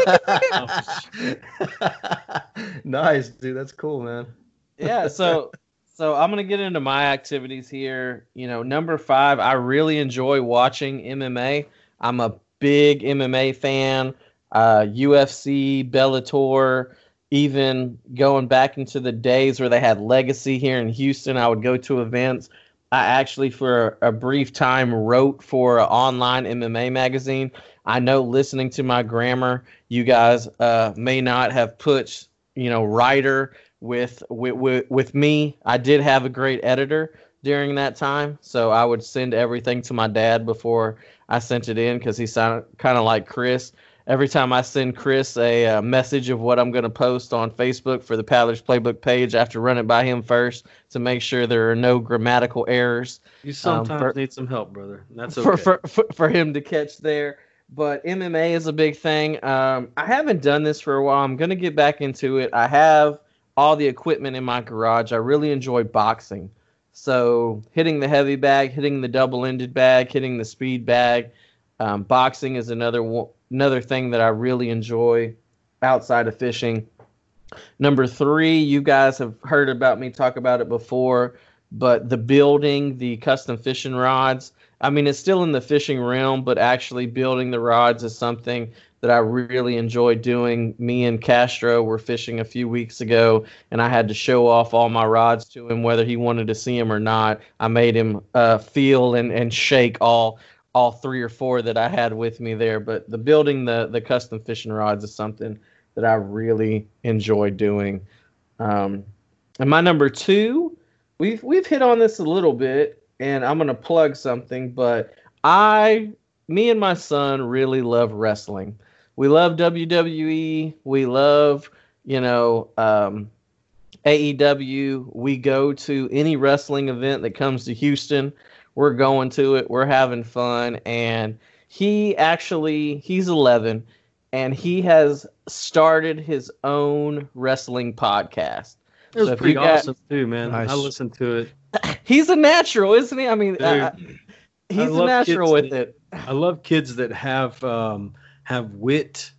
Nice, dude. That's cool, man. Yeah, so so I'm gonna get into my activities here. You know, number five, I really enjoy watching M M A. I'm a big M M A fan. Uh, U F C, Bellator, even going back into the days where they had Legacy here in Houston, I would go to events. I actually, for a brief time, wrote for an online M M A magazine. I know, listening to my grammar, you guys uh, may not have put, you know, writer with, with with with me. I did have a great editor during that time, so I would send everything to my dad before I sent it in, because he sounded kind of like Chris. Every time I send Chris a, uh message of what I'm going to post on Facebook for the Paddlers Playbook page, I have to run it by him first to make sure there are no grammatical errors. You sometimes for- need some help, brother. That's okay. for, for, for for him to catch there. But M M A is a big thing. Um, I haven't done this for a while. I'm going to get back into it. I have all the equipment in my garage. I really enjoy boxing. So hitting the heavy bag, hitting the double-ended bag, hitting the speed bag. Um, boxing is another one, another thing that I really enjoy outside of fishing. Number three, you guys have heard about me talk about it before, but the building, the custom fishing rods, I mean, it's still in the fishing realm, but actually building the rods is something that I really enjoy doing. Me and Castro were fishing a few weeks ago, and I had to show off all my rods to him, whether he wanted to see them or not. I made him uh, feel and, and shake all all three or four that I had with me there. But the building the, the custom fishing rods is something that I really enjoy doing. Um, and my number two, we've we've hit on this a little bit, and I'm going to plug something, but I, me and my son really love wrestling. We love W W E. We love, you know, um, A E W. We go to any wrestling event that comes to Houston. We're going to it. We're having fun. And he actually, he's eleven, and he has started his own wrestling podcast. It was So if pretty you got- awesome too, man. Nice. I listened to it. He's a natural, isn't he? I mean, Dude, uh, he's a love natural kids with that- it. I love kids that have um, have wit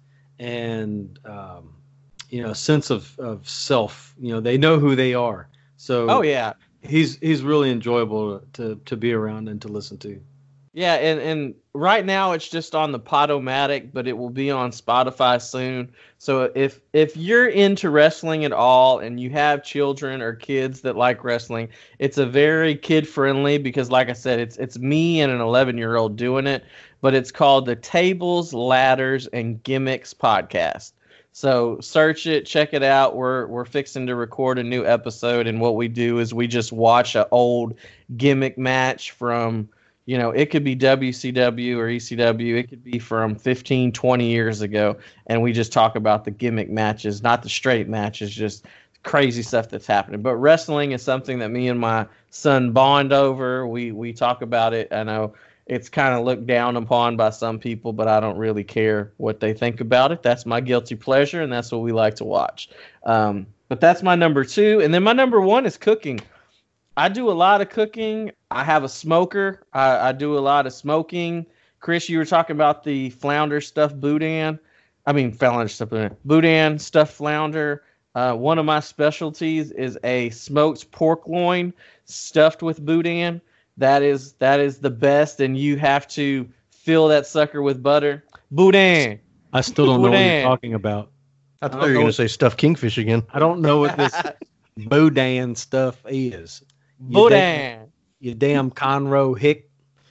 and um, you know, sense of, of self. You know, they know who they are. So Oh yeah, he's he's really enjoyable to to be around and to listen to. yeah, and and right now it's just on the Podomatic, but it will be on Spotify soon. So if if you're into wrestling at all and you have children or kids that like wrestling, it's a very kid friendly, because like I said, it's it's me and an eleven year old doing it, but it's called the Tables, Ladders, and Gimmicks Podcast. So search it, check it out. We're we're fixing to record a new episode, and what we do is we just watch an old gimmick match from, you know, it could be W C W or E C W. It could be from fifteen, twenty years ago. And we just talk about the gimmick matches, not the straight matches, just crazy stuff that's happening. But wrestling is something that me and my son bond over. We, we talk about it. I know it's kind of looked down upon by some people, but I don't really care what they think about it. That's my guilty pleasure, and that's what we like to watch. Um, but that's my number two. And then my number one is cooking. I do a lot of cooking. I have a smoker. I, I do a lot of smoking. Chris, you were talking about the flounder stuffed boudin. I mean, flounder stuffed boudin. Boudin stuffed flounder. Uh, one of my specialties is a smoked pork loin stuffed with boudin. That is that is the best, and you have to fill that sucker with butter. Boudin. I still don't know what you're talking about. I thought you were going to say stuffed kingfish again. I don't know what this boudin stuff is. You Boudin. Damn, you damn Conroe hick.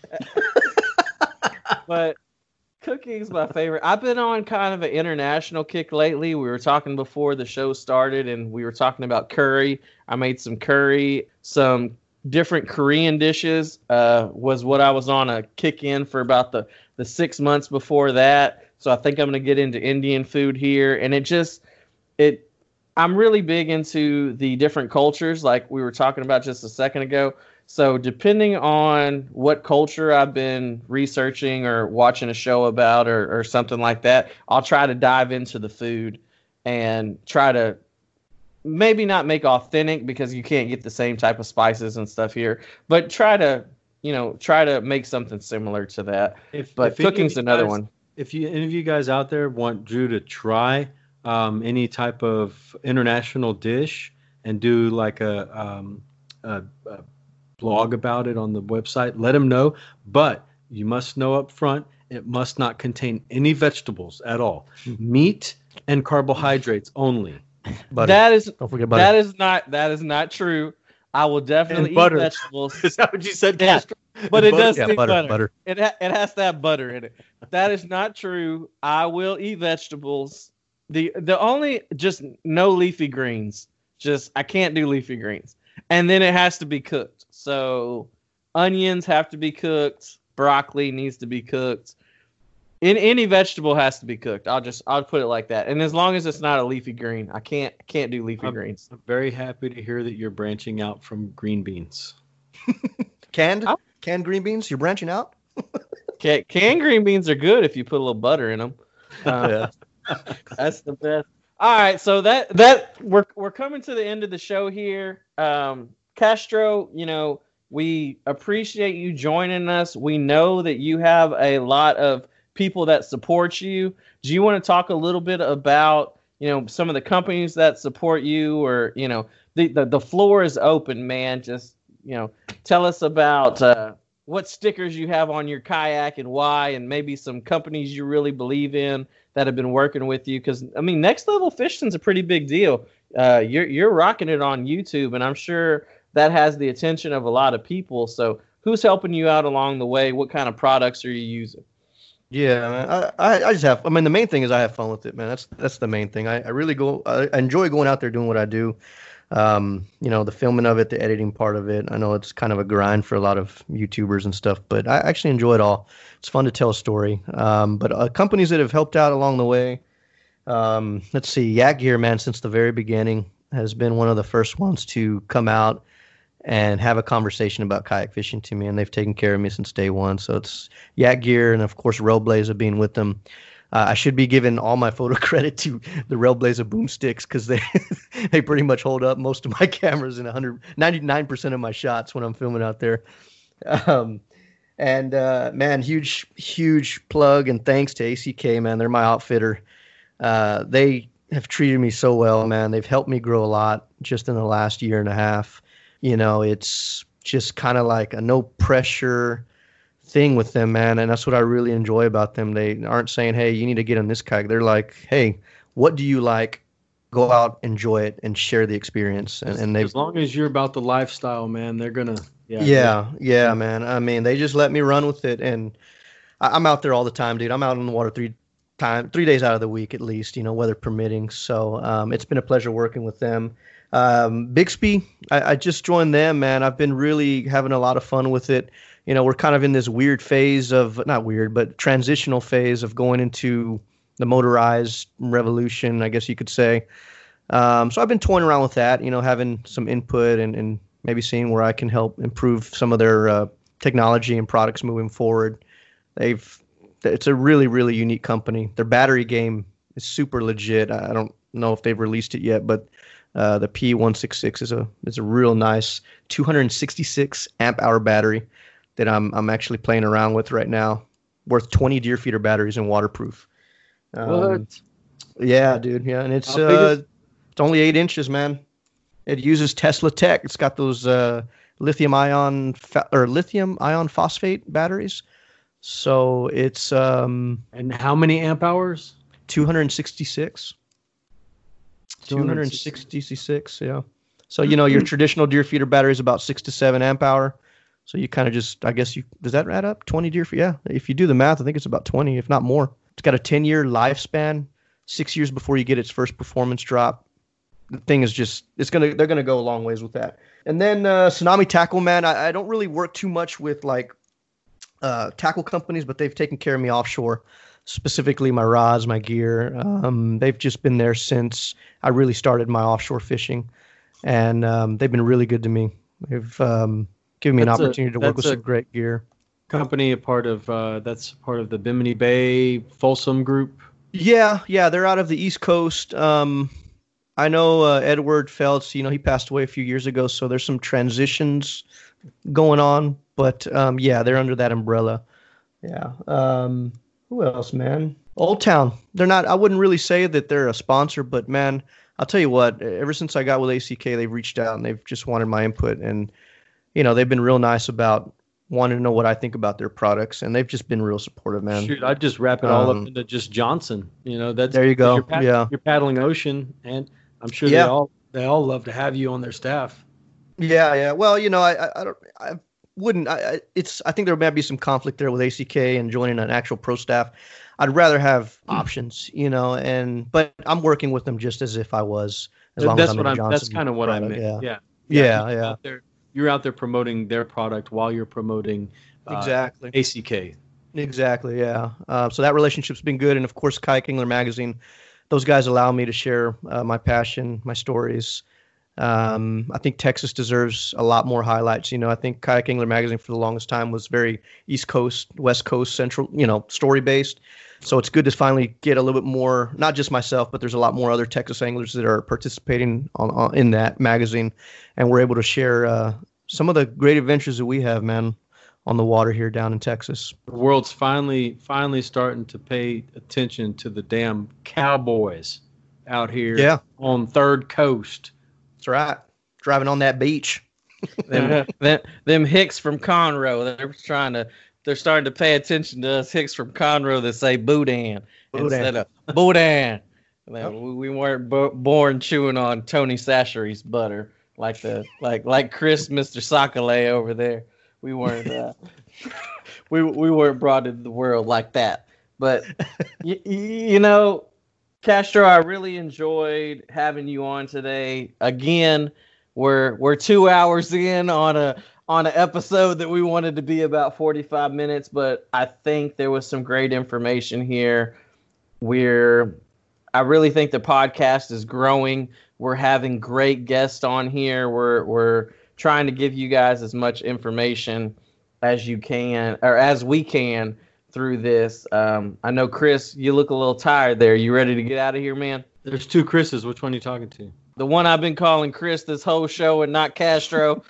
But cooking is my favorite. I've been on kind of an international kick lately. We were talking before the show started, and we were talking about curry. I made some curry, some different Korean dishes. Uh, was what I was on a kick in for about the, the six months before that. So I think I'm going to get into Indian food here, and it just it. I'm really big into the different cultures, like we were talking about just a second ago. So depending on what culture I've been researching or watching a show about or, or something like that, I'll try to dive into the food and try to maybe not make authentic because you can't get the same type of spices and stuff here, but try to, you know, try to make something similar to that. If, but if any of cooking's you another guys- one. If you any of you guys out there want Drew to try um, any type of international dish and do like a, um, a, a blog about it on the website, let him know. But you must know up front, it must not contain any vegetables at all. Meat and carbohydrates only. Butter. That is Don't forget butter. that is not that is not true. I will definitely And eat butter. vegetables. Is that what you said, Yeah. Castro? But it Butter? does yeah, say butter, butter. butter. It ha- it has to have butter in it. That is not true. I will eat vegetables. The the only just no leafy greens. Just I can't do leafy greens. And then it has to be cooked. So onions have to be cooked. Broccoli needs to be cooked. In any vegetable has to be cooked. I'll just I'll put it like that. And as long as it's not a leafy green, I can't can't do leafy I'm, greens. I'm very happy to hear that you're branching out from green beans. Canned, Oh. canned green beans. You're branching out. Can, canned green beans are good if you put a little butter in them. Yeah. That's the best. All right, so that that we're we're coming to the end of the show here. Um, Castro, you know, we appreciate you joining us. We know that you have a lot of people that support you. Do you want to talk a little bit about, you know, some of the companies that support you, or, you know, the the, the floor is open, man. Just, you know, tell us about uh, what stickers you have on your kayak and why, and maybe some companies you really believe in that have been working with you. Because, I mean, Next Level Fishing's a pretty big deal. Uh, you're you're rocking it on YouTube, and I'm sure that has the attention of a lot of people. So who's helping you out along the way? What kind of products are you using? Yeah, man. I, I, I just have. I mean, the main thing is I have fun with it, man. That's that's the main thing. I, I really go. I, I enjoy going out there doing what I do. Um, you know, the filming of it, the editing part of it. I know it's kind of a grind for a lot of YouTubers and stuff, but I actually enjoy it all. It's fun to tell a story. Um, but uh, companies that have helped out along the way. Um, let's see, Yak Gear, man, since the very beginning has been one of the first ones to come out and have a conversation about kayak fishing to me, and they've taken care of me since day one. So it's Yak Gear, and of course Railblazer being with them. Uh, I should be giving all my photo credit to the Railblazer boomsticks because they they pretty much hold up most of my cameras and one hundred ninety-nine percent of my shots when I'm filming out there. Um, and uh, man, huge huge plug and thanks to A C K, man. They're my outfitter. Uh, they have treated me so well, man. They've helped me grow a lot just in the last year and a half. You know, it's just kind of like a no pressure thing with them, man. And that's what I really enjoy about them. They aren't saying, hey, you need to get on this kayak. They're like, hey, what do you like? Go out, enjoy it, and share the experience. And, and they, As long as you're about the lifestyle, man, they're gonna. Yeah, yeah, yeah, man. I mean, they just let me run with it, and I, I'm out there all the time, dude. I'm out on the water three time, three days out of the week at least, you know, weather permitting. So um, it's been a pleasure working with them. Um, Bixby, I, I just joined them, man. I've been really having a lot of fun with it. You know, we're kind of in this weird phase of, not weird, but transitional phase of going into the motorized revolution, I guess you could say. Um, so I've been toying around with that, you know, having some input and, and maybe seeing where I can help improve some of their uh, technology and products moving forward. They've, it's a really, really unique company. Their battery game is super legit. I don't know if they've released it yet, but Uh, the P one sixty-six is a is a real nice two hundred sixty-six amp hour battery that I'm I'm actually playing around with right now. Worth twenty deer feeder batteries and waterproof. Um, What? Yeah, dude. Yeah, and it's How big uh, is- it's only eight inches, man. It uses Tesla tech. It's got those uh, lithium ion fa- or lithium ion phosphate batteries. So it's um, And how many amp hours? two hundred sixty-six. two hundred sixty-six, yeah. So you know your traditional deer feeder battery is about six to seven amp hour. So you kind of just, I guess you does that add up? twenty deer feet? Yeah. If you do the math, I think it's about twenty, if not more. It's got a ten year lifespan, six years before you get its first performance drop. The thing is just, it's gonna, they're gonna go a long ways with that. And then uh, Tsunami Tackle, man, I, I don't really work too much with like uh, tackle companies, but they've taken care of me offshore. Specifically my rods, my gear. Um, they've just been there since I really started my offshore fishing, and um, they've been really good to me. They've um, given me That's an a- opportunity to work with that's a- some great gear. Company, a part of uh, that's part of the Bimini Bay Folsom Group. Yeah, yeah, they're out of the East Coast. Um, I know uh, Edward Feltz, you know, he passed away a few years ago, so there's some transitions going on, but um, yeah, they're under that umbrella. Yeah. Um, who else, man? Old Town. They're not, I wouldn't really say that they're a sponsor, but man, I'll tell you what, ever since I got with A C K, they've reached out and they've just wanted my input, and, you know, they've been real nice about wanting to know what I think about their products, and they've just been real supportive, man. Shoot, I'd just wrap it all Um, up into just Johnson. You know, that's There you go. You're, pad- Yeah. you're paddling ocean, and I'm sure Yeah. they all they all love to have you on their staff. Yeah, yeah. Well, you know, I, I, I don't, I wouldn't. I, I, it's. I think there might be some conflict there with A C K and joining an actual pro staff. I'd rather have options, you know. And but I'm working with them just as if I was. As long that's as I'm what in I'm. Johnson That's kind of what I product, meant. Yeah. Yeah. Yeah, you're yeah. Out there, you're out there promoting their product while you're promoting uh, Exactly. A C K. Exactly. Yeah. Uh, so that relationship's been good, and of course, Kayak Angler Magazine. Those guys allow me to share uh, my passion, my stories. Um, I think Texas deserves a lot more highlights. You know, I think Kayak Angler Magazine for the longest time was very East Coast, West Coast, Central, you know, story based. So it's good to finally get a little bit more, not just myself, but there's a lot more other Texas anglers that are participating on, on in that magazine, and we're able to share uh, some of the great adventures that we have, man, on the water here down in Texas. The world's finally finally starting to pay attention to the damn cowboys out here Yeah. on Third Coast. That's right. Driving on that beach. them, them, them Hicks from Conroe, they're trying to, they're starting to pay attention to us Hicks from Conroe that say Boudin, Boudin. instead of Boudin. Man, we, we weren't bo- born chewing on Tony Sachery's butter like the like like Chris, Mister Sakale over there. We weren't uh, we we weren't brought into the world like that. But y- y- you know, Castro, I really enjoyed having you on today. Again, we're we're two hours in on a on an episode that we wanted to be about forty-five minutes, but I think there was some great information here. We're I really think the podcast is growing. We're having great guests on here. We're we're trying to give you guys as much information as you can, or as we can, through this. Um, I know, Chris, you look a little tired there. You ready to get out of here, man? There's two Chris's. Which one are you talking to? The one I've been calling Chris this whole show and not Castro.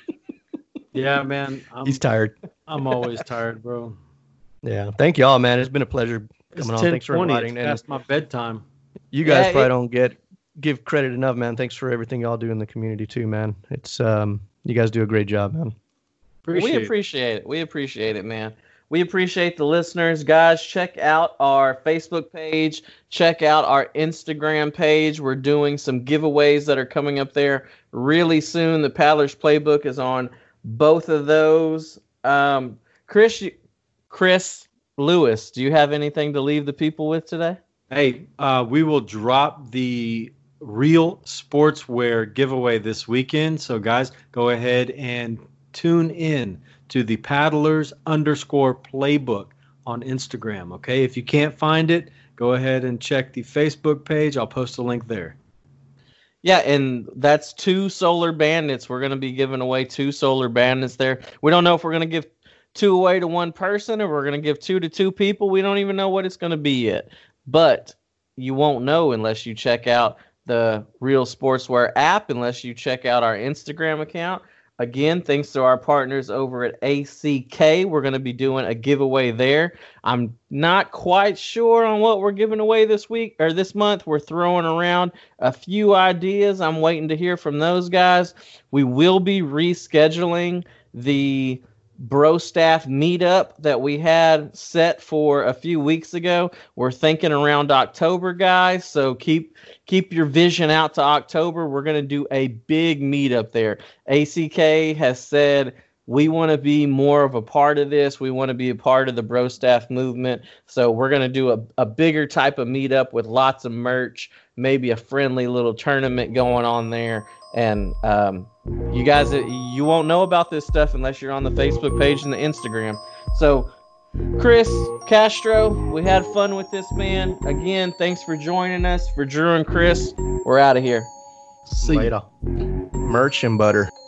Yeah, man. I'm, He's tired. I'm always tired, bro. Yeah. Thank y'all, man. It's been a pleasure It's coming on. ten Thanks for twenty. inviting. It's And past my bedtime. you guys Yeah, probably it- don't get give credit enough, man. Thanks for everything y'all do in the community too, man. It's um you guys do a great job, man. Appreciate we it. appreciate it. We appreciate it, man. We appreciate the listeners. Guys, check out our Facebook page. Check out our Instagram page. We're doing some giveaways that are coming up there really soon. The Paddler's Playbook is on both of those. Um, Chris, you- Chris Lewis, do you have anything to leave the people with today? Hey, uh, we will drop the Real Sportswear giveaway this weekend. So, guys, go ahead and tune in to the Paddlers underscore Playbook on Instagram. Okay, if you can't find it, go ahead and check the Facebook page. I'll post a link there. Yeah, and that's two Solar Bandits. We're going to be giving away two Solar Bandits there. We don't know if we're going to give two away to one person or we're going to give two to two people. We don't even know what it's going to be yet. But you won't know unless you check out the Real Sportswear app unless you check out our Instagram account. Again, thanks to our partners over at A C K, we're going to be doing a giveaway there. I'm not quite sure on what we're giving away this week or this month. We're throwing around a few ideas. I'm waiting to hear from those guys. We will be rescheduling the Bro Staff meetup that we had set for a few weeks ago. We're thinking around October, guys, so keep keep your vision out to October. We're going to do a big meetup there. A C K has said we want to be more of a part of this. We want to be a part of the Bro Staff movement, so we're going to do a, a bigger type of meetup with lots of merch, maybe a friendly little tournament going on there. And um, you guys, you won't know about this stuff unless you're on the Facebook page and the Instagram. So, Chris Castro, we had fun with this, man. Again, thanks for joining us. For Drew and Chris, we're out of here. See ya. Later. Merch and butter.